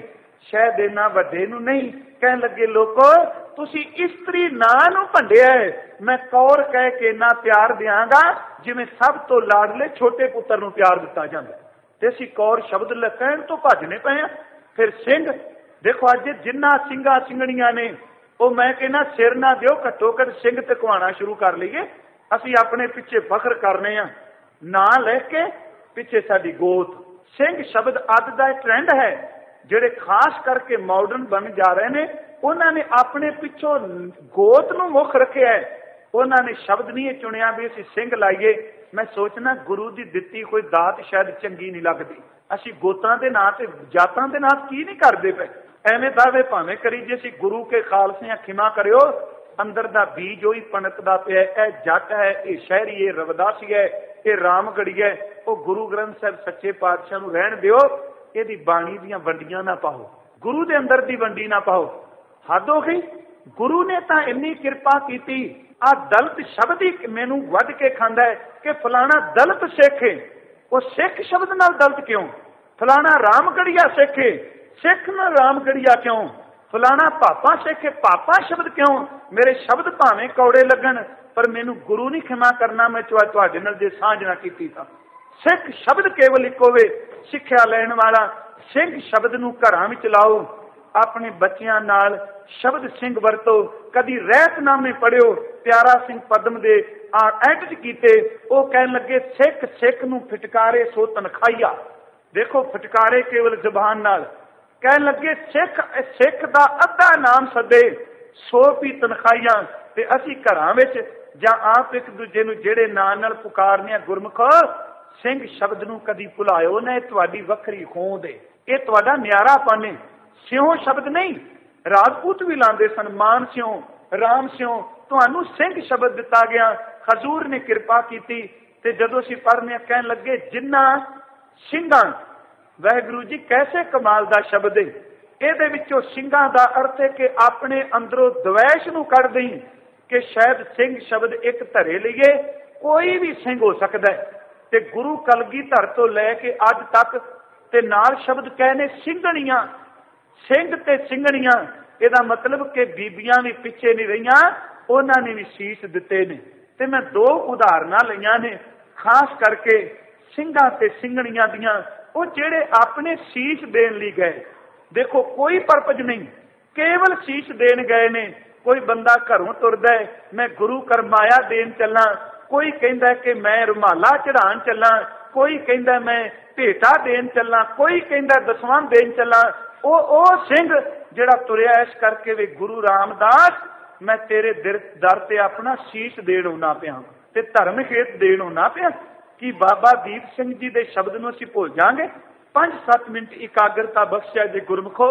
ਸ਼ਾਇਦ ਇਹਨਾਂ ਵੱਡੇ ਨੂੰ ਨਹੀਂ। ਕਹਿਣ ਲੱਗੇ, ਲੋਕੋ ਤੁਸੀਂ ਇਸਤਰੀ ਨਾਂ ਨੂੰ ਭੰਡਿਆ ਹੈ, ਮੈਂ ਕੌਰ ਕਹਿ ਕੇ ਇੰਨਾ ਪਿਆਰ ਦਿਆਂਗਾ ਜਿਵੇਂ ਸਭ ਤੋਂ ਲਾਡਲੇ ਛੋਟੇ ਪੁੱਤਰ ਨੂੰ ਪਿਆਰ ਦਿੱਤਾ ਜਾਂਦਾ। ਤੇ ਅਸੀਂ ਕੌਰ ਸ਼ਬਦ ਕਹਿਣ ਤੋਂ ਭੱਜਨੇ ਪਏ ਆ। ਫਿਰ ਸਿੰਘ ਦੇਖੋ, ਅੱਜ ਜਿੰਨਾ ਸਿੰਘਾਂ ਸਿੰਘਣੀਆਂ ਨੇ ਉਹ ਮੈਂ ਕਹਿੰਦਾ ਸਿਰ ਨਾ ਦਿਓ, ਘੱਟੋ ਘੱਟ ਸਿੰਘ ਤੇ ਘਵਾਣਾ ਸ਼ੁਰੂ ਕਰ ਲਈਏ। ਅਸੀਂ ਆਪਣੇ ਪਿੱਛੇ ਫਖਰ ਕਰਨੇ ਆ, ਨਾਂ ਲੈ ਕੇ ਪਿੱਛੇ ਸਾਡੀ ਗੋਤ। ਸਿੰਘ ਸ਼ਬਦ ਅੱਜ ਦਾ ਟ੍ਰੈਂਡ ਹੈ। ਜਿਹੜੇ ਖਾਸ ਕਰਕੇ ਮਾਡਰਨ ਬਣ ਜਾ ਰਹੇ ਨੇ, ਉਹਨਾਂ ਨੇ ਆਪਣੇ ਪਿੱਛੋਂ ਗੋਤ ਨੂੰ ਮੁੱਖ ਰੱਖਿਆ ਹੈ। ਉਹਨਾਂ ਨੇ ਸ਼ਬਦ ਨਹੀਂ ਇਹ ਚੁਣਿਆ ਵੀ ਅਸੀਂ ਸਿੰਘ ਲਾਈਏ। ਮੈਂ ਸੋਚਣਾ ਗੁਰੂ ਦੀ ਦਿੱਤੀ ਕੋਈ ਦਾਤ ਸ਼ਾਇਦ ਚੰਗੀ ਨਹੀਂ ਲੱਗਦੀ। ਅਸੀਂ ਗੋਤਾਂ ਦੇ ਨਾਂ ਤੇ ਜਾਤਾਂ ਦੇ ਨਾਂ ਕੀ ਨਹੀਂ ਕਰਦੇ ਪਏ। ਐਵੇਂ ਦਾਅਵੇ ਭਾਵੇਂ ਕਰੀ ਜੇ ਅਸੀਂ ਗੁਰੂ ਕੇ ਖਾਲਸੇ ਖਿਮਾ ਕਰਿਓ, ਅੰਦਰ ਦਾ ਬੀਜ ਉਹੀ ਪਣਕਦਾ ਪਿਆ। ਇਹ ਜੱਟ ਹੈ, ਇਹ ਸ਼ਹਿਰੀ, ਇਹ ਰਵਿਦਾਸੀ ਹੈ, ਇਹ ਰਾਮਗੜੀ ਹੈ। ਉਹ ਗੁਰੂ ਗ੍ਰੰਥ ਸਾਹਿਬ ਸੱਚੇ ਪਾਤਸ਼ਾਹ ਨੂੰ ਰਹਿਣ ਦਿਓ। ਇਹਦੀ ਬਾਣੀ ਦੀਆਂ ਵੰਡੀਆਂ ਨਾ ਪਾਓ, ਗੁਰੂ ਦੇ ਅੰਦਰ ਦੀ ਵੰਡੀ ਨਾ ਪਾਓ। ਹੱਦ ਹੋ ਗਈ। ਗੁਰੂ ਨੇ ਤਾਂ ਇੰਨੀ ਕਿਰਪਾ ਕੀਤੀ। ਆਹ ਦਲਿਤ ਸ਼ਬਦ ਹੀ ਮੈਨੂੰ ਵੱਢ ਕੇ ਖਾਂਦਾ ਹੈ ਕਿ ਫਲਾਣਾ ਦਲਿਤ ਸਿੱਖ ਹੈ। ਉਹ ਸਿੱਖ ਸ਼ਬਦ ਨਾਲ ਦਲਿਤ ਕਿਉਂ? ਫਲਾਣਾ ਰਾਮਗੜੀਆ ਸਿੱਖ ਹੈ, ਸਿੱਖ ਨਾਲ ਰਾਮਗੜੀਆ ਕਿਉਂ? ਫਲਾਣਾ ਪਾਪਾ ਸਿੱਖ ਹੈ, ਪਾਪਾ ਸ਼ਬਦ ਕਿਉਂ? ਮੇਰੇ ਸ਼ਬਦ ਭਾਵੇਂ ਕੌੜੇ ਲੱਗਣ, ਪਰ ਮੈਨੂੰ ਗੁਰੂ ਨਹੀਂ ਖਿਮਾ ਕਰਨਾ ਮੈਂ ਤੁਹਾਡੇ ਨਾਲ ਜੇ ਸਾਂਝ ਨਾ ਕੀਤੀ ਤਾਂ। ਸਿੱਖ ਸ਼ਬਦ ਕੇਵਲ ਇੱਕੋ ਵੇ, ਸਿੱਖਿਆ ਲੈਣ ਵਾਲਾ। ਸਿੰਘ ਸ਼ਬਦ ਨੂੰ ਘਰਾਂ ਵਿੱਚ ਲਾਓ, ਆਪਣੇ ਬੱਚਿਆਂ ਨਾਲ ਸ਼ਬਦ ਸਿੰਘ ਵਰਤੋ। ਕਦੀ ਰਹਿਤਨਾਮੇ ਪੜਿਓ, ਪਿਆਰਾ ਸਿੰਘ ਪਦਮ ਦੇ ਐਡਿਟ ਕੀਤੇ। ਉਹ ਕਹਿਣ ਲੱਗੇ, ਸਿੱਖ ਸਿੱਖ ਨੂੰ ਫਟਕਾਰੇ ਸੋ ਤਨਖਾਹੀਆ। ਦੇਖੋ, ਫਟਕਾਰੇ ਕੇਵਲ ਜ਼ੁਬਾਨ ਨਾਲ। ਕਹਿਣ ਲੱਗੇ, ਸਿੱਖ ਸਿੱਖ ਦਾ ਅੱਧਾ ਨਾਮ ਸੱਦੇ ਸੋ ਵੀ ਤਨਖਾਹੀਆਂ। ਤੇ ਅਸੀਂ ਘਰਾਂ ਵਿੱਚ ਜਾਂ ਆਪ ਇੱਕ ਦੂਜੇ ਨੂੰ ਜਿਹੜੇ ਨਾਂ ਨਾਲ ਪੁਕਾਰਨੇ ਆ, ਗੁਰਮੁਖੋ ਸਿੰਘ ਸ਼ਬਦ ਨੂੰ ਕਦੀ ਭੁਲਾਇਓ ਨਾ। ਇਹ ਤੁਹਾਡੀ ਵੱਖਰੀ ਹੋਂਦ ਹੈ, ਇਹ ਤੁਹਾਡਾ ਨਿਆਰਾਪਨ ਹੈ। ਸਿਉ ਸ਼ਬਦ ਨਹੀਂ, ਰਾਜਪੂਤ ਵੀ ਲਾਉਂਦੇ ਸਨ, ਮਾਨ ਸਿਉ, ਰਾਮ ਸਿਉ। ਤੁਹਾਨੂੰ ਸਿੰਘ ਸ਼ਬਦ ਦਿੱਤਾ ਗਿਆ, ਹਜ਼ੂਰ ਨੇ ਕਿਰਪਾ ਕੀਤੀ। ਤੇ ਜਦੋਂ ਅਸੀਂ ਪੜ੍ਹਨੇ ਕਹਿਣ ਲੱਗੇ, ਜਿੰਨਾ ਸਿੰਘਾਂ, ਵਾਹਿਗੁਰੂ ਜੀ ਕੈਸੇ ਕਮਾਲ ਦਾ ਸ਼ਬਦ ਹੈ। ਇਹਦੇ ਵਿੱਚੋਂ ਸਿੰਘਾਂ ਦਾ ਅਰਥ ਹੈ ਕਿ ਆਪਣੇ ਅੰਦਰੋਂ ਦਵੈਸ਼ ਨੂੰ ਕੱਢ ਦੇਈ, ਕਿ ਸ਼ਾਇਦ ਸਿੰਘ ਸ਼ਬਦ ਇੱਕ ਧਰੇ ਲਈਏ, ਕੋਈ ਵੀ ਸਿੰਘ ਹੋ ਸਕਦਾ ਹੈ। ਤੇ ਗੁਰੂ ਕਲਗੀਧਰ ਤੋਂ ਲੈ ਕੇ ਅੱਜ ਤੱਕ ਤੇ ਨਾਲ ਸ਼ਬਦ ਕਹਿੰਦੇ ਸਿੰਘਣੀਆਂ, ਸਿੰਘ ਤੇ ਸਿੰਘਣੀਆਂ। ਇਹਦਾ ਮਤਲਬ ਕਿ ਬੀਬੀਆਂ ਵੀ ਪਿੱਛੇ ਨਹੀਂ ਰਹੀਆਂ, ਉਹਨਾਂ ਨੇ ਵੀ ਸੀਸ ਦਿੱਤੇ ਨੇ। ਤੇ ਮੈਂ ਦੋ ਉਦਾਹਰਨਾਂ ਲਈਆਂ ਨੇ ਖਾਸ ਕਰਕੇ ਸਿੰਘਾਂ ਤੇ ਸਿੰਘਣੀਆਂ ਦੀਆਂ, ਉਹ ਜਿਹੜੇ ਆਪਣੇ ਸੀਸ ਦੇਣ ਲਈ ਗਏ। ਦੇਖੋ, ਕੋਈ ਪਰਪਜ ਨਹੀਂ, ਕੇਵਲ ਸੀਸ ਦੇਣ ਗਏ ਨੇ। ਕੋਈ ਬੰਦਾ ਘਰੋਂ ਤੁਰਦਾ ਹੈ, ਮੈਂ ਗੁਰੂ ਕਰਮਾਇਆ ਦੇਣ ਚੱਲਾਂ। ਕੋਈ ਕਹਿੰਦਾ ਕਿ ਮੈਂ ਰੁਮਾਲਾ ਚੜਾਉਣ ਚੱਲਾਂ। ਕੋਈ ਕਹਿੰਦਾ ਮੈਂ ਭੇਟਾ ਦੇਣ ਚੱਲਾਂ। ਕੋਈ ਕਹਿੰਦਾ ਦਸਵੰਧ ਦੇਣ ਚੱਲਾਂ। ਉਹ ਸਿੰਘ ਜਿਹੜਾ ਤੁਰਿਆ ਇਸ ਕਰਕੇ ਵੀ ਗੁਰੂ ਰਾਮਦਾਸ, ਮੈਂ ਤੇਰੇ ਦਰ ਤੇ ਆਪਣਾ ਸੀਸ ਦੇਣ ਆਉਣਾ ਪਿਆ ਤੇ ਧਰਮ ਖੇਤ ਦੇਣ ਆਉਣਾ ਪਿਆ। ਕਿ ਬਾਬਾ ਦੀਪ ਸਿੰਘ ਜੀ ਦੇ ਸ਼ਬਦ ਨੂੰ ਅਸੀਂ ਭੁੱਲ ਜਾਵਾਂਗੇ? 5-7 ਮਿੰਟ ਇਕਾਗਰਤਾ ਬਖਸ਼ਿਆ ਜੇ ਗੁਰਮੁਖੋ।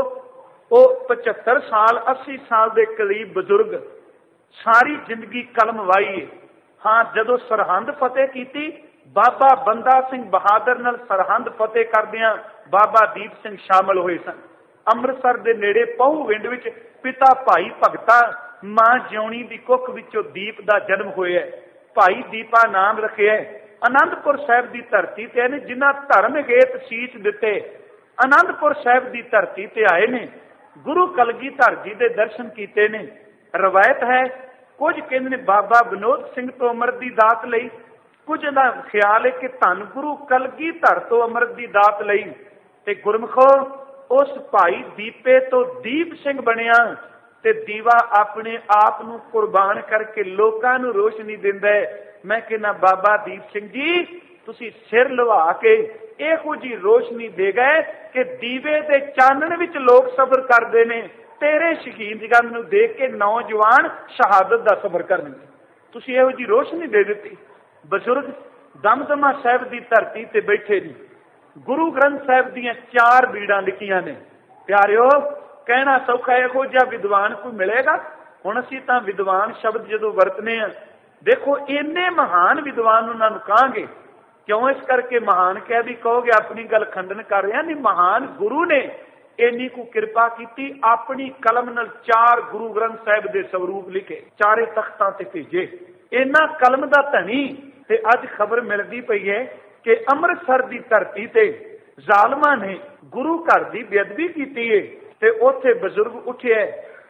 ਉਹ 75 ਸਾਲ 80 ਸਾਲ ਦੇ ਕਰੀਬ ਬਜ਼ੁਰਗ, ਸਾਰੀ ਜ਼ਿੰਦਗੀ ਕਲਮ ਵਾਈ। ਹਾਂ, ਜਦੋਂ ਸਰਹੰਦ ਫਤਿਹ ਕੀਤੀ, ਬਾਬਾ ਬੰਦਾ ਸਿੰਘ ਬਹਾਦਰ ਨਾਲ ਸਰਹੰਦ ਫਤਿਹ ਕਰਦਿਆਂ ਬਾਬਾ ਦੀਪ ਸਿੰਘ ਸ਼ਾਮਲ ਹੋਏ ਸਨ। ਅੰਮ੍ਰਿਤਸਰ ਦੇ ਨੇੜੇ ਪਹੂ ਵਿੰਡ ਵਿੱਚ ਪਿਤਾ ਭਾਈ ਭਗਤਾ, ਮਾਂ ਜਿਉਣੀ ਦੀ ਕੁੱਖ ਵਿੱਚੋਂ ਦੀਪ ਦਾ ਜਨਮ ਹੋਇਆ। ਭਾਈ ਦੀਪਾ ਨਾਮ ਰੱਖਿਆ। ਅਨੰਦਪੁਰ ਸਾਹਿਬ ਦੀ ਧਰਤੀ ਤੇ ਨੇ ਜਿਨ੍ਹਾਂ ਧਰਮ ਹੇਤ ਸੀਸ ਦਿੱਤੇ, ਅਨੰਦਪੁਰ ਸਾਹਿਬ ਦੀ ਧਰਤੀ ਤੇ ਆਏ ਨੇ। ਗੁਰੂ ਕਲਗੀਧਰ ਜੀ ਦੇ ਦਰਸ਼ਨ ਕੀਤੇ ਨੇ। ਰਵਾਇਤ ਹੈ, ਕੁਝ ਕਹਿੰਦੇ ਨੇ ਬਾਬਾ ਵਿਨੋਦ ਸਿੰਘ ਤੋਂ ਅੰਮ੍ਰਿਤ ਦੀ ਦਾਤ ਲਈ, ਕੁਝ ਦਾ ਖਿਆਲ ਹੈ ਕਿ ਧੰਨ ਗੁਰੂ ਕਲਗੀਧਰ ਤੋਂ ਅੰਮ੍ਰਿਤ ਦੀ ਦਾਤ ਲਈ। ਤੇ ਗੁਰਮੁਖੋ, ਉਸ ਭਾਈ ਦੀਪੇ ਤੋਂ ਦੀਪ ਸਿੰਘ ਬਣਿਆ ਤੇ ਦੀਵਾ ਆਪਣੇ ਆਪ ਨੂੰ ਕੁਰਬਾਨ ਕਰਕੇ ਲੋਕਾਂ ਨੂੰ ਰੋਸ਼ਨੀ ਦਿੰਦਾ ਹੈ। ਮੈਂ ਕਹਿੰਦਾ ਬਾਬਾ ਦੀਪ ਸਿੰਘ ਜੀ, ਤੁਸੀਂ ਸਿਰ ਲਵਾ ਕੇ ਇਹੋ ਜੀ ਰੋਸ਼ਨੀ ਦੇ ਗਏ ਕਿ ਦੀਵੇ ਦੇ ਚਾਨਣ ਵਿੱਚ ਲੋਕ ਸਬਰ ਕਰਦੇ ਨੇ। ਤੇਰੇ ਸ਼ਹੀਦਗੰਜ ਨੂੰ ਦੇਖ ਕੇ ਨੌਜਵਾਨ ਸ਼ਹਾਦਤ ਦਾ ਸਬਰ ਕਰਨਗੇ। ਤੁਸੀਂ ਇਹੋ ਜੀ ਰੋਸ਼ਨੀ ਦੇ ਦਿੱਤੀ। ਬਜ਼ੁਰਗ ਦਮਦਮਾ ਸਾਹਿਬ ਦੀ ਧਰਤੀ ਤੇ ਬੈਠੇ ਨੇ। ਗੁਰੂ ਗ੍ਰੰਥ ਸਾਹਿਬ ਦੀਆਂ 4 ਬੀੜਾਂ ਲਿਖੀਆਂ ਨੇ। ਪਿਆਰਿਓ, ਕਹਿਣਾ ਸੌਖਾ, ਇਹੋ ਜਿਹਾ ਵਿਦਵਾਨ ਕੋਈ ਮਿਲੇਗਾ? ਹੁਣ ਅਸੀਂ ਤਾਂ ਵਿਦਵਾਨ ਸ਼ਬਦ ਜਦੋਂ ਵਰਤਨੇ ਆ, ਦੇਖੋ ਇੰਨੇ ਮਹਾਨ ਵਿਦਵਾਨ ਉਹਨਾਂ ਨੂੰ ਕਹਾਂਗੇ। ਕਿਉਂ ਇਸ ਕਰਕੇ ਮਹਾਨ ਕਹਿ ਵੀ ਕਹੋਗੇ ਆਪਣੀ ਗੱਲ ਖੰਡਨ ਕਰ ਰਿਹਾ? ਨਹੀਂ, ਮਹਾਨ ਗੁਰੂ ਨੇ ਇੰਨੀ ਕੁ ਕਿਰਪਾ ਕੀਤੀ, ਆਪਣੀ ਕਲਮ ਨਾਲ 4 ਗੁਰੂ ਗ੍ਰੰਥ ਸਾਹਿਬ ਦੇ ਸਰੂਪ ਲਿਖੇ, 4 ਤਖਤਾਂ ਤੇ ਭੇਜੇ। ਇਹਨਾਂ ਕਲਮ ਦਾ ਧਨੀ। ਤੇ ਅੱਜ ਖਬਰ ਮਿਲਦੀ ਪਈ ਹੈ ਕਿ ਅੰਮ੍ਰਿਤਸਰ ਦੀ ਧਰਤੀ ਤੇ ਜ਼ਾਲਮਾਂ ਨੇ ਗੁਰੂ ਘਰ ਦੀ ਬੇਅਦਬੀ ਕੀਤੀ ਹੈ ਤੇ ਉੱਥੇ ਬਜ਼ੁਰਗ ਉੱਠਿਆ।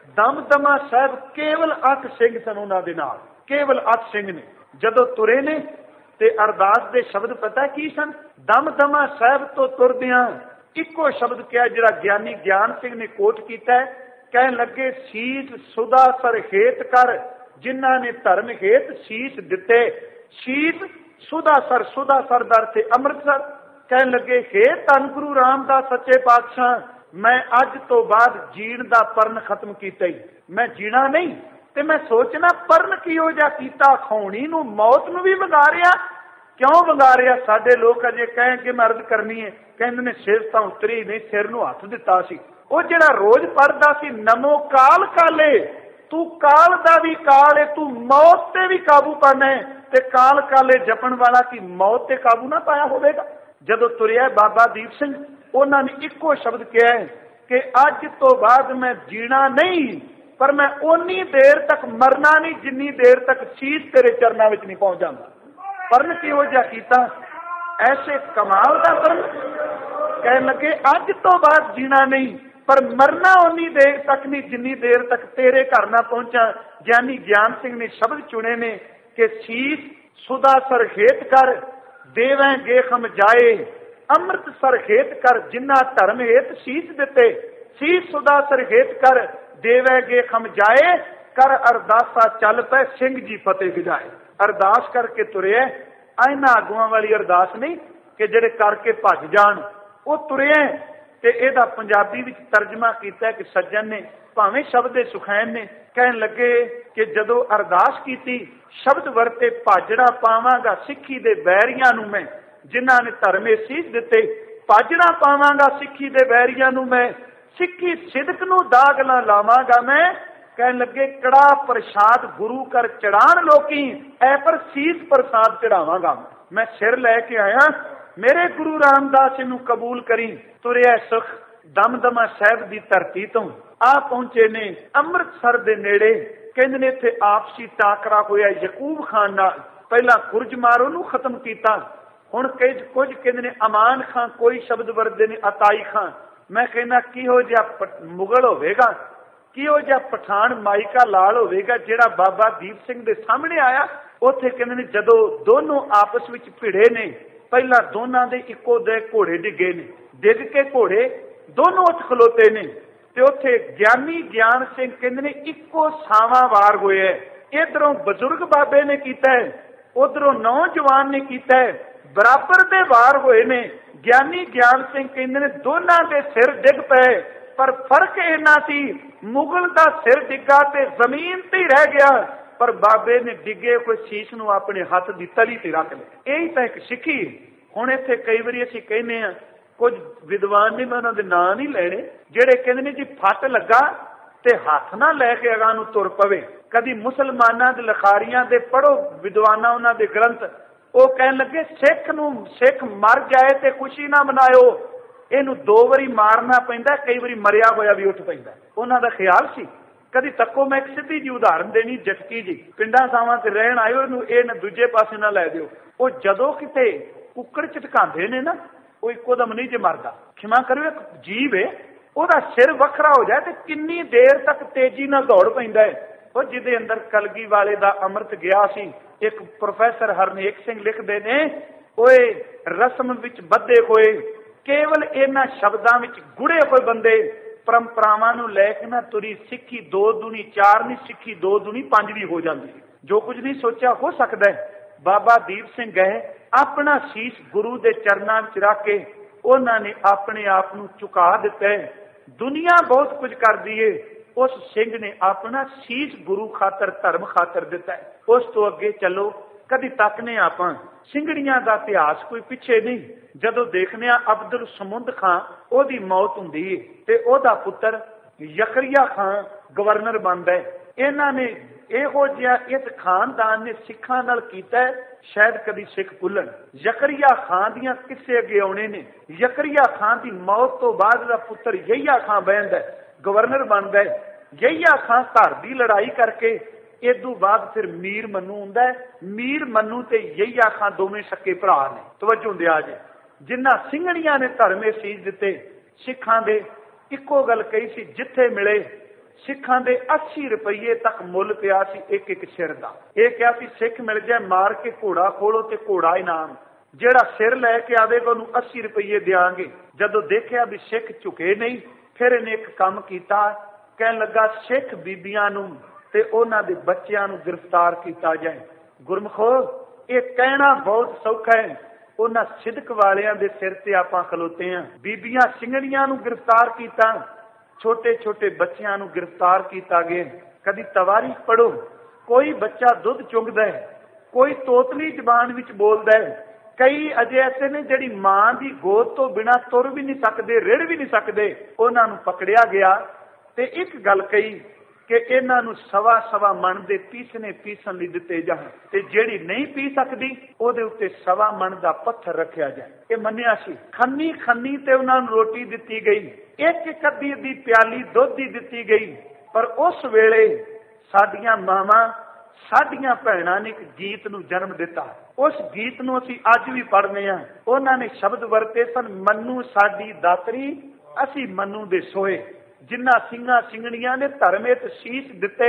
ਦਮਦਮਾ ਸਾਹਿਬ ਕੇਵਲ 8 ਸਿੰਘ ਸਨ ਉਹਨਾਂ ਦੇ ਨਾਲ, ਕੇਵਲ 8 ਸਿੰਘ ਨੇ। ਜਦੋਂ ਤੁਰੇ ਨੇ ਤੇ ਅਰਦਾਸ ਦੇ ਸ਼ਬਦ ਪਤਾ ਕੀ ਸਨ? ਦਮਦਮਾ ਸਾਹਿਬ ਤੋਂ ਤੁਰਦਿਆਂ ਇੱਕੋ ਸ਼ਬਦ ਕਿਹਾ ਜਿਹੜਾ ਗਿਆਨੀ ਗਿਆਨ ਸਿੰਘ ਨੇ ਕੋਟ ਕੀਤਾ ਹੈ। ਕਹਿਣ ਲੱਗੇ, ਸੀਸ ਸੁਦਾ ਸਰ ਹੇਤ ਕਰ, ਜਿਨ੍ਹਾਂ ਨੇ ਧਰਮ ਹੇਤ ਸੀਸ ਦਿੱਤੇ। ਸੀਸ ਸੁਦਾ ਸਰ ਦਰ ਤੇ ਅੰਮ੍ਰਿਤਸਰ। ਕਹਿਣ ਲੱਗੇ, ਹੇ ਧੰਨ ਗੁਰੂ ਰਾਮਦਾਸ ਸੱਚੇ ਪਾਤਸ਼ਾਹ, ਮੈਂ ਅੱਜ ਤੋਂ ਬਾਅਦ ਜੀਣ ਦਾ ਪਰਨ ਖਤਮ ਕੀਤਾ ਹੀ। ਮੈਂ ਜੀਣਾ ਨਹੀਂ ਤੇ ਮੈਂ ਸੋਚਣਾ ਪਰਨ ਕਿਹੋ ਜਿਹਾ ਕੀਤਾ, ਖਾਉਣੀ ਨੂੰ ਮੌਤ ਨੂੰ ਵੀ ਵੰਗਾਰਿਆ। ਕਿਉਂ ਵੰਗਾਰਿਆ? ਸਾਡੇ ਲੋਕ ਅਜੇ ਕਹਿਣਗੇ ਮੈਂ ਅਰਜ਼ ਕਰਨੀ ਹੈ, ਕਹਿੰਦੇ ਨੇ ਸਿਰ ਤਾਂ ਉਤਰੀ ਨਹੀਂ, ਸਿਰ ਨੂੰ ਹੱਥ ਦਿੱਤਾ ਸੀ। ਉਹ ਜਿਹੜਾ ਰੋਜ਼ ਪੜਦਾ ਸੀ, ਨਮੋ ਕਾਲ ਕਾਲੇ, ਤੂੰ ਕਾਲ ਦਾ ਵੀ ਕਾਲ ਹੈ, ਤੂੰ ਮੌਤ ਤੇ ਵੀ ਕਾਬੂ ਪਾਣਾ ਹੈ। ਤੇ ਕਾਲ ਕਾਲੇ ਜਪਣ ਵਾਲਾ ਕੀ ਮੌਤ ਤੇ ਕਾਬੂ ਨਾ ਪਾਇਆ ਹੋਵੇਗਾ? ਜਦੋਂ ਤੁਰਿਆ ਬਾਬਾ ਦੀਪ ਸਿੰਘ, ਉਹਨਾਂ ਨੇ ਇੱਕੋ ਸ਼ਬਦ ਕਿਹਾ ਕਿ ਅੱਜ ਤੋਂ ਬਾਅਦ ਮੈਂ ਜੀਣਾ ਨਹੀਂ, ਪਰ ਮੈਂ ਓਨੀ ਦੇਰ ਤੱਕ ਮਰਨਾ ਨਹੀਂ ਜਿੰਨੀ ਦੇਰ ਤੱਕ ਸੀਸ ਤੇਰੇ ਚਰਨਾਂ ਵਿੱਚ ਨਹੀਂ ਪਹੁੰਚ ਜਾਂਦਾ। ਪਰਨ ਕਿਹੋ ਜਿਹਾ ਕੀਤਾ? ਐਸੇ ਕਮਾਲ ਦਾ ਪਰਨ। ਕਹਿਣ ਲੱਗੇ, ਅੱਜ ਤੋਂ ਬਾਅਦ ਜੀਣਾ ਨਹੀਂ, ਪਰ ਮਰਨਾ ਓਨੀ ਦੇਰ ਤੱਕ ਨਹੀਂ ਜਿੰਨੀ ਦੇਰ ਤੱਕ ਤੇਰੇ ਘਰ ਨਾ ਪਹੁੰਚਾਂ। ਗਿਆਨੀ ਗਿਆਨ ਸਿੰਘ ਨੇ ਸ਼ਬਦ ਚੁਣੇ ਨੇ ਕਿ ਸੀਸ ਸੁਦਾ ਸਰ ਹੇਤ ਕਰ, ਦੇਵਾਂਗੇ ਖਮ ਜਾਏ, ਅੰਮ੍ਰਿਤਸਰ ਹੇਤ ਕਰ, ਜਿਨ੍ਹਾਂ ਧਰਮ ਹੇਤ ਸੀਸ ਦਿੱਤੇ। ਸੀਸ ਸੁਦਾ ਸਰ ਹੇਤ ਕਰ, ਦੇਵਾਂਗੇ ਖਮ ਜਾਏ, ਕਰ ਅਰਦਾਸਾ ਚੱਲ ਪਏ, ਸਿੰਘ ਜੀ ਫਤਿਹ ਗਜਾਏ। ਅਰਦਾਸ ਕਰਕੇ ਤੁਰਿਆ। ਇਹਨਾਂ ਆਗੂਆਂ ਵਾਲੀ ਅਰਦਾਸ ਨਹੀਂ ਕਿ ਜਿਹੜੇ ਕਰਕੇ ਭੱਜ ਜਾਣ। ਉਹ ਤੁਰਿਆ ਤੇ ਇਹਦਾ ਪੰਜਾਬੀ ਵਿੱਚ ਤਰਜਮਾ ਕੀਤਾ ਕਿ ਸੱਜਣ ਨੇ, ਭਾਵੇਂ ਸ਼ਬਦ ਦੇ ਸੁਖੈਨ ਨੇ, ਕਹਿਣ ਲੱਗੇ ਕਿ ਜਦੋਂ ਅਰਦਾਸ ਕੀਤੀ, ਸ਼ਬਦ ਵਰਤੇ, ਭਾਜੜਾ ਪਾਵਾਂਗਾ ਸਿੱਖੀ ਦੇ ਬੈਰੀਆਂ ਨੂੰ ਮੈਂ, ਜਿਨ੍ਹਾਂ ਨੇ ਧਰਮੇ ਸੀਸ ਦਿੱਤੇ। ਭਾਜੜਾ ਪਾਵਾਂਗਾ ਸਿੱਖੀ ਦੇ ਬੈਰੀਆਂ ਨੂੰ ਮੈਂ, ਸਿੱਖੀ ਸਿਦਕ ਨੂੰ ਦਾਗ ਨਾ ਲਾਵਾਂਗਾ ਮੈਂ। ਕਹਿਣ ਲੱਗੇ, ਕੜਾ ਪ੍ਰਸ਼ਾਦ ਗੁਰੂ ਕਰ ਚੜਾਣ ਲੋਕੀ, ਐ ਪਰ ਸੀਸ ਪ੍ਰਸਾਦ ਚੜਾਵਾਂਗਾ ਮੈਂ। ਸਿਰ ਲੈ ਕੇ ਆਇਆ, ਮੇਰੇ ਗੁਰੂ ਰਾਮਦਾਸ ਨੂੰ ਕਬੂਲ ਕਰੀ। ਤੁਰਿਆ ਸੁਖ ਦਮਦਮਾ ਸਾਹਿਬ ਦੀ ਧਰਤੀ ਤੋਂ ਆ ਪਹੁੰਚੇ ਨੇ ਅੰਮ੍ਰਿਤਸਰ ਦੇ ਨੇੜੇ। ਕਹਿੰਦੇ ਨੇ ਇੱਥੇ ਆਪਸੀ ਟਾਕਰਾ ਹੋਇਆ ਯਕੂਬ ਖਾਨ ਨਾਲ। ਪਹਿਲਾਂ ਗੁਰਜਮਾਰ ਉਹਨੂੰ ਖਤਮ ਕੀਤਾ, ਹੁਣ ਕੁਝ ਕਹਿੰਦੇ ਨੇ ਅਮਾਨ ਖਾਂ, ਕੋਈ ਸ਼ਬਦ ਵਰਦੇ ਨੇ ਅਤਾਈ ਖਾਂ। ਮੈਂ ਕਹਿੰਦਾ ਕਿਹੋ ਜਿਹਾ ਮੁਗਲ ਹੋਵੇਗਾ, ਕਿਹੋ ਜਿਹਾ ਪਠਾਨ ਮਾਈਕਾ ਲਾਲ ਹੋਵੇਗਾ ਜਿਹੜਾ ਬਾਬਾ ਦੀਪ ਸਿੰਘ ਦੇ ਸਾਹਮਣੇ ਆਇਆ। ਉੱਥੇ ਕਹਿੰਦੇ ਨੇ ਜਦੋਂ ਦੋਨੋਂ ਆਪਸ ਵਿੱਚ ਭਿੜੇ ਨੇ, ਪਹਿਲਾਂ ਦੋਨਾਂ ਦੇ ਇੱਕੋ ਦੇ ਘੋੜੇ ਡਿੱਗੇ ਨੇ, ਡਿੱਗ ਕੇ ਘੋੜੇ ਦੋਨੋਂ ਉੱਠ ਖਲੋਤੇ ਨੇ ਤੇ ਉੱਥੇ ਗਿਆਨੀ ਗਿਆਨ ਸਿੰਘ ਕਹਿੰਦੇ ਨੇ ਇੱਕੋ ਸਾਵਾਂ ਵਾਰ ਹੋਇਆ। ਇਧਰੋਂ ਬਜ਼ੁਰਗ ਬਾਬੇ ਨੇ ਕੀਤਾ, ਉਧਰੋਂ ਨੌਜਵਾਨ ਨੇ ਕੀਤਾ, ਬਰਾਬਰ ਦੇ ਵਾਰ ਹੋਏ ਨੇ। ਗਿਆਨੀ ਗਿਆਨ ਸਿੰਘ ਕਹਿੰਦੇ ਨੇ ਦੋਨਾਂ ਦੇ ਸਿਰ ਡਿੱਗ ਪਏ, ਪਰ ਫਰਕ ਇੰਨਾ ਸੀ, ਮੁਗਲ ਦਾ ਸਿਰ ਡਿੱਗਾ ਤੇ ਜ਼ਮੀਨ ਤੇ ਹੀ ਰਹਿ ਗਿਆ, ਪਰ ਬਾਬੇ ਨੇ ਡਿੱਗੇ ਕੋਈ ਸੀਸ ਨੂੰ ਆਪਣੇ ਹੱਥ ਦੀ ਤਲੀ ਤੇ ਰੱਖ ਲਿਆ। ਇਹੀ ਤਾਂ ਇੱਕ ਸਿੱਖੀ। ਹੁਣ ਇੱਥੇ ਕਈ ਵਾਰੀ ਅਸੀਂ ਕਹਿੰਦੇ ਆ, ਕੁਝ ਵਿਦਵਾਨ ਨੇ, ਮੈਂ ਉਹਨਾਂ ਦੇ ਨਾਂ ਨਹੀਂ ਲੈਣੇ, ਜਿਹੜੇ ਕਹਿੰਦੇ ਨੇ ਜੀ ਫੱਟ ਲੱਗਾ ਤੇ ਹੱਥ ਨਾ ਲੈ ਕੇ ਅਗਾਂਹ ਨੂੰ ਤੁਰ ਪਵੇ। ਕਦੀ ਮੁਸਲਮਾਨਾਂ ਦੇ ਲਖਾਰੀਆਂ ਦੇ ਪੜ੍ਹੋ, ਵਿਦਵਾਨਾਂ ਉਹਨਾਂ ਦੇ ਗ੍ਰੰਥ, ਉਹ ਕਹਿਣ ਲੱਗੇ ਸਿੱਖ ਮਰ ਜਾਏ ਤੇ ਖੁਸ਼ੀ ਨਾ ਮਨਾਇਓ, ਇਹਨੂੰ 2 ਵਾਰੀ ਮਾਰਨਾ ਪੈਂਦਾ, ਕਈ ਵਾਰੀ ਮਰਿਆ ਹੋਇਆ ਵੀ ਉੱਠ ਪੈਂਦਾ। ਉਹਨਾਂ ਦਾ ਖਿਆਲ ਸੀ। ਕਦੀ ਤੱਕੋ ਮੈਂ ਇੱਕ ਸਿੱਧੀ ਜੀ ਉਦਾਹਰਨ ਦੇਣੀ, ਜਟਕੀ ਜੀ, ਪਿੰਡਾਂ ਥਾਵਾਂ ਤੇ ਰਹਿਣ ਆਇਓ, ਇਹਨੂੰ ਇਹ ਨਾ ਦੂਜੇ ਪਾਸੇ ਨਾ ਲੈ ਦਿਓ। ਉਹ ਜਦੋਂ ਕਿਤੇ ਕੁੱਕੜ ਝਟਕਾਉਂਦੇ ਨੇ ਨਾ, ਉਹ ਇੱਕੋ ਦਮ ਨਹੀਂ ਜੇ ਮਰਦਾ। ਖਿਮਾ ਕਰਿਓ, ਇੱਕ ਜੀਵ ਹੈ, ਉਹਦਾ ਸਿਰ ਵੱਖਰਾ ਹੋ ਜਾਏ ਤੇ ਕਿੰਨੀ ਦੇਰ ਤੱਕ ਤੇਜ਼ੀ ਨਾਲ ਦੌੜ ਪੈਂਦਾ ਹੈ। ਉਹ ਜਿਹਦੇ ਅੰਦਰ ਕਲਗੀ ਵਾਲੇ ਦਾ ਅੰਮ੍ਰਿਤ ਗਿਆ ਸੀ। ਇੱਕ ਪ੍ਰੋਫੈਸਰ ਹਰਨੇਕ ਸਿੰਘ ਲਿਖਦੇ ਨੇ, ਓਏ ਰਸਮ ਵਿੱਚ ਬੱਧੇ ਹੋਏ, ਕੇਵਲ ਇਹਨਾਂ ਸ਼ਬਦਾਂ ਵਿੱਚ ਗੁੜੇ ਹੋਏ ਬੰਦੇ, ਪਰੰਪਰਾਵਾਂ ਨੂੰ ਲੈ ਕੇ ਨਾ ਤੁਰੀ, ਸਿੱਖੀ 2 ਦੂਣੀ 4 ਨਹੀਂ, ਸਿੱਖੀ 2 ਦੂਣੀ 5 ਵੀ ਹੋ ਜਾਂਦੀ। ਜੋ ਕੁਝ ਨਹੀਂ ਸੋਚਿਆ ਹੋ ਸਕਦਾ ਹੈ। ਬਾਬਾ ਦੀਪ ਸਿੰਘ ਗਏ, ਆਪਣਾ ਸੀਸ ਗੁਰੂ ਦੇ ਚਰਨਾਂ ਵਿੱਚ ਰੱਖ ਕੇ ਉਹਨਾਂ ਨੇ ਆਪਣੇ ਆਪ ਨੂੰ ਝੁਕਾ ਦਿੱਤਾ। ਦੁਨੀਆ ਬਹੁਤ ਕੁਝ ਕਰਦੀ ਏ, ਉਸ ਸਿੰਘ ਨੇ ਆਪਣਾ ਸੀਸ ਗੁਰੂ ਖਾਤਰ, ਧਰਮ ਖਾਤਰ ਦਿੱਤਾ। ਉਸ ਤੋਂ ਅੱਗੇ ਚੱਲੋ, ਕਦੀ ਤੱਕਨੇ ਆਪਾਂ ਸਿੰਘੜੀਆਂ ਦਾ ਇਤਿਹਾਸ ਕੋਈ ਪਿੱਛੇ ਨਹੀਂ। ਜਦੋਂ ਦੇਖਦੇ ਆ ਅਬਦੁਲ ਸਮੁੰਦ ਖਾਂ, ਉਹਦੀ ਮੌਤ ਹੁੰਦੀ ਹੈ ਤੇ ਉਹਦਾ ਪੁੱਤਰ ਯਕਰੀਆ ਖਾਂ ਗਵਰਨਰ ਬਣਦਾ। ਇਹਨਾਂ ਨੇ ਇਹੋ ਜਿਹਾ ਇਸ ਖਾਨਦਾਨ ਨੇ ਸਿੱਖਾਂ ਨਾਲ ਕੀਤਾ, ਸ਼ਾਇਦ ਕਦੀ ਸਿੱਖ ਭੁੱਲਣ। ਯਕਰੀਆ ਖਾਂ ਦੀਆਂ ਕਿੱਸੇ ਅੱਗੇ ਆਉਣੇ ਨੇ। ਯਕਰੀਆ ਖਾਂ ਦੀ ਮੌਤ ਤੋਂ ਬਾਅਦ ਦਾ ਪੁੱਤਰ ਯਹੀਆ ਖਾਂ ਬਹਿੰਦਾ, ਗਵਰਨਰ ਬਣਦਾ। ਯਹੀਆ ਖਾਂ ਧਰ ਦੀ ਲੜਾਈ ਕਰਕੇ ਇਦੋਂ ਬਾਅਦ ਫਿਰ ਮੀਰ ਮੰਨੂ ਹੁੰਦਾ। ਮੀਰ ਮੰਨੂ ਤੇ ਯਹੀਆ ਖਾਂ ਦੋਵੇਂ ਸਕੇ ਭਰਾ ਨੇ। ਤਵੱਜੋ ਦਿਆ ਜੇ, ਜਿਨ੍ਹਾਂ ਸਿੰਘਣੀਆਂ ਨੇ ਧਰਮੇ ਸੀਸ ਦਿੱਤੇ ਸਿੱਖਾਂ ਦੇ, ਇੱਕੋ ਗੱਲ ਕਹੀ ਸੀ, ਜਿੱਥੇ ਮਿਲੇ ਸਿੱਖਾਂ ਦੇ 80 ਰੁਪਏ ਤੱਕ ਮੁੱਲ ਪਿਆ ਸੀ ਇੱਕ ਇੱਕ ਸਿਰ ਦਾ। ਇਹ ਕਿਹਾ ਸੀ ਸਿੱਖ ਮਿਲ ਜਾਏ ਮਾਰ ਕੇ ਘੋੜਾ ਖੋਲੋ ਤੇ ਘੋੜਾ ਇਨਾਮ, ਜਿਹੜਾ ਸਿਰ ਲੈ ਕੇ ਆਵੇਗਾ ਉਹਨੂੰ 80 ਰੁਪਏ ਦਿਆਂਗੇ। ਜਦੋਂ ਦੇਖਿਆ ਵੀ ਸਿੱਖ ਝੁਕੇ ਨਹੀਂ, ਫਿਰ ਇਹਨੇ ਇੱਕ ਕੰਮ ਕੀਤਾ, ਕਹਿਣ ਲੱਗਾ ਸਿੱਖ ਬੀਬੀਆਂ ਨੂੰ ਤੇ ਉਹਨਾਂ ਦੇ ਬੱਚਿਆਂ ਨੂੰ ਗ੍ਰਿਫਤਾਰ ਕੀਤਾ ਜਾਏ। ਗੁਰਮਖੋ, ਇਹ ਕਹਿਣਾ ਬਹੁਤ ਸੌਖਾ ਹੈ, ਉਹਨਾਂ ਸਿਦਕ ਵਾਲਿਆਂ ਦੇ ਸਿਰ ਤੇ ਆਪਾਂ ਖਲੋਤੇ ਹਾਂ। ਬੀਬੀਆਂ ਸਿੰਘਣੀਆਂ ਨੂੰ ਗ੍ਰਿਫਤਾਰ ਕੀਤਾ, ਛੋਟੇ ਛੋਟੇ ਬੱਚਿਆਂ ਨੂੰ ਗ੍ਰਿਫਤਾਰ ਕੀਤਾ ਗਿਆ। ਕਦੀ ਤਵਾਰੀਖ ਪੜੋ, ਕੋਈ ਬੱਚਾ ਦੁੱਧ ਚੁੰਗਦਾ ਹੈ, ਕੋਈ ਤੋਤਲੀ ਜ਼ਬਾਨ ਵਿੱਚ ਬੋਲਦਾ ਹੈ, ਕਈ ਅਜੇ ਐਸੇ ਨੇ ਜਿਹੜੀ ਮਾਂ ਦੀ ਗੋਦ ਤੋਂ ਬਿਨਾਂ ਤੁਰ ਵੀ ਨਹੀਂ ਸਕਦੇ, ਰਿੜ ਵੀ ਨਹੀਂ ਸਕਦੇ। ਉਹਨਾਂ ਨੂੰ ਪਕੜਿਆ ਗਿਆ ਤੇ ਇੱਕ ਗੱਲ ਕਹੀ ਕਿ ਇਹਨਾਂ ਨੂੰ ਸਵਾ ਮਣ ਦੇ ਪੀਸਣੇ ਪੀਸਣ ਲਈ ਦਿੱਤੇ ਜਾਣ, ਤੇ ਜਿਹੜੀ ਨਹੀਂ ਪੀ ਸਕਦੀ ਉਹਦੇ ਉੱਤੇ 1.25 ਮਣ ਦਾ ਪੱਥਰ ਰੱਖਿਆ ਜਾਏ। ਇਹ ਮੰਨਿਆ ਸੀ। ਖੰਨੀ ਖੰਨੀ ਤੇ ਉਹਨਾਂ ਨੂੰ ਰੋਟੀ ਦਿੱਤੀ ਗਈ, ਇੱਕ ਅੱਧੀ ਦੀ ਪਿਆਲੀ ਦੁੱਧ ਦੀ ਦਿੱਤੀ ਗਈ। ਪਰ ਉਸ ਵੇਲੇ ਸਾਡੀਆਂ ਮਾਵਾਂ, ਸਾਡੀਆਂ ਭੈਣਾਂ ਨੇ ਇੱਕ ਗੀਤ ਨੂੰ ਜਨਮ ਦਿੱਤਾ। ਉਸ ਗੀਤ ਨੂੰ ਅਸੀਂ ਅੱਜ ਵੀ ਪੜ੍ਹਦੇ ਹਾਂ। ਉਹਨਾਂ ਨੇ ਸ਼ਬਦ ਵਰਤੇ ਸਨ, ਮੰਨੂ ਸਾਡੀ ਦਾਤਰੀ ਅਸੀਂ ਮੰਨੂ ਦੇ ਸੋਏ। ਜਿਨ੍ਹਾਂ ਸਿੰਘਾਂ ਸਿੰਘਣੀਆਂ ਨੇ ਧਰਮੇ ਤੇ ਸ਼ੀਸ਼ ਦਿੱਤੇ।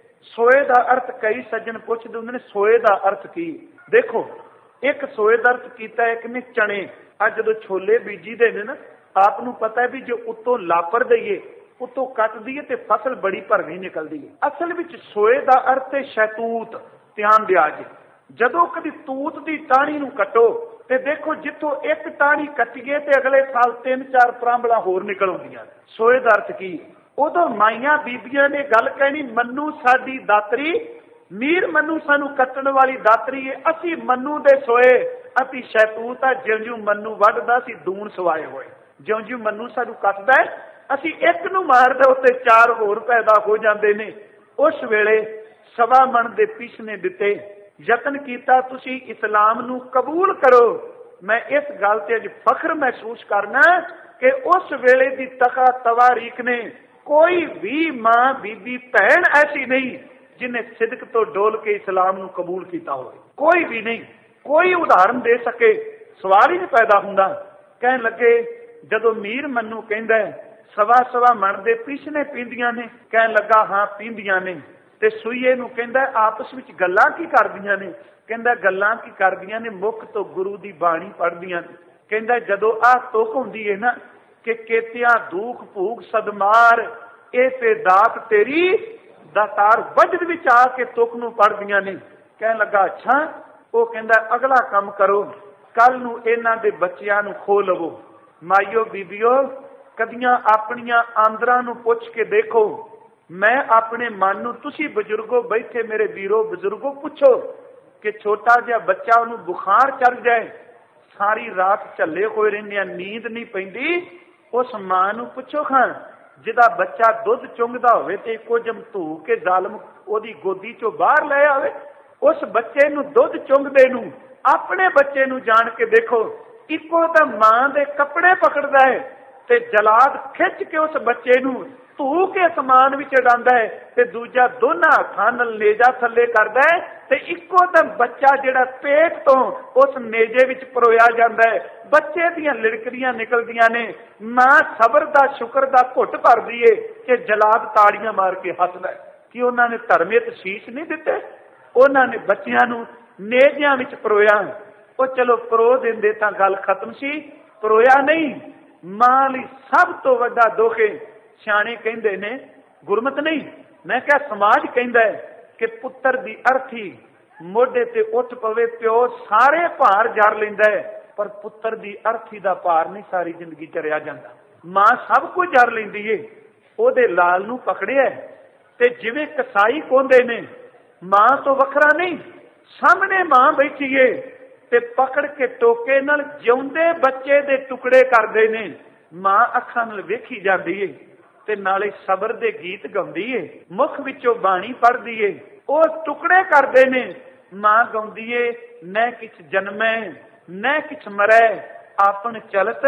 ਸੋਏ ਦਾ ਅਰਥ ਕਈ ਸੱਜਣ ਪੁੱਛਦੇ ਹੁੰਦੇ ਨੇ, ਸੋਏ ਦਾ ਅਰਥ ਕੀ? ਦੇਖੋ, ਇੱਕ ਸੋਏ ਦਾ ਅਰਥ ਕੀਤਾ ਇੱਕ ਨੇ ਚਣੇ। ਅੱਜ ਜਦੋਂ ਛੋਲੇ ਬੀਜੀ ਦੇ ਨੇ ਨਾ, ਆਪ ਨੂੰ ਪਤਾ ਹੈ ਵੀ ਜੋ ਉੱਤੋਂ ਲਾਪਰ ਦਈਏ, ਉੱਤੋਂ ਕੱਟ ਦਈਏ ਤੇ ਫਸਲ ਬੜੀ ਭਰਵੀਂ ਨਿਕਲਦੀ ਹੈ। ਅਸਲ ਵਿੱਚ ਸੋਏ ਦਾ ਅਰਥ ਹੈ ਸ਼ੈਤੂਤ। ਧਿਆਨ ਦਿਆ ਜੀ, ਜਦੋਂ ਕਦੀ ਤੂਤ ਦੀ ਟਾਹਣੀ ਨੂੰ ਕੱਟੋ ਤੇ ਦੇਖੋ ਜਿੱਥੋਂ ਇੱਕ ਟਾਹਣੀ ਕੱਟੀਏ ਤੇ ਅਗਲੇ ਸਾਲ 3-4 ਪਰਾਂਬਲਾਂ ਹੋਰ ਨਿਕਲ ਆਉਂਦੀਆਂ। ਸੋਏ ਦਾ ਅਰਥ ਕੀ? ਉਦੋਂ ਮਾਈਆਂ ਬੀਬੀਆਂ ਨੇ ਗੱਲ ਕਹਿਣੀ, ਮੰਨੂ ਸਾਡੀ ਦਾਤਰੀ, ਮੀਰ ਮੰਨੂ ਸਾਨੂੰ ਕੱਟਣ ਵਾਲੀ ਦਾਤਰੀ ਏ, ਅਸੀਂ ਮੰਨੂ ਦੇ ਸੋਏ, ਅਸੀਂ ਸ਼ੈਤੂਤ ਆ। ਜਿਉਂ-ਜਿਉਂ ਮੰਨੂ ਵੱਢਦਾ ਸੀ ਦੂਣ ਸਵਾਏ ਹੋਏ, ਜਿਉਂ-ਜਿਉਂ ਮੰਨੂ ਸਾਨੂੰ ਕੱਟਦਾ ਅਸੀਂ ਇੱਕ ਨੂੰ ਮਾਰਦਾ ਉੱਤੇ 4 ਹੋਰ ਪੈਦਾ ਹੋ ਜਾਂਦੇ ਨੇ। ਉਸ ਵੇਲੇ 1.25 ਮਣ ਦੇ ਪੀਸਣੇ ਦਿੱਤੇ। ਯਤਨ ਕੀਤਾ ਤੁਸੀਂ ਇਸਲਾਮ ਨੂੰ ਕਬੂਲ ਕਰੋ। ਮੈਂ ਇਸ ਗੱਲ ਤੇ ਅੱਜ ਫਖਰ ਮਹਿਸੂਸ ਕਰਨਾ ਕਿ ਉਸ ਵੇਲੇ ਦੀ ਤਵਾਰੀਖ ਨੇ ਕੋਈ ਵੀ ਮਾਂ, ਬੀਬੀ, ਭੈਣ ਐਸੀ ਨਹੀਂ ਜਿਹਨੇ ਸਿਦਕ ਤੋਂ ਡੋਲ ਕੇ ਇਸਲਾਮ ਨੂੰ ਕਬੂਲ ਕੀਤਾ ਹੋਵੇ। ਕੋਈ ਵੀ ਨਹੀਂ, ਕੋਈ ਉਦਾਹਰਨ ਦੇ ਸਕੇ। ਸਵਾਲ ਹੀ ਨਹੀਂ ਪੈਦਾ ਹੁੰਦਾ। ਕਹਿਣ ਲੱਗੇ, ਜਦੋਂ ਮੀਰ ਮੰਨੂ ਕਹਿੰਦਾ 1.25 ਮਣ ਦੇ ਪੀਸਣੇ ਪੀਂਦੀਆਂ ਨੇ, ਕਹਿਣ ਲੱਗਾ ਹਾਂ ਪੀਂਦੀਆਂ ਨੇ। ਤੇ ਸੂਈਏ ਨੂੰ ਕਹਿੰਦਾ ਆਪਸ ਵਿੱਚ ਗੱਲਾਂ ਕੀ ਕਰਦੀਆਂ ਨੇ? ਕਹਿੰਦਾ ਗੱਲਾਂ ਕੀ ਕਰਦੀਆਂ ਨੇ, ਮੁੱਖ ਤੋਂ ਗੁਰੂ ਦੀ ਬਾਣੀ ਪੜ੍ਹਦੀਆਂ ਨੇ। ਕਹਿੰਦਾ ਜਦੋਂ ਆਹ ਤੁਕ ਹੁੰਦੀ ਹੈ ਨਾ ਕਿ ਕੇਤਿਆਂ ਦੁੱਖ ਭੂਖ ਸਦਮਾਰ, ਇਹ ਤੇ ਦਾਤ ਤੇਰੀ ਦਾਤਾਰ, ਵਜਦ ਵਿੱਚ ਆ ਕੇ ਤੁਕ ਨੂੰ ਪੜ੍ਹਦੀਆਂ ਨੇ। ਕਹਿਣ ਲੱਗਾ ਅੱਛਾ। ਉਹ ਕਹਿੰਦਾ ਅਗਲਾ ਕੰਮ ਕਰੋ, ਕੱਲ ਨੂੰ ਇਹਨਾਂ ਦੇ ਬੱਚਿਆਂ ਨੂੰ ਖੋ ਲਵੋ। ਮਾਈਓ ਬੀਬੀਓ, ਕਦੀਆਂ ਆਪਣੀਆਂ ਆਂਦਰਾਂ ਨੂੰ ਪੁੱਛ ਕੇ ਦੇਖੋ। ਮੈਂ ਆਪਣੇ ਮਨ ਨੂੰ, ਤੁਸੀਂ ਬਜ਼ੁਰਗੋ ਬੈਠੇ ਮੇਰੇ ਵੀਰੋ ਬਜ਼ੁਰਗੋ, ਪੁੱਛੋ ਕਿ ਛੋਟਾ ਜਿਹਾ ਬੱਚਾ ਉਹਨੂੰ ਬੁਖਾਰ ਚੜ ਜਾਏ, ਸਾਰੀ ਰਾਤ ਝੱਲੇ ਹੋਏ ਰਹਿੰਦੇ ਆ, ਨੀਂਦ ਨਹੀਂ ਪੈਂਦੀ, ਉਸ ਮਾਂ ਨੂੰ ਪੁੱਛੋ ਖਾਂ ਜਿਹਦਾ ਬੱਚਾ ਦੁੱਧ ਚੁੰਗਦਾ ਹੋਵੇ ਤੇ ਇੱਕੋ ਜਮ ਧੂ ਕੇ ਜ਼ਾਲਮ ਉਹਦੀ ਗੋਦੀ ਚੋਂ ਬਾਹਰ ਲੈ ਆਵੇ। ਉਸ ਬੱਚੇ ਨੂੰ ਦੁੱਧ ਚੁੰਗਦੇ ਨੂੰ, ਆਪਣੇ ਬੱਚੇ ਨੂੰ ਜਾਣ ਕੇ ਦੇਖੋ, ਇੱਕੋ ਤਾਂ ਮਾਂ ਦੇ ਕੱਪੜੇ ਪਕੜਦਾ ਹੈ ਤੇ ਜਲਾਦ ਖਿੱਚ ਕੇ ਉਸ ਬੱਚੇ ਨੂੰ ਧੂ ਕੇ ਸਮਾਨ ਵਿੱਚ ਡਾਂਦਾ ਹੈ, ਤੇ ਦੂਜਾ ਦੋਨਾਂ ਹੱਥਾਂ ਨਾਲ ਨੇਜਾ ਥੱਲੇ ਕਰਦਾ ਹੈ, ਤੇ ਇੱਕੋ ਦਮ ਬੱਚਾ ਜਿਹੜਾ ਪੇਟ ਤੋਂ ਉਸ ਨੇਜੇ ਵਿੱਚ ਪਰੋਇਆ ਜਾਂਦਾ ਹੈ। ਬੱਚੇ ਦੀਆਂ ਲਿੜਕਦੀਆਂ ਨਿਕਲਦੀਆਂ ਨੇ। ਮਾਂ ਸਬਰ ਦਾ, ਸ਼ੁਕਰ ਦਾ ਘੁੱਟ ਭਰਦੀ ਏ ਕਿ ਜਲਾਦ ਤਾੜੀਆਂ ਮਾਰ ਕੇ ਹੱਸਦਾ ਹੈ ਕਿ ਉਹਨਾਂ ਨੇ ਧਰਮੇ ਤੇ ਸ਼ੀਸ਼ ਨਹੀਂ ਦਿੱਤੇ, ਉਹਨਾਂ ਨੇ ਬੱਚਿਆਂ ਨੂੰ ਨੇਜਿਆਂ ਵਿੱਚ ਪਰੋਇਆ। ਉਹ ਚਲੋ ਪਰੋ ਦਿੰਦੇ ਤਾਂ ਗੱਲ ਖਤਮ ਸੀ, ਪਰੋਇਆ ਨਹੀਂ। ਮਾਂ ਲਈ ਸਭ ਤੋਂ ਵੱਡਾ ਦੁੱਖ ਹੈ। ਸਿਆਣੇ ਕਹਿੰਦੇ ਨੇ, ਗੁਰਮਤ ਨਹੀਂ, ਮੈਂ ਕਿਹਾ ਸਮਾਜ ਕਹਿੰਦਾ ਹੈ ਕਿ ਪੁੱਤਰ ਦੀ ਅਰਥੀ ਮੋਢੇ ਤੇ ਉੱਠ ਪਵੇ, ਪਿਓ ਸਾਰੇ ਭਾਰ ਜਰ ਲੈਂਦਾ ਹੈ, ਪਰ ਪੁੱਤਰ ਦੀ ਅਰਥੀ ਦਾ ਭਾਰ ਨਹੀਂ ਸਾਰੀ ਜ਼ਿੰਦਗੀ ਚਰਿਆ ਜਾਂਦਾ। ਮਾਂ ਸਭ ਕੁਝ ਜਰ ਲੈਂਦੀ ਏ, ਉਹਦੇ ਲਾਲ ਨੂੰ ਪਕੜਿਆ ਤੇ ਜਿਵੇਂ ਕਸਾਈ ਕੋਂਦੇ ਨੇ, ਮਾਂ ਤੋਂ ਵੱਖਰਾ ਨਹੀਂ। ਸਾਹਮਣੇ ਮਾਂ ਬੈਠੀ ਏ ਤੇ ਪਕੜ ਕੇ ਟੋਕੇ ਨਾਲ ਜਿਉਂਦੇ ਬੱਚੇ ਦੇ ਟੁਕੜੇ ਕਰਦੇ ਨੇ। ਮਾਂ ਅੱਖਾਂ ਨਾਲ ਵੇਖੀ ਜਾਂਦੀ ਏ ਤੇ ਨਾਲੇ ਸਬਰ ਦੇ ਗੀਤ ਗਾਉਂਦੀ ਏ, ਮੁਖ ਵਿੱਚੋਂ ਬਾਣੀ ਪੜ੍ਹਦੀ ਏ। ਉਹ ਟੁਕੜੇ ਕਰਦੇ ਨੇ। ਮਾਂ ਗਾਉਂਦੀ ਏ, ਨੈ ਕਿਛ ਜਨਮੈ ਨੈ ਕਿਛ ਮਰੈ, ਆਪਨ ਚਲਤ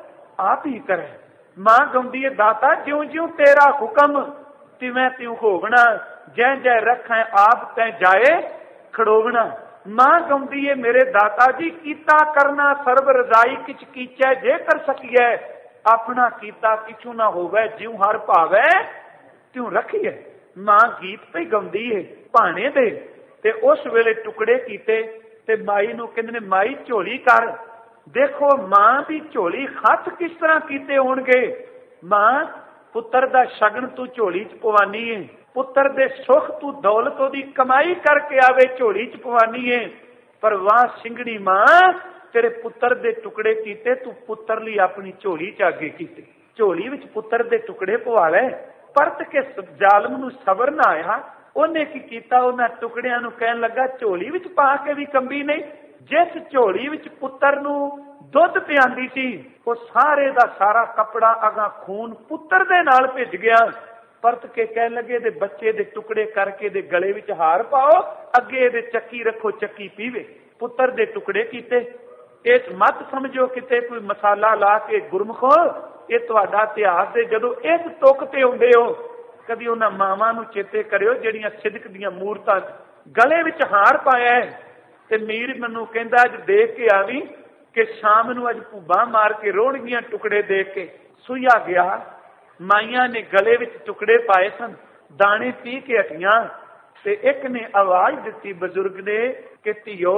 ਆਪ ਹੀ ਕਰੇ। ਮਾਂ ਗਾਉਂਦੀ ਏ, ਦਾਤਾ ਜਿਉਂ ਜਿਉਂ ਤੇਰਾ ਹੁਕਮ, ਤਿਵੇਂ ਤਿਉ ਹੋਵਣਾ, ਜੈ ਜੈ ਰੱਖੈ ਆਪ ਤੈ ਜਾਏ ਖੜੋਵਣਾ। ਮਾਂ ਗਾਉਂਦੀ ਏ, ਮੇਰੇ ਦਾਤਾ ਜੀ ਕੀਤਾ ਕਰਨਾ ਸਰਬ ਰਜ਼ਾਈ, ਕਿਛ ਕੀਚੈ ਜੇ ਕਰ ਸਕੀਐ, अपना कीता किछु ना होवे, ज्यों हर भावे त्यों रखिए। मां गीत पे गाउंदी है भाने दे, ते उस वेले टुकड़े कीते ते माई नूं कहंदे ने माई झोली कर। देखो मां दी झोली हथ किस तरह कीते होणगे। मां पुत्र दा शगन तू झोली च पवानी है, पुत्र दे सुख तू दौलत ओदी कमाई करके आवे झोली च पवानी है। पर वाह सिंगड़ी मां तेरे पुत्र दे टुकड़े कीते, तू पुत्र लई अपनी झोली च आगे कीते। झोली विच पुत्र दे टुकड़े पवा ले। परत के जालम नूं सबर ना आया, ਉਹਨੇ ਕੀ ਕੀਤਾ, ਉਹਨਾਂ ਟੁਕੜਿਆਂ ਨੂੰ ਕਹਿਣ ਲੱਗਾ ਝੋਲੀ ਵਿੱਚ ਪਾ ਕੇ ਵੀ ਕੰਬੀ ਨਹੀਂ। ਜਿਸ ਝੋਲੀ ਵਿੱਚ ਪੁੱਤਰ ਨੂੰ ਦੁੱਧ ਪਿਆਂਦੀ ਸੀ, ਉਹ ਸਾਰੇ ਦਾ ਸਾਰਾ ਕੱਪੜਾ ਅਗਾਂ ਖੂਨ ਪੁੱਤਰ ਦੇ ਨਾਲ ਭਿੱਜ ਗਿਆ। ਪਰਤ ਕੇ ਕਹਿਣ ਲੱਗੇ ਇਹਦੇ ਬੱਚੇ ਦੇ ਟੁਕੜੇ ਕਰਕੇ ਦੇ ਗਲੇ ਵਿੱਚ ਹਾਰ ਪਾਓ, ਅੱਗੇ ਇਹਦੇ ਚੱਕੀ ਰੱਖੋ, ਚੱਕੀ ਪੀਵੇ। ਪੁੱਤਰ ਦੇ ਟੁਕੜੇ ਕੀਤੇ। ਇਸ ਮਤ ਸਮਝੋ ਕਿਤੇ ਕੋਈ ਮਸਾਲਾ ਲਾ ਕੇ ਗੁਰਮਖੋ, ਇਹ ਤੁਹਾਡਾ ਇਤਿਹਾਸ ਦੇ ਜਦੋਂ ਇਸ ਤੁਕ ਤੇ ਆਉਂਦੇ ਹੋ, ਕਦੀ ਉਹਨਾਂ ਮਾਵਾਂ ਨੂੰ ਚੇਤੇ ਕਰਿਓ ਜਿਹੜੀਆਂ ਸਿਦਕ ਦੀਆਂ ਮੂਰਤਾਂ ਗਲੇ ਵਿੱਚ ਹਾਰ ਪਾਇਆ ਹੈ। ਤੇ ਮੀਰ ਮੈਨੂੰ ਕਹਿੰਦਾ ਅੱਜ ਦੇਖ ਕੇ ਆਵੀਂ ਕਿ ਸ਼ਾਮ ਨੂੰ ਅੱਜ ਭੂਬਾ ਮਾਰ ਕੇ ਰੋਣਗੀਆਂ ਟੁਕੜੇ ਦੇਖ ਕੇ। ਸੁਈਆ ਗਿਆ, ਮਾਈਆਂ ਨੇ ਗਲੇ ਵਿੱਚ ਟੁਕੜੇ ਪਾਏ ਸਨ, ਦਾਣੇ ਪੀ ਕੇ ਹਟੀਆਂ ਤੇ ਇੱਕ ਨੇ ਆਵਾਜ਼ ਦਿੱਤੀ ਬਜ਼ੁਰਗ ਨੇ ਕਿ ਧੀਓ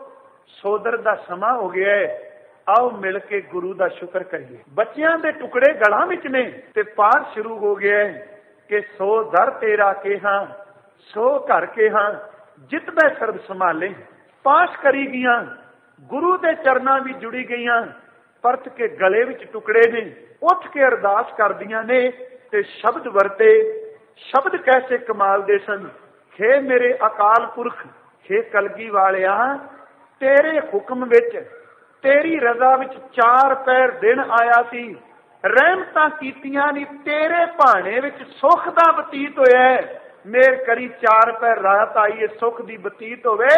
ਸੋਦਰ ਦਾ ਸਮਾਂ ਹੋ ਗਿਆ ਹੈ, आओ मिल के गुरु का शुक्र करिए। बच्चियां दे टुकड़े गलां विच ने ते पाठ शुरू हो गया है कि सो दर तेरा के हाँ, सो घर के हाँ, जित मैं सर्ब संभाले। पाठ करी गईयां, गुरु दे चरना भी जुड़ी गईयां। परत के गले विच टुकड़े ने, उठ के अरदास करदियां ने ते शब्द वरते। शब्द कैसे कमाल दे सन। हे मेरे अकाल पुरख, हे कलगी वालिया, तेरे हुक्म विच तेरी रजा विच 4 पैर दिन आया सी, रहमतां कीतियां नी तेरे भाणे विच सुख दा बतीत होया। मेर करी 4 पैर रात आई है, सुख दी बतीत होवे।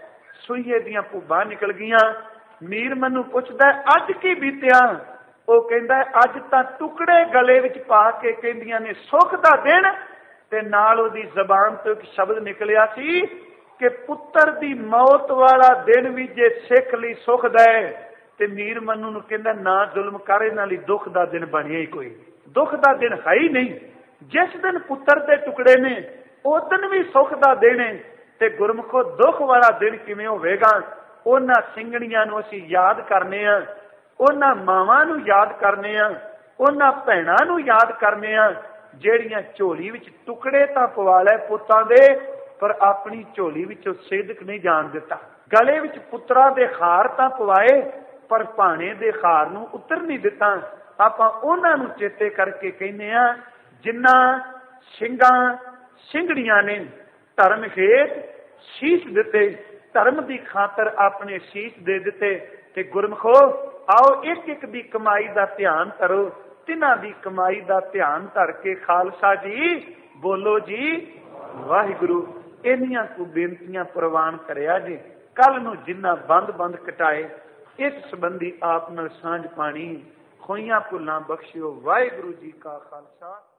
सुईए दियां भुब्बां निकल गईयां। मीर मैनू पुछदा अज की बीतिया। ਉਹ ਕਹਿੰਦਾ ਅੱਜ ਤਾਂ ਟੁਕੜੇ ਗਲੇ ਵਿੱਚ ਪਾ ਕੇ ਕਹਿੰਦੀਆਂ ਨੇ ਸੁੱਖ ਦਾ ਦਿਨ। ਤੇ ਨਾਲ ਉਹਦੀ ਜ਼ਬਾਨ ਤੋਂ ਇੱਕ ਸ਼ਬਦ ਨਿਕਲਿਆ ਸੀ ਕਿ ਪੁੱਤਰ ਦੀ ਮੌਤ ਵਾਲਾ ਦਿਨ ਵੀ ਜੇ ਸਿੱਖ ਲਈ ਸੁੱਖ ਦਾ ਹੈ। ਤੇ ਮੀਰ ਮਨੂੰ ਨੂੰ ਕਹਿੰਦਾ ਨਾ ਜ਼ੁਲਮ ਕਰ, ਇਹਨਾਂ ਲਈ ਦੁੱਖ ਦਾ ਦਿਨ ਬਣਿਆ ਹੀ ਕੋਈ ਦੁੱਖ ਦਾ ਦਿਨ ਹੈ ਹੀ ਨਹੀਂ। ਜਿਸ ਦਿਨ ਪੁੱਤਰ ਦੇ ਟੁਕੜੇ ਨੇ ਉਸ ਦਿਨ ਵੀ ਸੁੱਖ ਦਾ ਦਿਨ ਹੈ, ਤੇ ਗੁਰਮੁਖੋ ਦੁੱਖ ਵਾਲਾ ਦਿਨ ਕਿਵੇਂ ਹੋਵੇਗਾ। ਉਹਨਾਂ ਸਿੰਘਣੀਆਂ ਨੂੰ ਅਸੀਂ ਯਾਦ ਕਰਨੇ ਆ, ਉਹਨਾਂ ਮਾਵਾਂ ਨੂੰ ਯਾਦ ਕਰਨੇ ਆ, ਉਹਨਾਂ ਭੈਣਾਂ ਨੂੰ ਯਾਦ ਕਰਨੇ ਆ ਜਿਹੜੀਆਂ ਝੋਲੀ ਵਿੱਚ ਟੁਕੜੇ ਤਾਂ ਪਵਾ ਲੈ ਪੁੱਤਾਂ ਦੇ, ਪਰ ਆਪਣੀ ਝੋਲੀ ਵਿੱਚੋਂ ਸਿਦਕ ਨਹੀਂ ਜਾਣ ਦਿੱਤਾ। ਗਲੇ ਵਿੱਚ ਪੁੱਤਰਾਂ ਦੇ ਹਾਰ ਤਾਂ ਪਵਾਏ, ਪਰ ਭਾਣੇ ਦੇ ਹਾਰ ਨੂੰ ਉਤਰ ਨਹੀਂ ਦਿੱਤਾ। ਆਪਾਂ ਉਹਨਾਂ ਨੂੰ ਚੇਤੇ ਕਰਕੇ ਕਹਿੰਦੇ ਆ ਜਿਨ੍ਹਾਂ ਸਿੰਘਾਂ ਸਿੰਘੜੀਆਂ ਨੇ ਧਰਮ ਹੇਠ ਸ਼ੀਸ਼ ਦਿੱਤੇ, ਧਰਮ ਦੀ ਖਾਤਰ ਆਪਣੇ ਸ਼ੀਸ਼ ਦੇ ਦਿੱਤੇ। ਤੇ ਗੁਰਮਖੋ ਆਓ ਇੱਕ ਇੱਕ ਦੀ ਕਮਾਈ ਦਾ ਧਿਆਨ ਕਰੋ। ਤਿੰਨਾਂ ਦੀ ਕਮਾਈ ਦਾ ਧਿਆਨ ਧਰ ਕੇ ਖਾਲਸਾ ਜੀ ਬੋਲੋ ਜੀ ਵਾਹਿਗੁਰੂ। ਇੰਨੀਆਂ ਕੁ ਬੇਨਤੀਆਂ ਪ੍ਰਵਾਨ ਕਰਿਆ ਜੇ। ਕੱਲ ਨੂੰ ਜਿੰਨਾ ਬੰਦ ਕਟਾਏ ਇਸ ਸੰਬੰਧੀ ਆਪ ਨਾਲ ਸਾਂਝ ਪਾਣੀ। ਖੋਈਆਂ ਭੁੱਲਾਂ ਬਖਸ਼ਿਓ। ਵਾਹਿਗੁਰੂ ਜੀ ਕਾ ਖਾਲਸਾ।